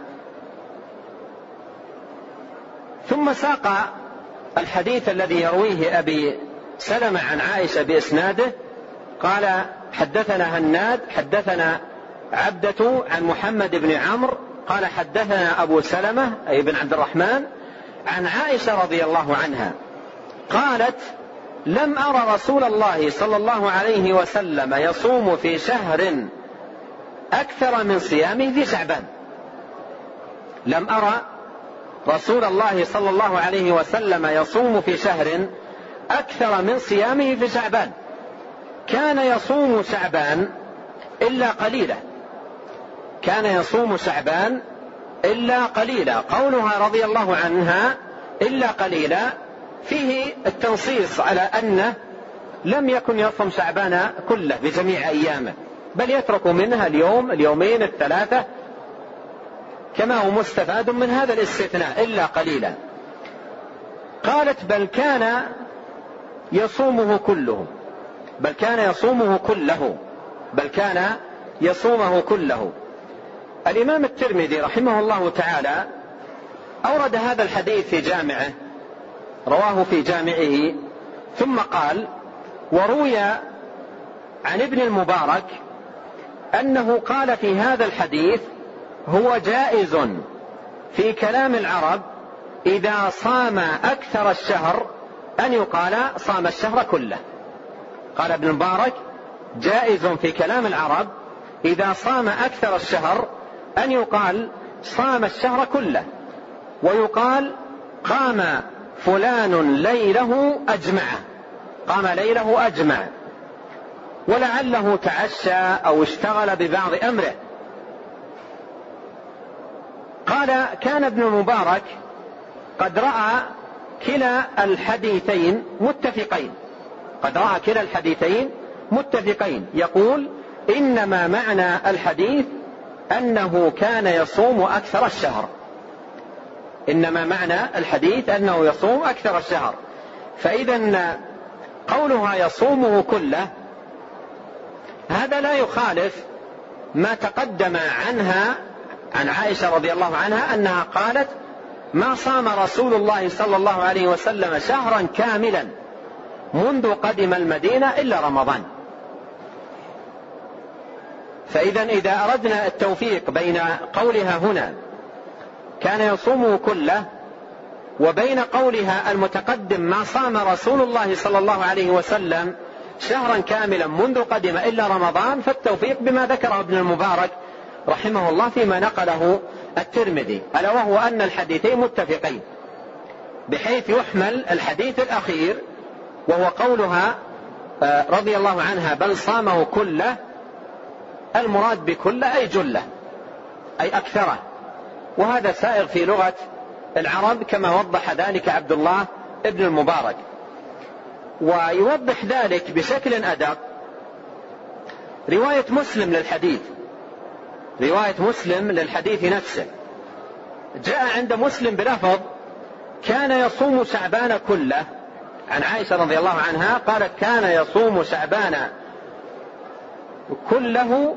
ثم ساق الحديث الذي يرويه أبي سلمة عن عائشة بإسناده. قال حدثنا هناد حدثنا عبدة عن محمد بن عمرو قال حدثنا أبو سلمة أي بن عبد الرحمن عن عائشة رضي الله عنها قالت لم أرى رسول الله صلى الله عليه وسلم يصوم في شهر أكثر من صيامه في شعبان. لم أرى رسول الله صلى الله عليه وسلم يصوم في شهر أكثر من صيامه في شعبان، كان يصوم شعبان إلا قليلا، كان يصوم شعبان إلا قليلا. قولها رضي الله عنها إلا قليلا فيه التنصيص على أنه لم يكن يصوم شعبان كله بجميع أيامه، بل يترك منها اليوم اليومين الثلاثة كما هو مستفاد من هذا الاستثناء إلا قليلا. قالت بل كان يصومه كله، بل كان يصومه كله، بل كان يصومه كله. الإمام الترمذي رحمه الله تعالى أورد هذا الحديث في جامعه، رواه في جامعه، ثم قال وروي عن ابن المبارك أنه قال في هذا الحديث هو جائز في كلام العرب إذا صام أكثر الشهر أن يقال صام الشهر كله. قال ابن المبارك جائز في كلام العرب إذا صام أكثر الشهر أن يقال صام الشهر كله، ويقال قام فلان ليله أجمعه، قام ليله أجمع، ولعله تعشى أو اشتغل ببعض أمره. قال كان ابن المبارك قد رأى كلا الحديثين متفقين، قد رأى كلا الحديثين متفقين، يقول إنما معنى الحديث أنه كان يصوم أكثر الشهر، إنما معنى الحديث أنه يصوم أكثر الشهر. فإذا قولها يصومه كله هذا لا يخالف ما تقدم عنها عن عائشة رضي الله عنها أنها قالت ما صام رسول الله صلى الله عليه وسلم شهرا كاملا منذ قدم المدينة إلا رمضان. فإذا إذا أردنا التوفيق بين قولها هنا كان يصومه كله وبين قولها المتقدم ما صام رسول الله صلى الله عليه وسلم شهرا كاملا منذ قدم إلا رمضان، فالتوفيق بما ذكره ابن المبارك رحمه الله فيما نقله الترمذي، ألا وهو أن الحديثين متفقين، بحيث يحمل الحديث الأخير وهو قولها رضي الله عنها بل صامه كله. المراد بكله أي جله أي أكثره، وهذا سائغ في لغة العرب كما وضح ذلك عبد الله ابن المبارك. ويوضح ذلك بشكل أدق رواية مسلم للحديث نفسه. جاء عند مسلم بلفظ كان يصوم شعبان كله، عن عائشة رضي الله عنها قالت كان يصوم شعبان كله،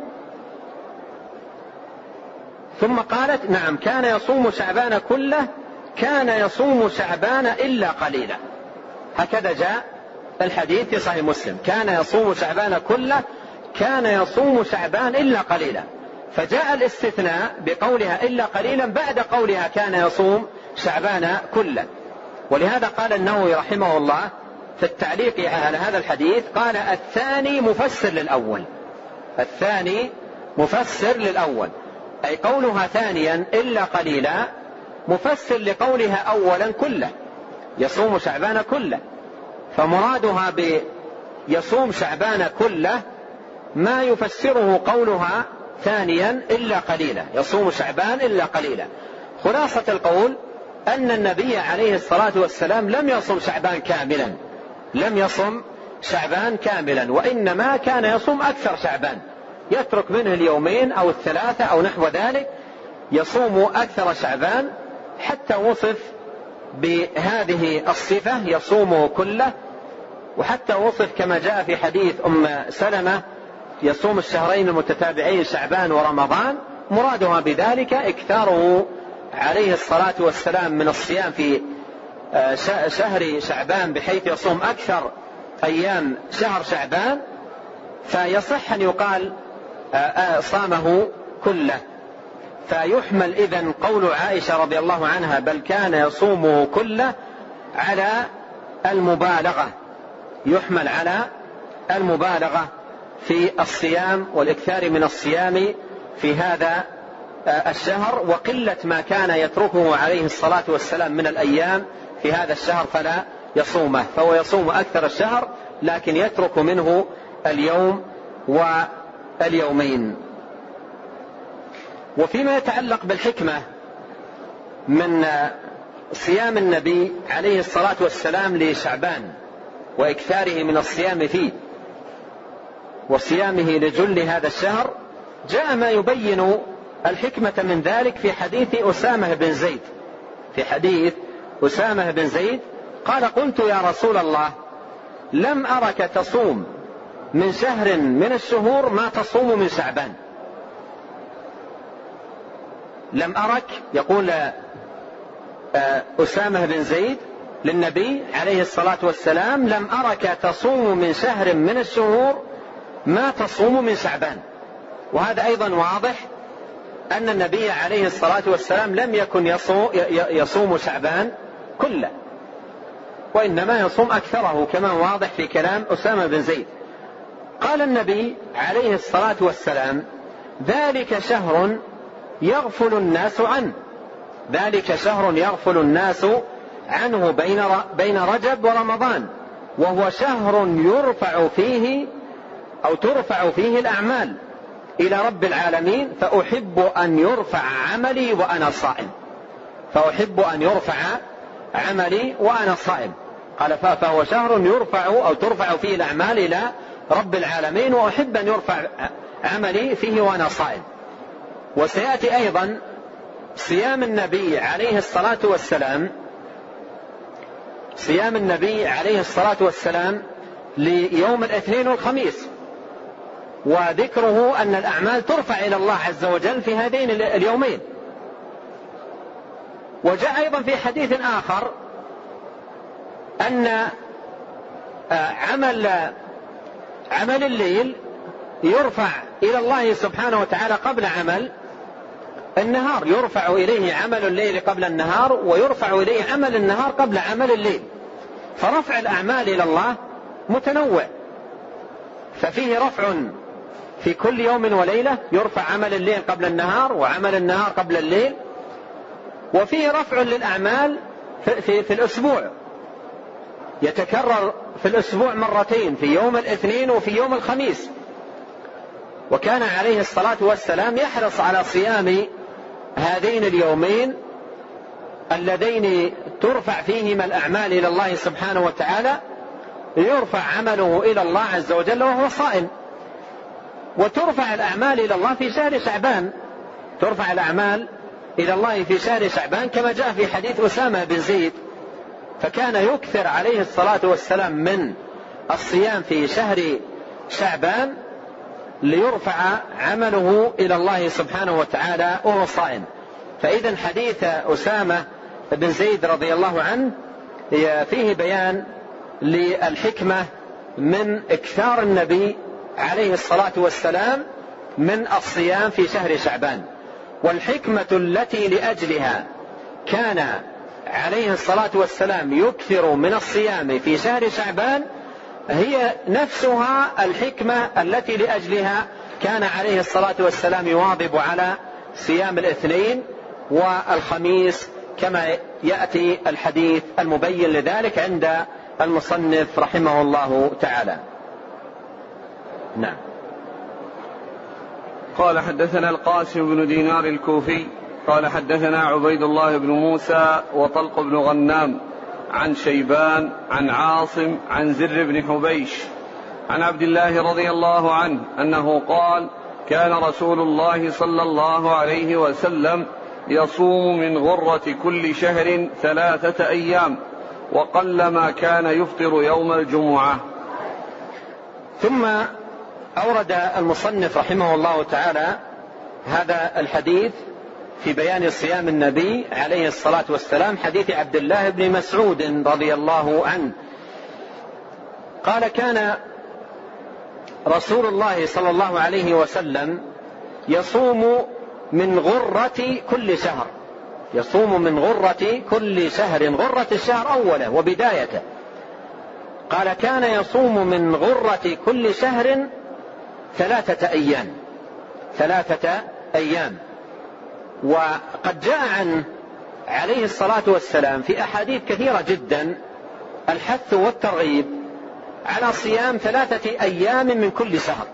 ثم قالت نعم كان يصوم شعبان كله كان يصوم شعبان إلا قليلا. هكذا جاء الحديث في صحيح مسلم، كان يصوم شعبان كله كان يصوم شعبان إلا قليلا، فجاء الاستثناء بقولها إلا قليلا بعد قولها كان يصوم شعبان كله. ولهذا قال النووي رحمه الله في التعليق على هذا الحديث قال الثاني مفسر للأول، أي قولها ثانيا إلا قليلا مفسر لقولها أولا كله يصوم شعبان كله، فمرادها بيصوم شعبان كله ما يفسره قولها ثانيا إلا قليلا، يصوم شعبان إلا قليلا. خلاصة القول أن النبي عليه الصلاة والسلام لم يصم شعبان كاملا، وإنما كان يصوم أكثر شعبان، يترك منه اليومين أو الثلاثة أو نحو ذلك، يصوم أكثر شعبان حتى وصف بهذه الصفة يصوم كله، وحتى وصف كما جاء في حديث أم سلمة يصوم الشهرين المتتابعين شعبان ورمضان، مرادها بذلك اكثاره عليه الصلاة والسلام من الصيام في شهر شعبان بحيث يصوم أكثر أيام شهر شعبان، فيصح أن يقال صامه كله. فيحمل إذن قول عائشة رضي الله عنها بل كان يصومه كله على المبالغة، يحمل على المبالغة في الصيام والإكثار من الصيام في هذا الشهر، وقلة ما كان يتركه عليه الصلاة والسلام من الأيام في هذا الشهر فلا يصومه، فهو يصوم أكثر الشهر لكن يترك منه اليوم واليومين. وفيما يتعلق بالحكمة من صيام النبي عليه الصلاة والسلام لشعبان وإكثاره من الصيام فيه وصيامه لجل هذا الشهر، جاء ما يبين الحكمة من ذلك في حديث أسامة بن زيد قال قلت يا رسول الله لم أرك تصوم من شهر من الشهور ما تصوم من شعبان. لم أرك، يقول أسامة بن زيد للنبي عليه الصلاة والسلام لم أرك تصوم من شهر من الشهور ما تصوم من شعبان. وهذا أيضا واضح أن النبي عليه الصلاة والسلام لم يكن يصوم شعبان كله، وإنما يصوم أكثره كما واضح في كلام أسامة بن زيد. قال النبي عليه الصلاة والسلام ذلك شهر يغفل الناس عنه بين رجب ورمضان، وهو شهر ترفع فيه الأعمال إلى رب العالمين، فأحب أن يرفع عملي وأنا صائم. قال فهو شهر ترفع فيه الأعمال إلى رب العالمين، وأحب أن يرفع عملي فيه وأنا صائم. وسيأتي أيضا صيام النبي عليه الصلاة والسلام ليوم الاثنين والخميس، وذكره أن الأعمال ترفع إلى الله عز وجل في هذين اليومين. وجاء أيضا في حديث آخر أن عمل الليل يرفع إلى الله سبحانه وتعالى قبل عمل النهار، يرفع إليه عمل الليل قبل النهار، ويرفع إليه عمل النهار قبل عمل الليل، فرفع الأعمال إلى الله متنوع، ففيه رفع في كل يوم وليلة، يرفع عمل الليل قبل النهار وعمل النهار قبل الليل، وفيه رفع للأعمال في الأسبوع، يتكرر في الأسبوع مرتين، في يوم الاثنين وفي يوم الخميس. وكان عليه الصلاة والسلام يحرص على صيام هذين اليومين اللذين ترفع فيهما الأعمال إلى الله سبحانه وتعالى، يرفع عمله إلى الله عز وجل وهو صائم. وترفع الأعمال إلى الله في شهر شعبان، ترفع الأعمال إلى الله في شهر شعبان كما جاء في حديث أسامة بن زيد. فكان يكثر عليه الصلاة والسلام من الصيام في شهر شعبان ليرفع عمله إلى الله سبحانه وتعالى وهو صائم. فإذا حديث أسامة بن زيد رضي الله عنه فيه بيان للحكمة من إكثار النبي عليه الصلاة والسلام من الصيام في شهر شعبان. والحكمة التي لأجلها كان عليه الصلاة والسلام يكثر من الصيام في شهر شعبان هي نفسها الحكمة التي لأجلها كان عليه الصلاة والسلام يواظب على صيام الاثنين والخميس كما يأتي الحديث المبين لذلك عند المصنف رحمه الله تعالى. نعم. قال حدثنا القاسم بن دينار الكوفي قال حدثنا عبيد الله بن موسى وطلق بن غنام عن شيبان عن عاصم عن زر بن حبيش عن عبد الله رضي الله عنه أنه قال كان رسول الله صلى الله عليه وسلم يصوم من غرة كل شهر 3 أيام وقلما كان يفطر يوم الجمعة. ثم أورد المصنف رحمه الله تعالى هذا الحديث في بيان صيام النبي عليه الصلاة والسلام، حديث عبد الله بن مسعود رضي الله عنه قال كان رسول الله صلى الله عليه وسلم يصوم من غرة كل شهر، يصوم من غرة كل شهر، غرة الشهر أوله وبدايته. قال كان يصوم من غرة كل شهر 3 أيام، 3 أيام. وقد جاء عنه عليه الصلاة والسلام في أحاديث كثيرة جدا الحث والترغيب على صيام 3 أيام من كل شهر.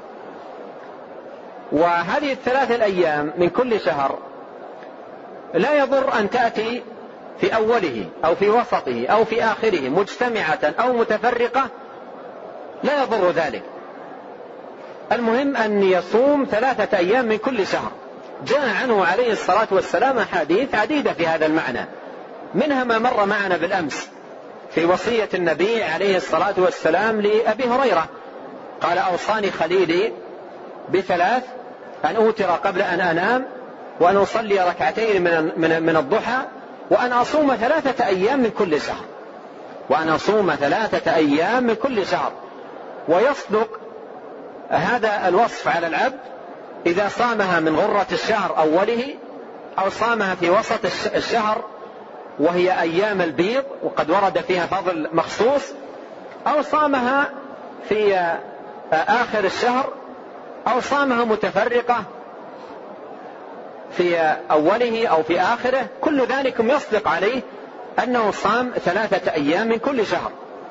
وهذه 3 الأيام من كل شهر لا يضر أن تأتي في أوله أو في وسطه أو في آخره مجتمعة أو متفرقة، لا يضر ذلك. المهم أن يصوم 3 أيام من كل شهر. جاء عنه عليه الصلاة والسلام أحاديث عديدة في هذا المعنى، منها ما مر معنا بالأمس في وصية النبي عليه الصلاة والسلام لأبي هريرة، قال أوصاني خليلي ب3: أن أوتر قبل أن أنام، وأن أصلي 2 من الضحى، وأن أصوم 3 أيام من كل شهر، وأن أصوم 3 أيام من كل شهر. ويصدق هذا الوصف على العبد إذا صامها من غرة الشهر أوله، أو صامها في وسط الشهر وهي أيام البيض وقد ورد فيها فضل مخصوص، أو صامها في آخر الشهر، أو صامها متفرقة في أوله أو في آخره. كل ذلك يصدق عليه أنه صام 3 أيام من كل شهر.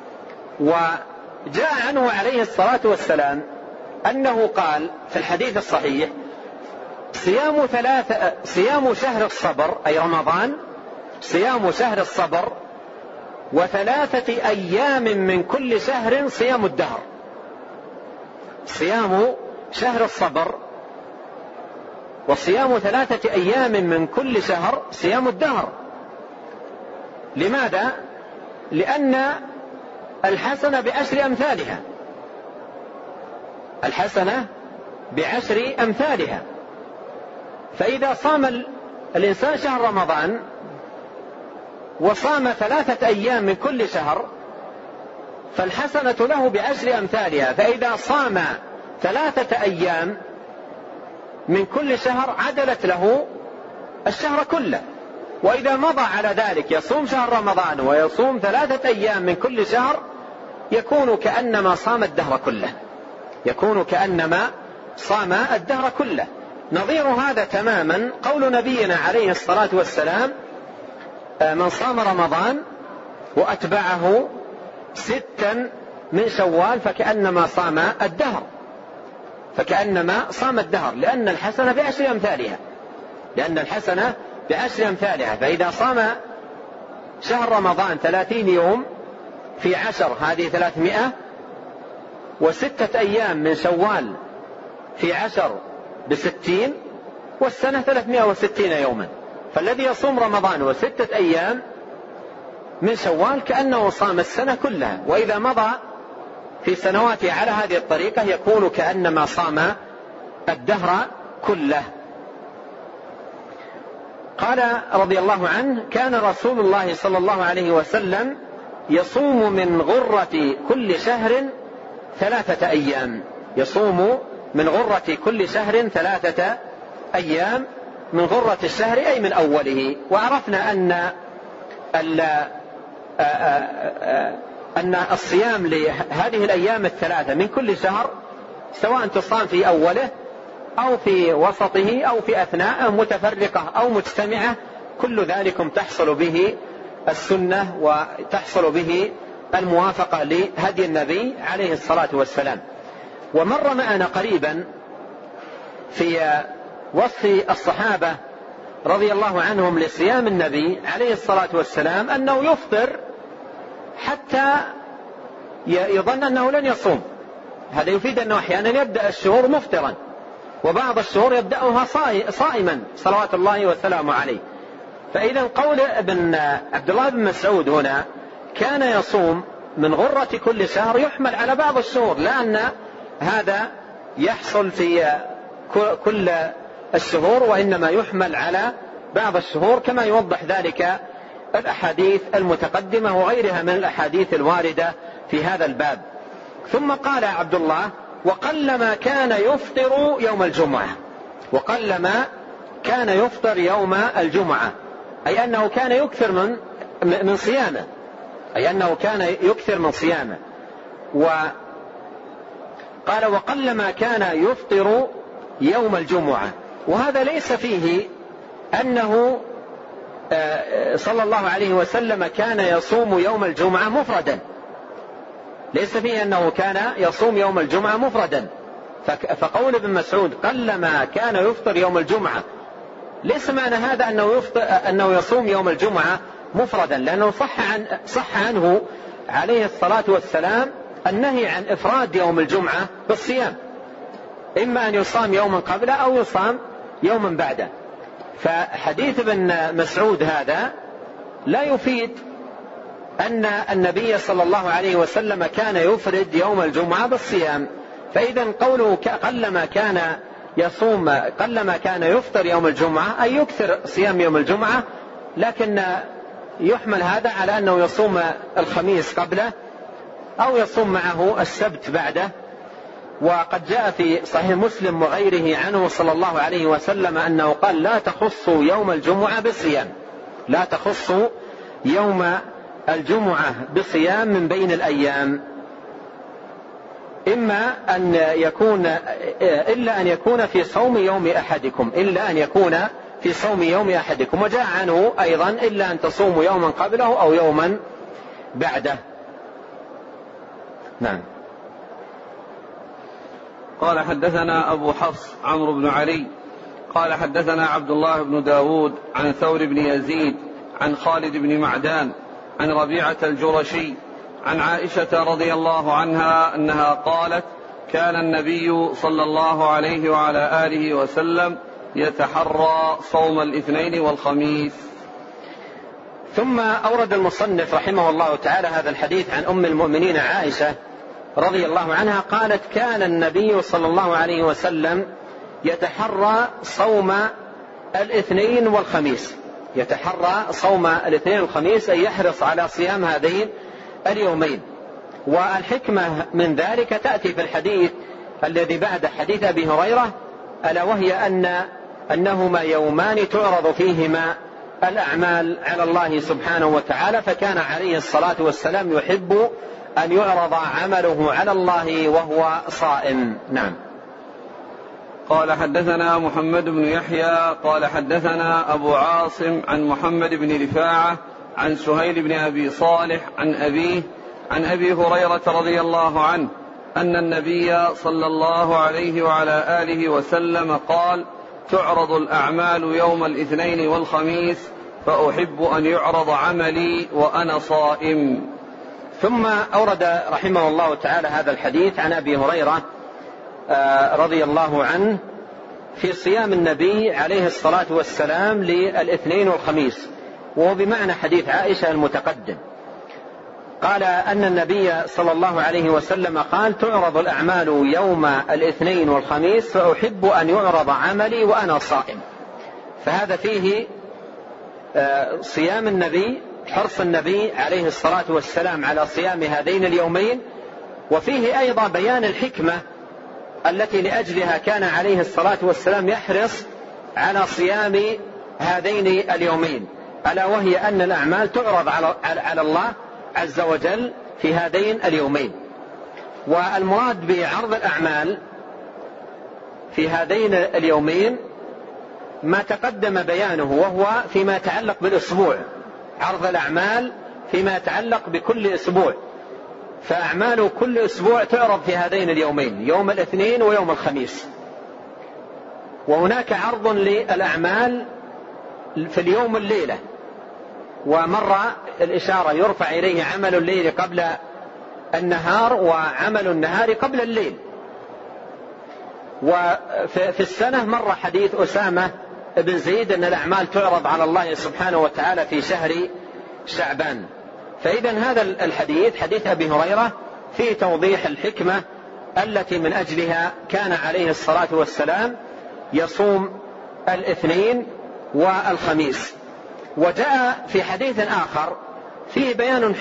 وجاء عنه عليه الصلاة والسلام أنه قال في الحديث الصحيح: صيام شهر الصبر أي رمضان، صيام شهر الصبر، و3 أيام من كل شهر صيام الدهر. صيام شهر الصبر وصيام 3 أيام من كل شهر صيام الدهر. لماذا؟ لأن الحسنة ب10 أمثالها، الحسنة ب10 أمثالها. فإذا صام الإنسان شهر رمضان وصام 3 أيام من كل شهر فالحسنة له ب10 أمثالها. فإذا صام 3 أيام من كل شهر عدلت له الشهر كله. وإذا مضى على ذلك يصوم شهر رمضان ويصوم 3 أيام من كل شهر يكون كأنما صام الدهر كله، يكون كأنما صام الدهر كله. نظير هذا تماما قول نبينا عليه الصلاة والسلام: من صام رمضان وأتبعه 6 من شوال فكأنما صام الدهر، لأن الحسنة بعشر أمثالها. فإذا صام شهر رمضان 30 يوم في 10 هذه 300، و6 أيام من شوال في 10 ب60، والسنة 360 يوما. فالذي يصوم رمضان و6 أيام من شوال كأنه صام السنة كلها، وإذا مضى في سنواته على هذه الطريقة يكون كأنما صام الدهر كله. قال رضي الله عنه: كان رسول الله صلى الله عليه وسلم يصوم من غرة كل شهر 3 أيام، يصوم من غرة كل شهر 3 أيام، من غرة الشهر أي من أوله. وعرفنا أن الصيام لهذه الأيام 3 من كل شهر سواء تصام في أوله أو في وسطه أو في أثناءه، متفرقة أو مجتمعة، كل ذلك تحصل به السنة وتحصل به الموافقة لهدي النبي عليه الصلاة والسلام. ومر معنا قريبا في وصف الصحابة رضي الله عنهم لصيام النبي عليه الصلاة والسلام أنه يفطر حتى يظن أنه لن يصوم. هذا يفيد أنه أحيانا يبدأ الشهور مفطرا، وبعض الشهور يبدأها صائما صلوات الله وسلامه عليه. فإذا قول ابن عبد الله بن مسعود هنا كان يصوم من غرة كل شهر يحمل على بعض الشهور، لأن هذا يحصل في كل الشهور، وإنما يحمل على بعض الشهور، كما يوضح ذلك الأحاديث المتقدمة وغيرها من الأحاديث الواردة في هذا الباب. ثم قال عبد الله: وقلما كان يفطر يوم الجمعة، وقلما كان يفطر يوم الجمعة، أي أنه كان يكثر من صيامه، وقال: وقلما كان يفطر يوم الجمعة. وهذا ليس فيه أنه صلى الله عليه وسلم كان يصوم يوم الجمعة مفردا، ليس فيه أنه كان يصوم يوم الجمعة مفردا. فقول ابن مسعود قلما كان يفطر يوم الجمعة ليس معنى هذا أنه يصوم يوم الجمعة مفردا، لأنه صح عنه عليه الصلاة والسلام النهي عن إفراد يوم الجمعة بالصيام، إما أن يصام يوما قبله أو يصام يوما بعده. فحديث ابن مسعود هذا لا يفيد أن النبي صلى الله عليه وسلم كان يفرد يوم الجمعة بالصيام. فإذا قوله قلما كان يفطر يوم الجمعة أي يكثر صيام يوم الجمعة، لكن يحمل هذا على أنه يصوم الخميس قبله أو يصوم معه السبت بعده. وقد جاء في صحيح مسلم وغيره عنه صلى الله عليه وسلم أنه قال: لا تخصوا يوم الجمعة بصيام، لا تخصوا يوم الجمعة بصيام من بين الأيام، إما أن يكون إلا أن يكون في صوم يوم أحدكم، وجاء عنه أيضا إلا أن تصوموا يوما قبله أو يوما بعده. نعم. قال: حدثنا أبو حفص عمرو بن علي قال: حدثنا عبد الله بن داود عن ثور بن يزيد عن خالد بن معدان عن ربيعة الجرشي عن عائشة رضي الله عنها أنها قالت: كان النبي صلى الله عليه وعلى آله وسلم يتحرى صوم الاثنين والخميس. ثم أورد المصنف رحمه الله تعالى هذا الحديث عن أم المؤمنين عائشة رضي الله عنها قالت: كان النبي صلى الله عليه وسلم يتحرى صوم الاثنين والخميس، أي يحرص على صيام هذين اليومين. والحكمة من ذلك تأتي في الحديث الذي بعد حديث أبي هريرة، ألا وهي أنهما يومان تعرض فيهما الأعمال على الله سبحانه وتعالى، فكان عليه الصلاة والسلام يحب أن يعرض عمله على الله وهو صائم. نعم. قال: حدثنا محمد بن يحيى قال: حدثنا أبو عاصم عن محمد بن رفاعة عن سهيل بن أبي صالح عن أبيه عن أبي هريرة رضي الله عنه أن النبي صلى الله عليه وعلى آله وسلم قال: تعرض الأعمال يوم الاثنين والخميس فأحب أن يعرض عملي وأنا صائم. ثم أورد رحمه الله تعالى هذا الحديث عن أبي هريرة رضي الله عنه في صيام النبي عليه الصلاة والسلام للاثنين والخميس، وهو بمعنى حديث عائشة المتقدم. قال أن النبي صلى الله عليه وسلم قال: تعرض الأعمال يوم الاثنين والخميس فأحب أن يعرض عملي وأنا صائم. فهذا فيه صيام النبي، حرص النبي عليه الصلاة والسلام على صيام هذين اليومين، وفيه أيضا بيان الحكمة التي لأجلها كان عليه الصلاة والسلام يحرص على صيام هذين اليومين، ألا وهي أن الأعمال تعرض على الله عز وجل في هذين اليومين. والمراد بعرض الأعمال في هذين اليومين ما تقدم بيانه، وهو فيما يتعلق بالأسبوع، عرض الأعمال فيما يتعلق بكل أسبوع، فأعمال كل أسبوع تعرض في هذين اليومين، يوم الاثنين ويوم الخميس. وهناك عرض للأعمال في اليوم الليلة، ومر الإشارة يرفع إليه عمل الليل قبل النهار وعمل النهار قبل الليل. وفي السنة مر حديث أسامة بن زيد أن الأعمال تعرض على الله سبحانه وتعالى في شهر شعبان. فإذا هذا الحديث حديث أبي هريرة فيه توضيح الحكمة التي من أجلها كان عليه الصلاة والسلام يصوم الاثنين والخميس. وجاء في حديث آخر فيه بيان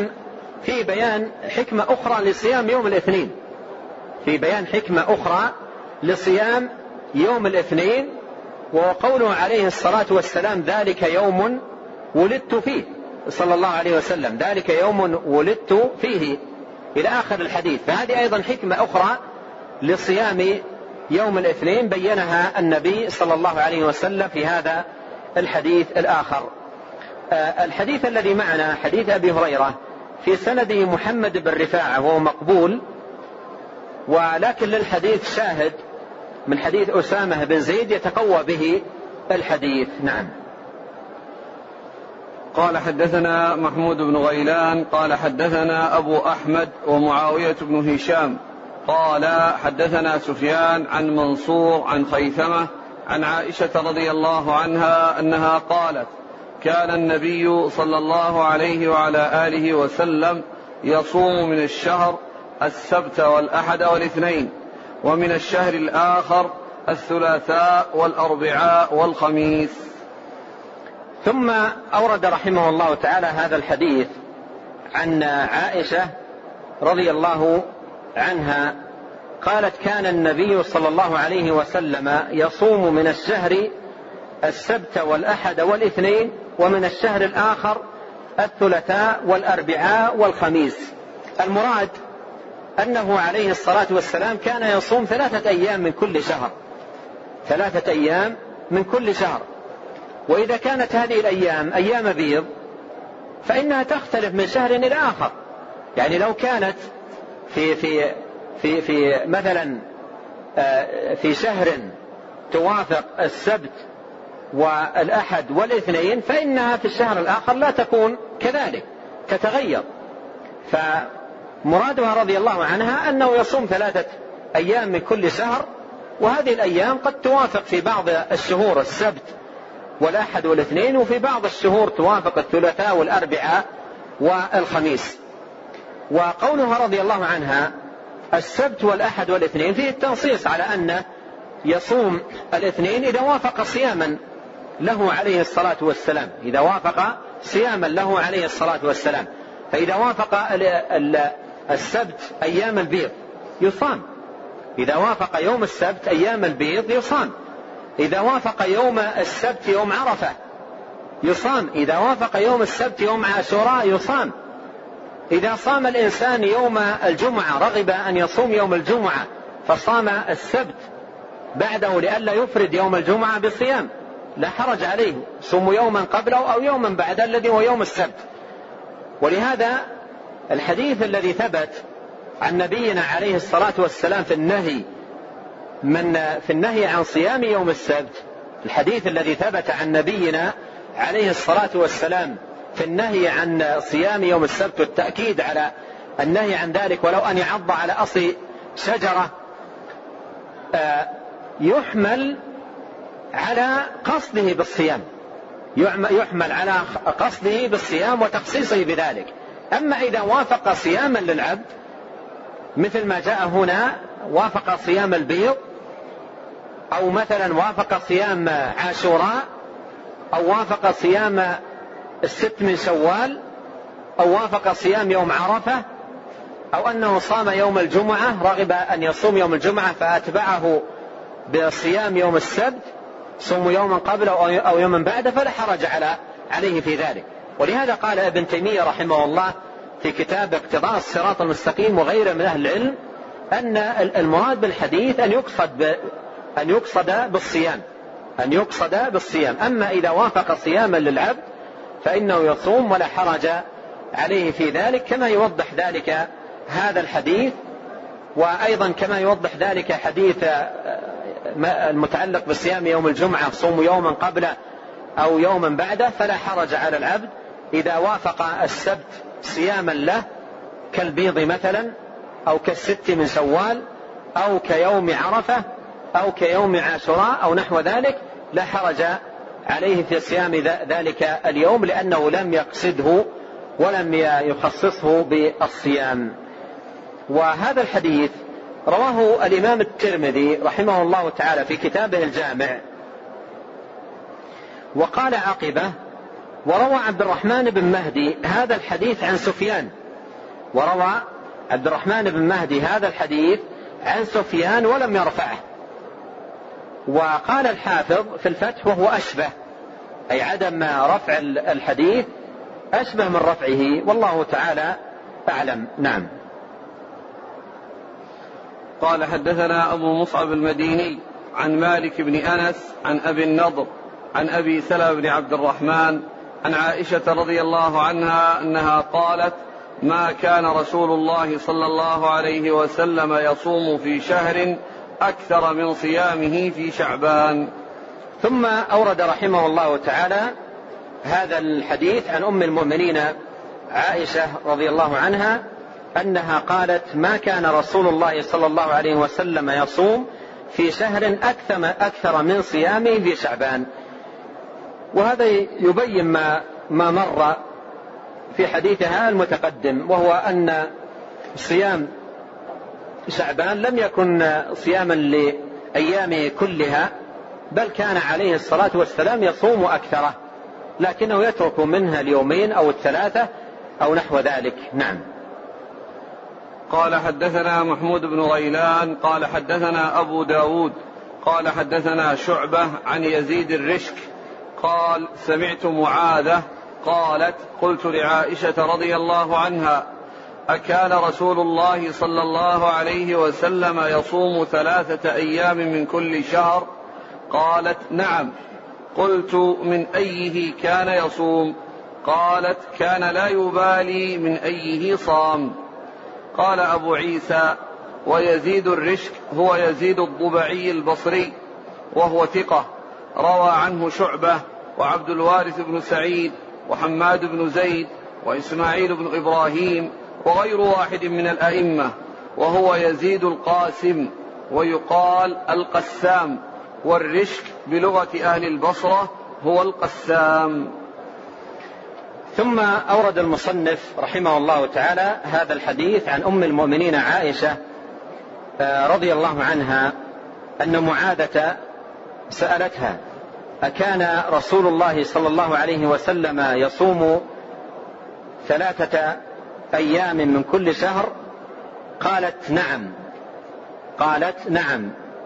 حكمة أخرى لصيام يوم الاثنين، في بيان حكمة أخرى لصيام يوم الاثنين، وقوله عليه الصلاة والسلام: ذلك يوم ولدت فيه، صلى الله عليه وسلم، ذلك يوم ولدت فيه، إلى آخر الحديث. فهذه أيضا حكمة أخرى لصيام يوم الاثنين بينها النبي صلى الله عليه وسلم في هذا الحديث الآخر. الحديث الذي معنا حديث أبي هريرة في سنده محمد بن رفاعة وهو مقبول، ولكن للحديث شاهد من حديث أسامة بن زيد يتقوى به الحديث. نعم. قال: حدثنا محمود بن غيلان قال حدثنا أبو أحمد ومعاوية بن هشام قال حدثنا سفيان عن منصور عن خيثمة عن عائشة رضي الله عنها أنها قالت: كان النبي صلى الله عليه وعلى آله وسلم يصوم من الشهر السبت والأحد والاثنين، ومن الشهر الآخر الثلاثاء والأربعاء والخميس. ثم أورد رحمه الله تعالى هذا الحديث عن عائشة رضي الله عنها قالت: كان النبي صلى الله عليه وسلم يصوم من الشهر السبت والأحد والاثنين، ومن الشهر الآخر الثلاثاء والأربعاء والخميس. المراد أنه عليه الصلاة والسلام كان يصوم 3 أيام من كل شهر، 3 أيام من كل شهر. وإذا كانت هذه الأيام أيام بيض فإنها تختلف من شهر إلى آخر. يعني لو كانت في مثلا في شهر توافق السبت والأحد والاثنين، فإنها في الشهر الآخر لا تكون كذلك، تتغير. فمرادها رضي الله عنها أنه يصوم 3 أيام من كل شهر، وهذه الأيام قد توافق في بعض الشهور السبت والأحد والاثنين، وفي بعض الشهور توافق الثلاثاء والأربعاء والخميس. وقولها رضي الله عنها السبت والأحد والاثنين فيه التنصيص على أن يصوم الاثنين إذا وافق صياما له عليه الصلاة والسلام، إذا وافق صياما له عليه الصلاة والسلام. فإذا وافق السبت أيام البيض يصام، إذا وافق يوم السبت أيام البيض يصام، إذا وافق يوم السبت يوم عرفة يصام، إذا وافق يوم السبت يوم عاشوراء يصام. إذا صام الإنسان يوم الجمعة رغب أن يصوم يوم الجمعة فصام السبت بعده لئلا يفرد يوم الجمعة بصيام لا حرج عليه، صوم يوما قبله أو يوما بعد الذي هو يوم السبت. ولهذا الحديث الذي ثبت عن نبينا عليه الصلاة والسلام في النهي عن صيام يوم السبت، الحديث الذي ثبت عن نبينا عليه الصلاة والسلام في النهي عن صيام يوم السبت والتأكيد على النهي عن ذلك ولو أن يعض على أصل شجرة، يحمل على قصده بالصيام، يحمل على قصده بالصيام وتخصيصه بذلك. أما إذا وافق صياما للعبد مثل ما جاء هنا، وافق صيام البيض، أو مثلا وافق صيام عاشوراء، أو وافق صيام 6 من شوال، أو وافق صيام يوم عرفة، أو أنه صام يوم الجمعة، رغب أن يصوم يوم الجمعة فأتبعه بصيام يوم السبت، صوم يوما قبله أو يوما بعده، فلا حرج عليه في ذلك. ولهذا قال ابن تيمية رحمه الله في كتاب اقتضاء الصراط المستقيم وغيره من أهل العلم أن المراد بالحديث أن يقصد بالصيام. أما إذا وافق صياما للعبد فإنه يصوم ولا حرج عليه في ذلك، كما يوضح ذلك هذا الحديث، وأيضا كما يوضح ذلك حديث المتعلق بصيام يوم الجمعة، صوم يوما قبله أو يوما بعده، فلا حرج على العبد إذا وافق السبت صياما له كالبيض مثلا، أو ك6 من شوال، أو كيوم عرفة، أو كيوم عاشوراء، أو نحو ذلك، لا حرج عليه في صيام ذلك اليوم، لأنه لم يقصده ولم يخصصه بالصيام. وهذا الحديث رواه الإمام الترمذي رحمه الله تعالى في كتابه الجامع، وقال عقبه: وروى عبد الرحمن بن مهدي هذا الحديث عن سفيان، وروى عبد الرحمن بن مهدي هذا الحديث عن سفيان ولم يرفعه. وقال الحافظ في الفتح: وهو أشبه، أي عدم رفع الحديث أشبه من رفعه، والله تعالى أعلم. نعم. قال: حدثنا أبو مصعب المديني عن مالك بن أنس عن أبي النضر عن أبي سلمة بن عبد الرحمن عن عائشة رضي الله عنها أنها قالت: ما كان رسول الله صلى الله عليه وسلم يصوم في شهر أكثر من صيامه في شعبان. ثم أورد رحمه الله تعالى هذا الحديث عن أم المؤمنين عائشة رضي الله عنها أنها قالت: ما كان رسول الله صلى الله عليه وسلم يصوم في شهر أكثر من صيامه في شعبان. وهذا يبين ما مر في حديثها المتقدم، وهو أن صيام شعبان لم يكن صياما لأيامه كلها، بل كان عليه الصلاة والسلام يصوم أكثره، لكنه يترك منها اليومين أو الثلاثة أو نحو ذلك. نعم. قال: حدثنا محمود بن غيلان قال حدثنا أبو داود قال حدثنا شعبة عن يزيد الرشك قال: سمعت معاذة قالت: قلت لعائشة رضي الله عنها: أكان رسول الله صلى الله عليه وسلم يصوم 3 أيام من كل شهر؟ قالت: نعم. قلت: من أيه كان يصوم؟ قالت: كان لا يبالي من أيه صام. قال أبو عيسى: ويزيد الرشك هو يزيد الضبعي البصري، وهو ثقة، روى عنه شعبة وعبد الوارث بن سعيد وحماد بن زيد وإسماعيل بن إبراهيم وغير واحد من الأئمة، وهو يزيد القاسم، ويقال القسام، والرشك بلغة أهل البصرة هو القسام. ثم أورد المصنف رحمه الله تعالى هذا الحديث عن أم المؤمنين عائشة رضي الله عنها أن معاذة سألتها: أكان رسول الله صلى الله عليه وسلم يصوم 3 أيام من كل شهر؟ قالت: نعم.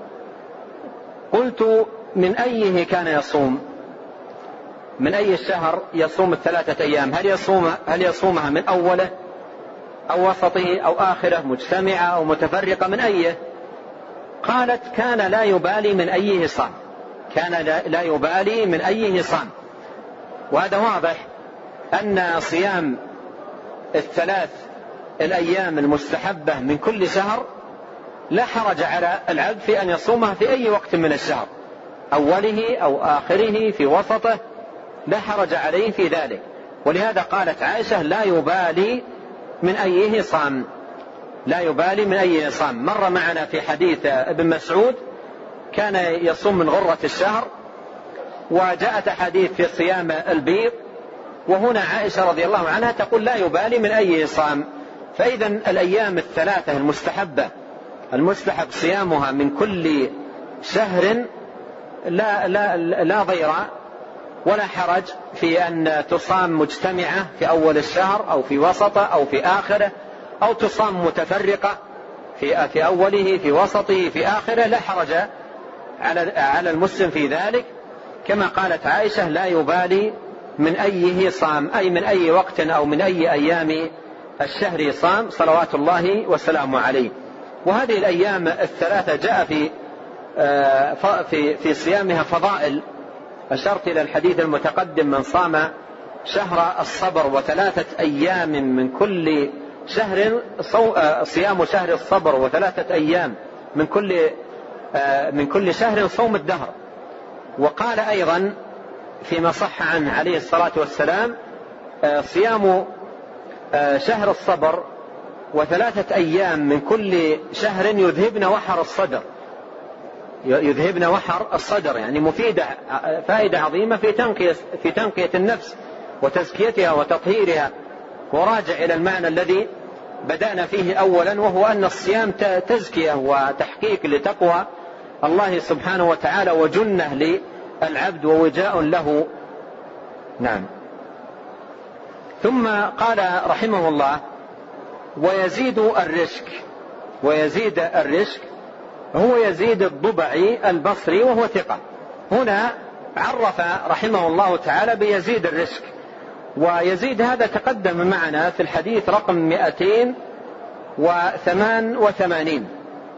قلت: من أيه كان يصوم؟ من أي الشهر يصوم 3 أيام؟ هل يصومها من أوله أو وسطه أو آخره، مجتمعة أو متفرقة، من أيه؟ قالت: كان لا يبالي من أيه صام. وهذا واضح أن صيام 3 الأيام المستحبة من كل شهر لا حرج على العبد في أن يصومها في أي وقت من الشهر، أوله أو آخره، في وسطه، لا حرج عليه في ذلك. ولهذا قالت عائشة لا يبالي من أيه صام، لا يبالي من أيه صام. مر معنا في حديث ابن مسعود كان يصوم من غرة الشهر، وجاءت حديث في صيام البيض، وهنا عائشة رضي الله عنها تقول لا يبالي من أيه صام. فإذا الأيام الثلاثة المستحبة المستحب صيامها من كل شهر لا ضير ولا حرج في أن تصام مجتمعة في أول الشهر أو في وسطه أو في آخره، أو تصام متفرقة في أوله في وسطه في آخره، لا حرج على المسلم في ذلك. كما قالت عائشة لا يبالي من أيه صام، أي من أي وقت أو من أي أيام الشهر صام صلوات الله وسلامه عليه. وهذه الأيام الثلاثة جاء في صيامها فضائل. أشرت إلى الحديث المتقدم من صام شهر الصبر وثلاثة أيام من كل شهر، صيام شهر الصبر وثلاثة أيام من كل شهر صوم الدهر. وقال أيضا فيما صح عنه عليه الصلاة والسلام صيام شهر الصبر وثلاثة أيام من كل شهر يذهبن وحر الصدر، يذهبن وحر الصدر، يعني مفيدة، فائدة عظيمة في تنقية النفس وتزكيتها وتطهيرها. وراجع إلى المعنى الذي بدأنا فيه أولا، وهو أن الصيام تزكية وتحقيق لتقوى الله سبحانه وتعالى وجنة للعبد ووجاء له. نعم. ثم قال رحمه الله ويزيد الرشك هو يزيد الضبعي البصري وهو ثقة. هنا عرف رحمه الله تعالى بيزيد الرشك، ويزيد هذا تقدم معنا في الحديث رقم 288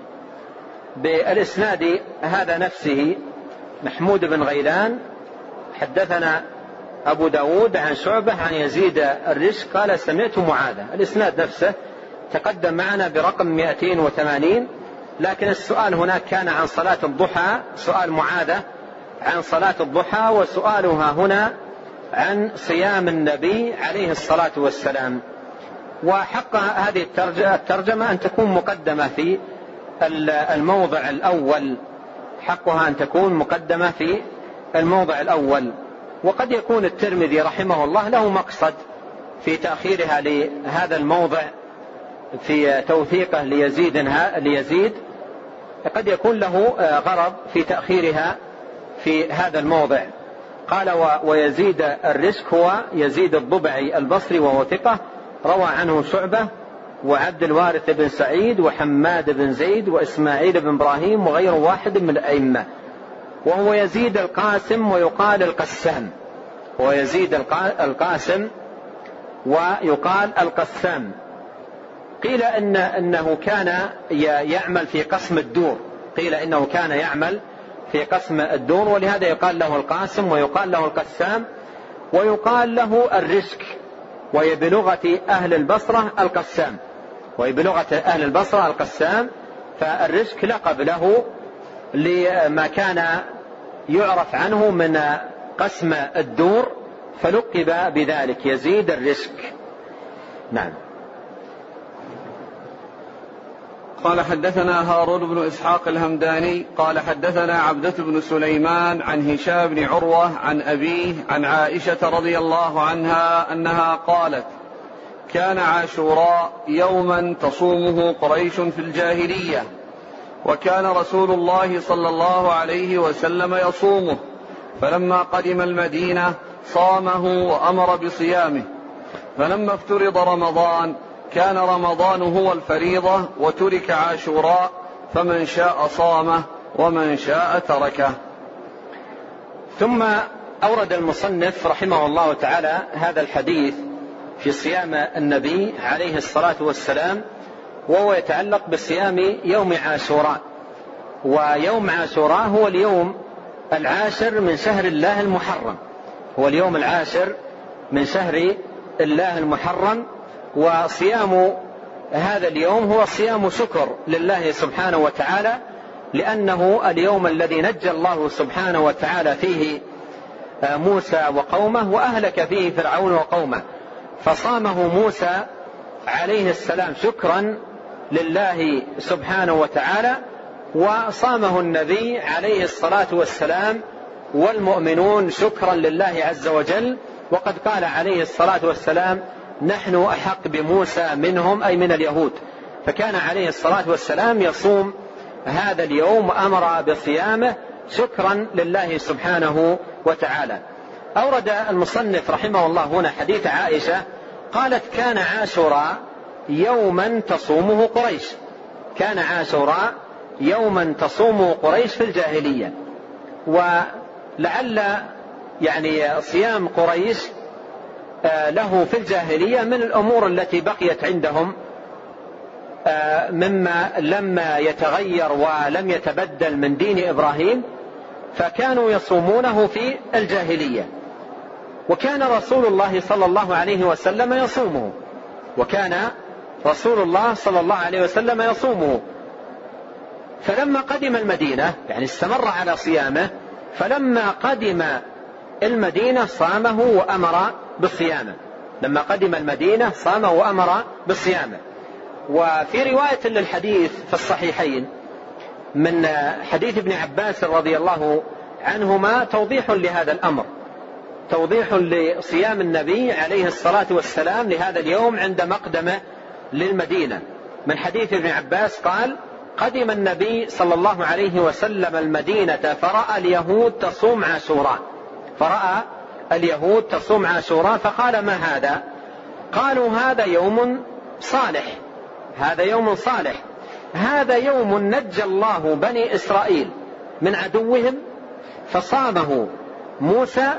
بالإسناد هذا نفسه. محمود بن غيلان حدثنا أبو داود عن شعبة عن يزيد الرشك قال سمعت معاذة. الإسناد نفسه تقدم معنا برقم 280، لكن السؤال هناك كان عن صلاة الضحى، سؤال معاذة عن صلاة الضحى، وسؤالها هنا عن صيام النبي عليه الصلاة والسلام. وحق هذه الترجمة أن تكون مقدمة في الموضع الأول، حقها أن تكون مقدمة في الموضع الأول. وقد يكون الترمذي رحمه الله له مقصد في تأخيرها لهذا الموضع في توثيقه ليزيد، قد يكون له غرض في تأخيرها في هذا الموضع. قال ويزيد الرشك هو يزيد الضبعي البصري وهو ثقة، روى عنه شعبة وعبد الوارث بن سعيد وحماد بن زيد وإسماعيل بن إبراهيم وغير واحد من الأئمة. وهو يزيد القاسم ويقال القسام، ويزيد القاسم ويقال القسام. قيل إنه كان يعمل في قسم الدور، قيل إنه كان يعمل في قسم الدور، ولهذا يقال له القاسم ويقال له القسام ويقال له الرشك، وبلغة أهل البصرة القسام، وبلغة أهل البصرة القسام. فالرشك لقب له لما كان يعرف عنه من قسم الدور، فلقب بذلك يزيد الرشك. نعم. قال حدثنا هارون بن إسحاق الهمداني قال حدثنا عبدة بن سليمان عن هشام بن عروة عن أبيه عن عائشة رضي الله عنها أنها قالت كان عاشوراء يوما تصومه قريش في الجاهلية، وكان رسول الله صلى الله عليه وسلم يصومه، فلما قدم المدينة صامه وأمر بصيامه. فلما افترض رمضان كان رمضان هو الفريضة وترك عاشوراء، فمن شاء صامه ومن شاء تركه. ثم أورد المصنف رحمه الله تعالى هذا الحديث في صيام النبي عليه الصلاة والسلام، وهو يتعلق بصيام يوم عاشوراء. ويوم عاشوراء هو اليوم العاشر من شهر الله المحرم، هو اليوم العاشر من شهر الله المحرم. وصيام هذا اليوم هو صيام شكر لله سبحانه وتعالى، لأنه اليوم الذي نجى الله سبحانه وتعالى فيه موسى وقومه وأهلك فيه فرعون وقومه، فصامه موسى عليه السلام شكرا لله سبحانه وتعالى، وصامه النبي عليه الصلاة والسلام والمؤمنون شكرا لله عز وجل. وقد قال عليه الصلاة والسلام: نحن أحق بموسى منهم، أي من اليهود. فكان عليه الصلاة والسلام يصوم هذا اليوم وأمر بصيامه شكرا لله سبحانه وتعالى. أورد المصنف رحمه الله هنا حديث عائشة قالت: كان عاشوراء يوما تصومه قريش. كان عاشوراء يوما تصومه قريش في الجاهلية. ولعل يعني صيام قريش له في الجاهلية من الأمور التي بقيت عندهم مما لم يتغير ولم يتبدل من دين إبراهيم، فكانوا يصومونه في الجاهلية. وكان رسول الله صلى الله عليه وسلم يصومه، وكان رسول الله صلى الله عليه وسلم يصومه. فلما قدم المدينة يعني استمر على صيامه، فلما قدم المدينة صامه وأمر بالصيامه. لما قدم المدينة صامه وأمر بالصيامه. وفي رواية للحديث في الصحيحين من حديث ابن عباس رضي الله عنهما توضيح لهذا الأمر، توضيح لصيام النبي عليه الصلاة والسلام لهذا اليوم عند مقدمه للمدينة. من حديث ابن عباس قال: قدم النبي صلى الله عليه وسلم المدينة فرأى اليهود تصوم عاشوراء، فرأى اليهود تصوم عاشوراء، فقال: ما هذا؟ قالوا: هذا يوم صالح، هذا يوم صالح، هذا يوم نجى الله بني إسرائيل من عدوهم فصامه موسى.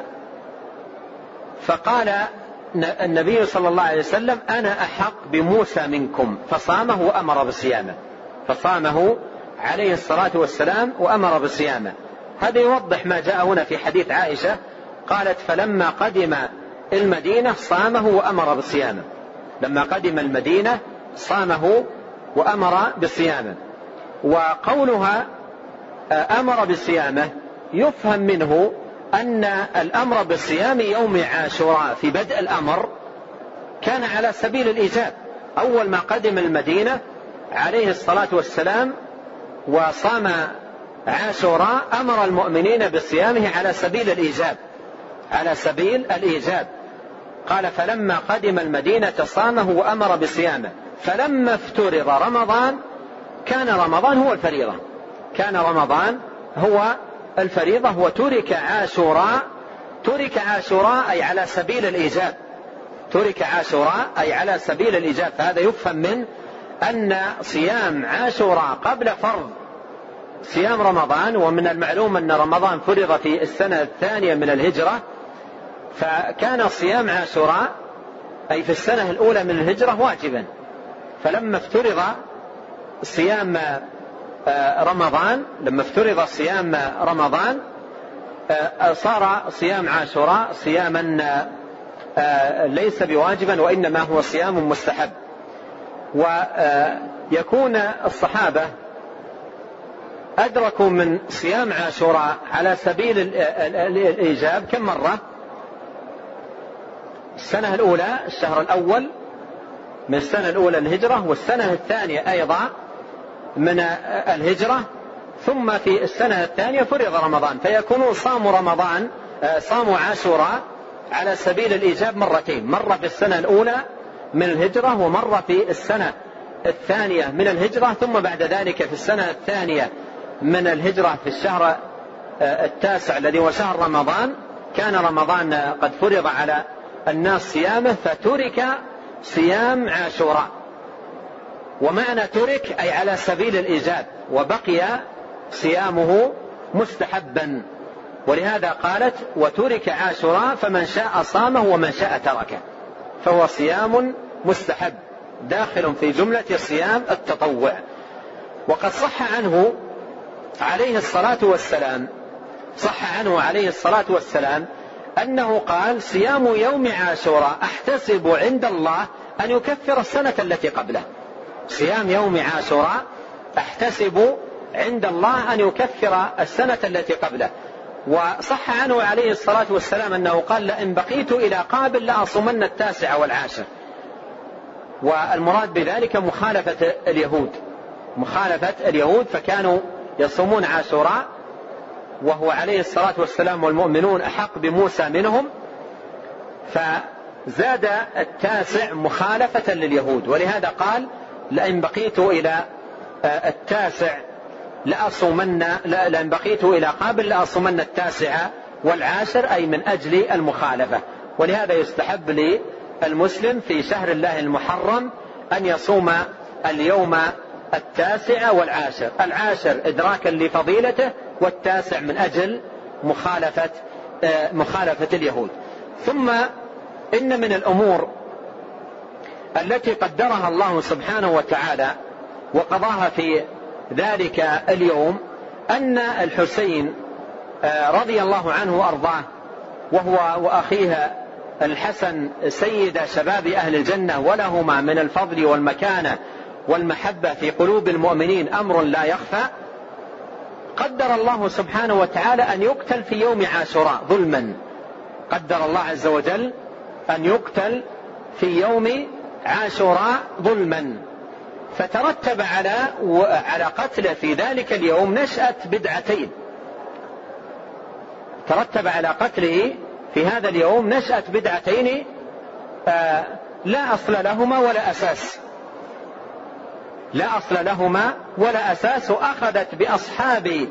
فقال النبي صلى الله عليه وسلم: أنا أحق بموسى منكم، فصامه وأمر بصيامه، فصامه عليه الصلاة والسلام وأمر بصيامه. هذا يوضح ما جاء هنا في حديث عائشة قالت: فلما قدم المدينة صامه وأمر بصيامه. لما قدم المدينة صامه وأمر بصيامه. وقولها أمر بصيامه يفهم منه أن الأمر بصيام يوم عاشوراء في بدء الأمر كان على سبيل الإيجاب. أول ما قدم المدينة عليه الصلاة والسلام وصام عاشوراء أمر المؤمنين بصيامه على سبيل الإيجاب، على سبيل الإيجاب. قال: فلما قدم المدينة صامه وأمر بصيامه. فلما افترض رمضان كان رمضان هو الفريضة، كان رمضان هو الفريضة، وترك عاشوراء. ترك عاشوراء أي على سبيل الإيجاب، ترك عاشوراء أي على سبيل الإيجاب. فهذا يفهم من أن صيام عاشوراء قبل فرض صيام رمضان. ومن المعلوم أن رمضان فرض في السنة الثانية من الهجرة، فكان صيام عاشوراء أي في السنة الأولى من الهجرة واجبا. فلما افترض صيام رمضان، لما افترض صيام رمضان صار صيام عاشوراء صياما ليس بواجبا، وإنما هو صيام مستحب. ويكون الصحابة أدركوا من صيام عاشوراء على سبيل الإيجاب كم مرة؟ السنة الأولى الشهر الأول من السنة الأولى الهجرة، والسنة الثانية أيضا من الهجرة، ثم في السنة الثانية فرض رمضان. فيكونوا صاموا رمضان، صاموا عاشوراء على سبيل الإيجاب مرتين، مرة في السنة الأولى من الهجرة ومرة في السنة الثانية من الهجرة. ثم بعد ذلك في السنة الثانية من الهجرة في الشهر التاسع الذي هو شهر رمضان كان رمضان قد فرض على الناس صيامه، فترك صيام عاشوراء. ومعنى ترك أي على سبيل الإيجاب، وبقي صيامه مستحبا. ولهذا قالت: وترك عاشوراء فمن شاء صامه ومن شاء تركه. فهو صيام مستحب داخل في جملة صيام التطوع. وقد صح عنه عليه الصلاة والسلام، صح عنه عليه الصلاة والسلام أنه قال: صيام يوم عاشوراء أحتسب عند الله أن يكفر السنة التي قبله. صيام يوم عاشوراء أحتسب عند الله أن يكفر السنة التي قبله. وصح عنه عليه الصلاة والسلام أنه قال: لئن بقيت إلى قابل لأصومن 9 و10. والمراد بذلك مخالفة اليهود، فكانوا يصومون عاشوراء وهو عليه الصلاة والسلام والمؤمنون أحق بموسى منهم، فزاد 9 مخالفة لليهود. ولهذا قال: لئن بقيت إلى 9 لئن بقيت إلى قابل لأصومن 9 و10، أي من أجل المخالفة. ولهذا يستحب للمسلم في شهر الله المحرم أن يصوم اليوم 9 و10، 10 إدراكا لفضيلته، 9 من أجل مخالفة اليهود. ثم إن من الأمور التي قدرها الله سبحانه وتعالى وقضاها في ذلك اليوم أن الحسين رضي الله عنه وأرضاه وهو وأخيه الحسن سيد شباب أهل الجنة، ولهما من الفضل والمكانة والمحبة في قلوب المؤمنين أمر لا يخفى، قدر الله سبحانه وتعالى أن يقتل في يوم عاشوراء ظلما. قدر الله عز وجل أن يقتل في يوم عاشوراء ظلما، فترتب على قتله في ذلك اليوم نشأة بدعتين. ترتب على قتله في هذا اليوم نشأة بدعتين لا أصل لهما ولا أساس، وأخذت بأصحاب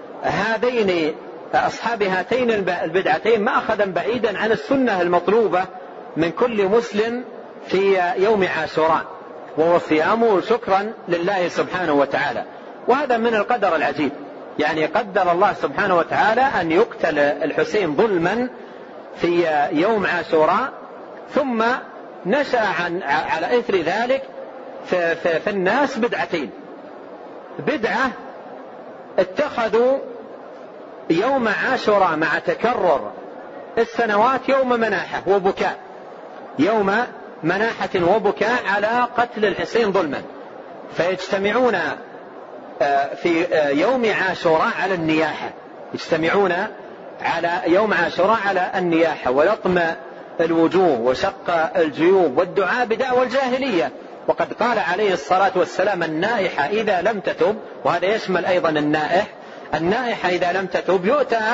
هاتين البدعتين مأخذا بعيدا عن السنة المطلوبة من كل مسلم في يوم عاشوراء، وهو صيامه شكرا لله سبحانه وتعالى. وهذا من القدر العجيب، يعني قدر الله سبحانه وتعالى أن يقتل الحسين ظلما في يوم عاشوراء، ثم نشأ على إثر ذلك في الناس بدعتين. بدعة اتخذوا يوم عاشوراء مع تكرر السنوات يوم مناحة وبكاء، يوم مناحة وبكاء على قتل الحسين ظلما، فيجتمعون في يوم عاشوراء على النياحة، يجتمعون على يوم عاشوراء على النياحة ولطم الوجوه وشق الجيوب والدعاء بدعوى الجاهلية. وقد قال عليه الصلاة والسلام: النائحة إذا لم تتب، وهذا يشمل أيضا النائحة إذا لم تتب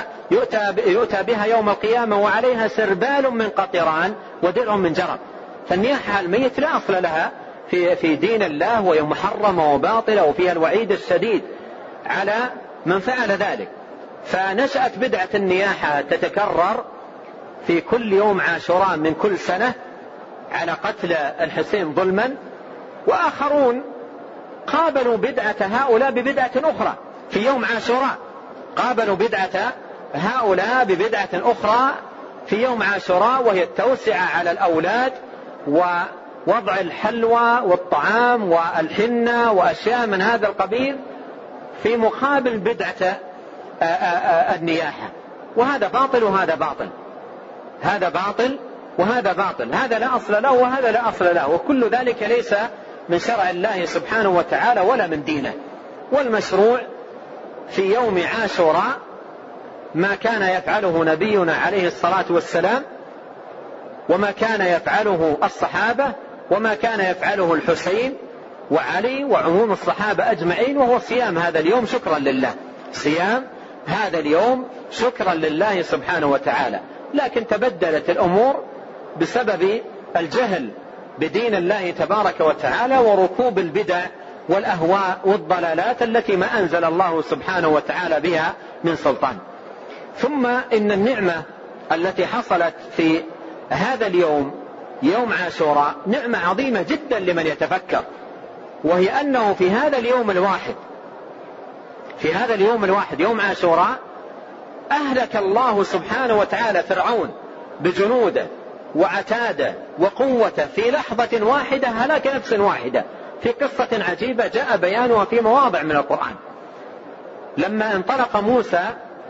يؤتى بها يوم القيامة وعليها سربال من قطران ودرع من جرب. فالنياحة الميت لا أصل لها في دين الله، وهي محرمة وباطلة وفيها الوعيد الشديد على من فعل ذلك. فنشأت بدعة النياحة تتكرر في كل يوم عاشوراء من كل سنة على قتل الحسين ظلما، وآخرون قابلوا بدعة هؤلاء ببدعة أخرى في يوم عاشوراء، قابلوا بدعة هؤلاء ببدعة أخرى في يوم عاشوراء، وهي التوسعة على الأولاد ووضع الحلوى والطعام والحنة وأشياء من هذا القبيل في مقابل بدعة النياحة. وهذا باطل وهذا باطل، هذا باطل وهذا باطل، هذا لا أصل له وهذا لا أصل له، وكل ذلك ليس من شرع الله سبحانه وتعالى ولا من دينه. والمشروع في يوم عاشوراء ما كان يفعله نبينا عليه الصلاة والسلام، وما كان يفعله الصحابة، وما كان يفعله الحسين وعلي وعموم الصحابة أجمعين، وهو صيام هذا اليوم شكرا لله، صيام هذا اليوم شكرا لله سبحانه وتعالى. لكن تبدلت الأمور بسبب الجهل بدين الله تبارك وتعالى وركوب البدع والأهواء والضلالات التي ما أنزل الله سبحانه وتعالى بها من سلطان. ثم إن النعمة التي حصلت في هذا اليوم يوم عاشوراء نعمة عظيمة جدا لمن يتفكر، وهي أنه في هذا اليوم الواحد يوم عاشوراء أهلك الله سبحانه وتعالى فرعون بجنوده وعتاده وقوته في لحظة واحدة، هلاك نفس واحدة، في قصة عجيبة جاء بيانها في مواضع من القرآن. لما انطلق موسى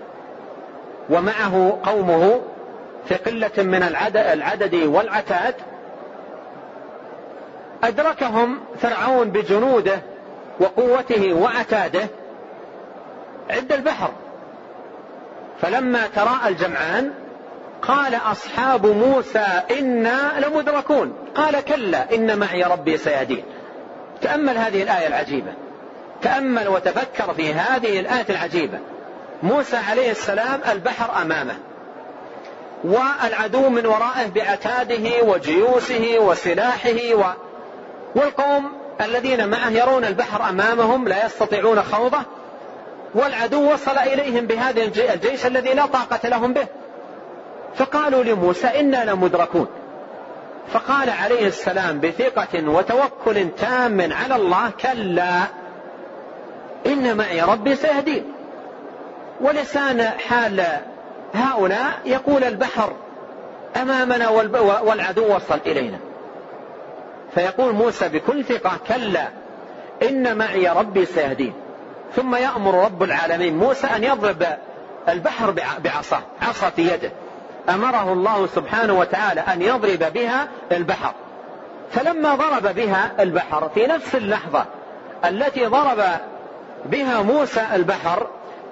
ومعه قومه في قلة من العدد والعتاد، أدركهم فرعون بجنوده وقوته وعتاده عند البحر، فلما تراءى الجمعان قال أصحاب موسى إنا لمدركون، قال كلا إن معي ربي سيهدين. تأمل هذه الآية العجيبة، تأمل وتفكر في هذه الآية العجيبة. موسى عليه السلام البحر أمامه والعدو من ورائه بعتاده وجيوسه وسلاحه والقوم الذين معه يرون البحر أمامهم لا يستطيعون خوضه، والعدو وصل إليهم بهذا الجيش الذي لا طاقة لهم به. فقالوا لموسى إنا لمدركون، فقال عليه السلام بثقة وتوكل تام على الله كلا إن معي ربي سيهدين. ولسان حال هؤلاء يقول البحر أمامنا والعدو وصل إلينا، فيقول موسى بكل ثقة كلا إن معي ربي سيهدين. ثم يأمر رب العالمين موسى أن يضرب البحر بعصا، عصا في يده، أمره الله سبحانه وتعالى أن يضرب بها البحر. فلما ضرب بها البحر في نفس اللحظة التي ضرب بها موسى البحر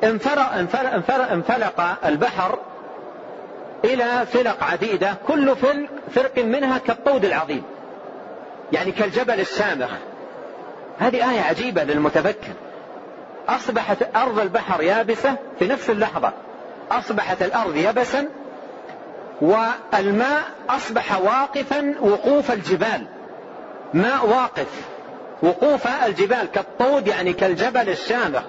انفلق البحر إلى فلق عديدة، كل فرق منها كالطود العظيم، يعني كالجبل الشامخ. هذه آية عجيبة للمتفكر. أصبحت أرض البحر يابسة في نفس اللحظة، أصبحت الأرض يبسا، والماء أصبح واقفا وقوف الجبال، ماء واقف وقوف الجبال كالطود يعني كالجبل الشامخ.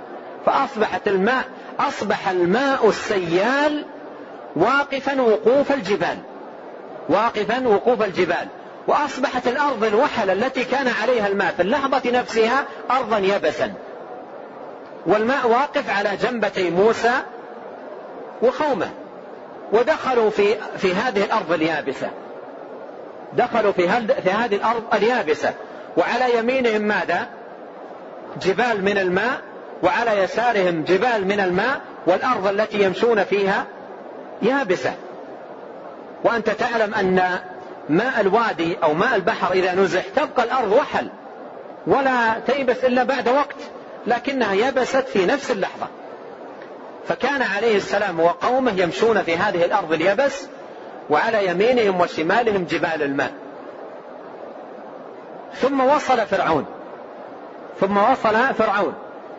أصبح الماء السيال واقفا وقوف الجبال، واقفا وقوف الجبال. وأصبحت الأرض الوحل التي كان عليها الماء في اللحظة نفسها أرضا يبسا، والماء واقف على جنبتي موسى وقومه. ودخلوا في هذه الأرض اليابسة، دخلوا في هذه الأرض اليابسة، وعلى يمينهم ماذا؟ جبال من الماء، وعلى يسارهم جبال من الماء، والأرض التي يمشون فيها يابسة. وأنت تعلم أن ماء الوادي أو ماء البحر إذا نزح تبقى الأرض وحل ولا تيبس إلا بعد وقت، لكنها يبست في نفس اللحظة. فكان عليه السلام وقومه يمشون في هذه الأرض اليبس، وعلى يمينهم وشمالهم جبال الماء. ثم وصل فرعون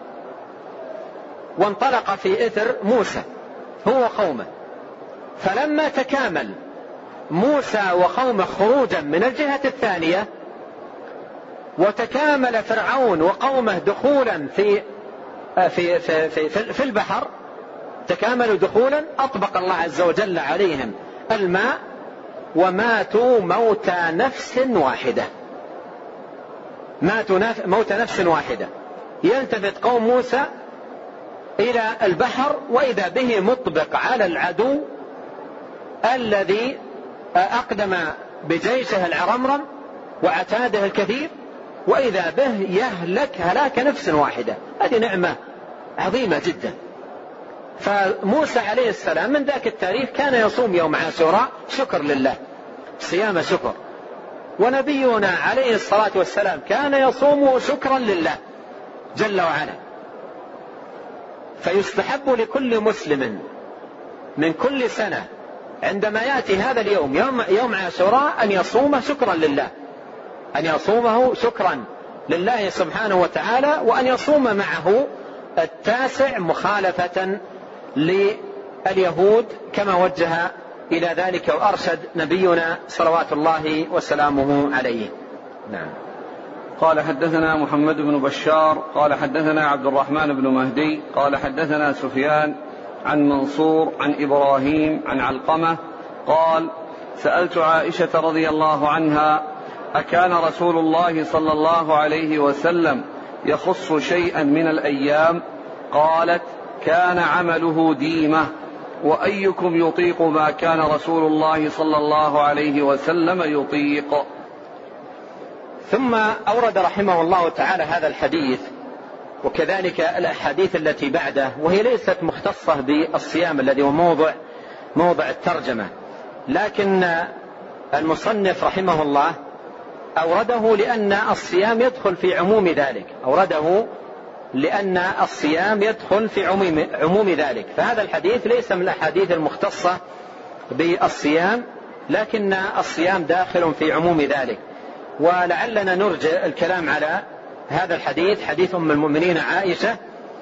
وانطلق في إثر موسى هو وقومه. فلما تكامل موسى وقومه خروجا من الجهة الثانية، وتكامل فرعون وقومه دخولا في البحر، تكاملوا دخولا، أطبق الله عز وجل عليهم الماء وماتوا موت نفس واحدة. ماتوا موت نفس واحدة. يلتفت قوم موسى إلى البحر وإذا به مطبق على العدو الذي أقدم بجيشه العرمرم وعتاده الكثير، وإذا به يهلك هلاك نفس واحدة. هذه نعمة عظيمة جدا. فموسى عليه السلام من ذاك التاريخ كان يصوم يوم عاشوراء شكر لله، صيام شكر. ونبينا عليه الصلاة والسلام كان يصوم شكرا لله جل وعلا. فيستحب لكل مسلم من كل سنة عندما يأتي هذا اليوم يوم عاشوراء أن يصوم شكرا لله، أن يصومه شكرا لله سبحانه وتعالى، وأن يصوم معه 9 مخالفة لليهود كما وجه إلى ذلك وأرشد نبينا صلوات الله وسلامه عليه. نعم. قال حدثنا محمد بن بشار قال حدثنا عبد الرحمن بن مهدي قال حدثنا سفيان عن منصور عن إبراهيم عن علقمة قال سألت عائشة رضي الله عنها أكان رسول الله صلى الله عليه وسلم يخص شيئا من الأيام؟ قالت كان عمله ديمة، وأيكم يطيق ما كان رسول الله صلى الله عليه وسلم يطيق. ثم أورد رحمه الله تعالى هذا الحديث وكذلك الأحاديث التي بعده، وهي ليست مختصة بالصيام الذي هو موضع الترجمة، لكن المصنف رحمه الله أورده لأن الصيام يدخل في عموم ذلك، أورده لأن الصيام يدخل في عموم ذلك. فهذا الحديث ليس من الأحاديث المختصة بالصيام، لكن الصيام داخل في عموم ذلك. ولعلنا نرجع الكلام على هذا الحديث، حديث أم المؤمنين عائشة،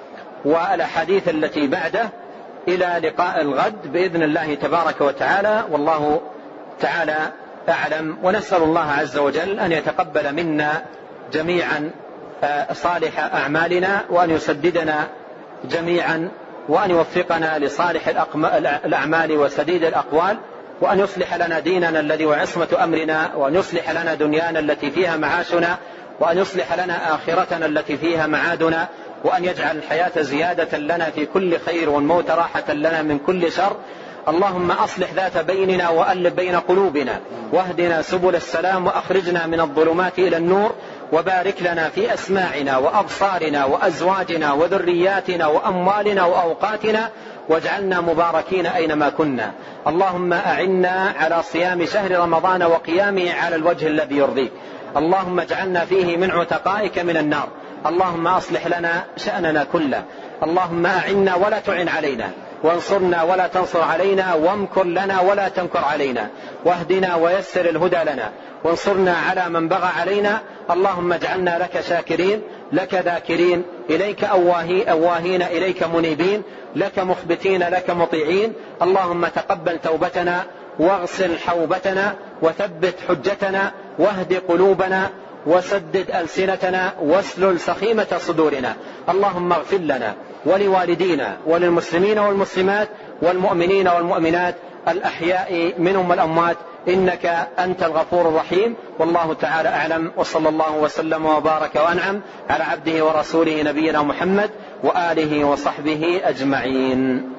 والأحاديث التي بعده إلى لقاء الغد بإذن الله تبارك وتعالى، والله تعالى أعلم. ونسأل الله عز وجل أن يتقبل منا جميعا صالح أعمالنا، وأن يسددنا جميعا، وأن يوفقنا لصالح الأعمال وسديد الأقوال، وأن يصلح لنا ديننا الذي وعصمة أمرنا، وأن يصلح لنا دنيانا التي فيها معاشنا، وأن يصلح لنا آخرتنا التي فيها معادنا، وأن يجعل الحياة زيادة لنا في كل خير والموت راحة لنا من كل شر. اللهم أصلح ذات بيننا وألف بين قلوبنا، واهدنا سبل السلام، وأخرجنا من الظلمات إلى النور، وبارك لنا في أسماعنا وأبصارنا وأزواجنا وذرياتنا وأموالنا وأوقاتنا، واجعلنا مباركين أينما كنا. اللهم أعنا على صيام شهر رمضان وقيامه على الوجه الذي يرضيك. اللهم اجعلنا فيه من عتقائك من النار. اللهم أصلح لنا شأننا كله. اللهم أعنا ولا تعن علينا، وانصرنا ولا تنصر علينا، وامكر لنا ولا تمكر علينا، واهدنا ويسر الهدى لنا، وانصرنا على من بغى علينا. اللهم اجعلنا لك شاكرين، لك ذاكرين، إليك أواهين، إليك منيبين، لك مخبتين، لك مطيعين. اللهم تقبل توبتنا، واغسل حوبتنا، وثبت حجتنا، واهد قلوبنا، وسدد ألسنتنا، واسلل سخيمة صدورنا. اللهم اغفر لنا ولوالدينا وللمسلمين والمسلمات والمؤمنين والمؤمنات الأحياء منهم والأموات، إنك أنت الغفور الرحيم. والله تعالى أعلم، وصلى الله وسلم وبارك وأنعم على عبده ورسوله نبينا محمد وآله وصحبه أجمعين.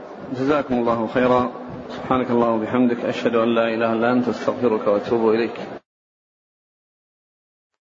جزاكم الله خيرا. سبحانك اللهم وبحمدك، أشهد أن لا إله إلا أنت، استغفرك وأتوب إليك.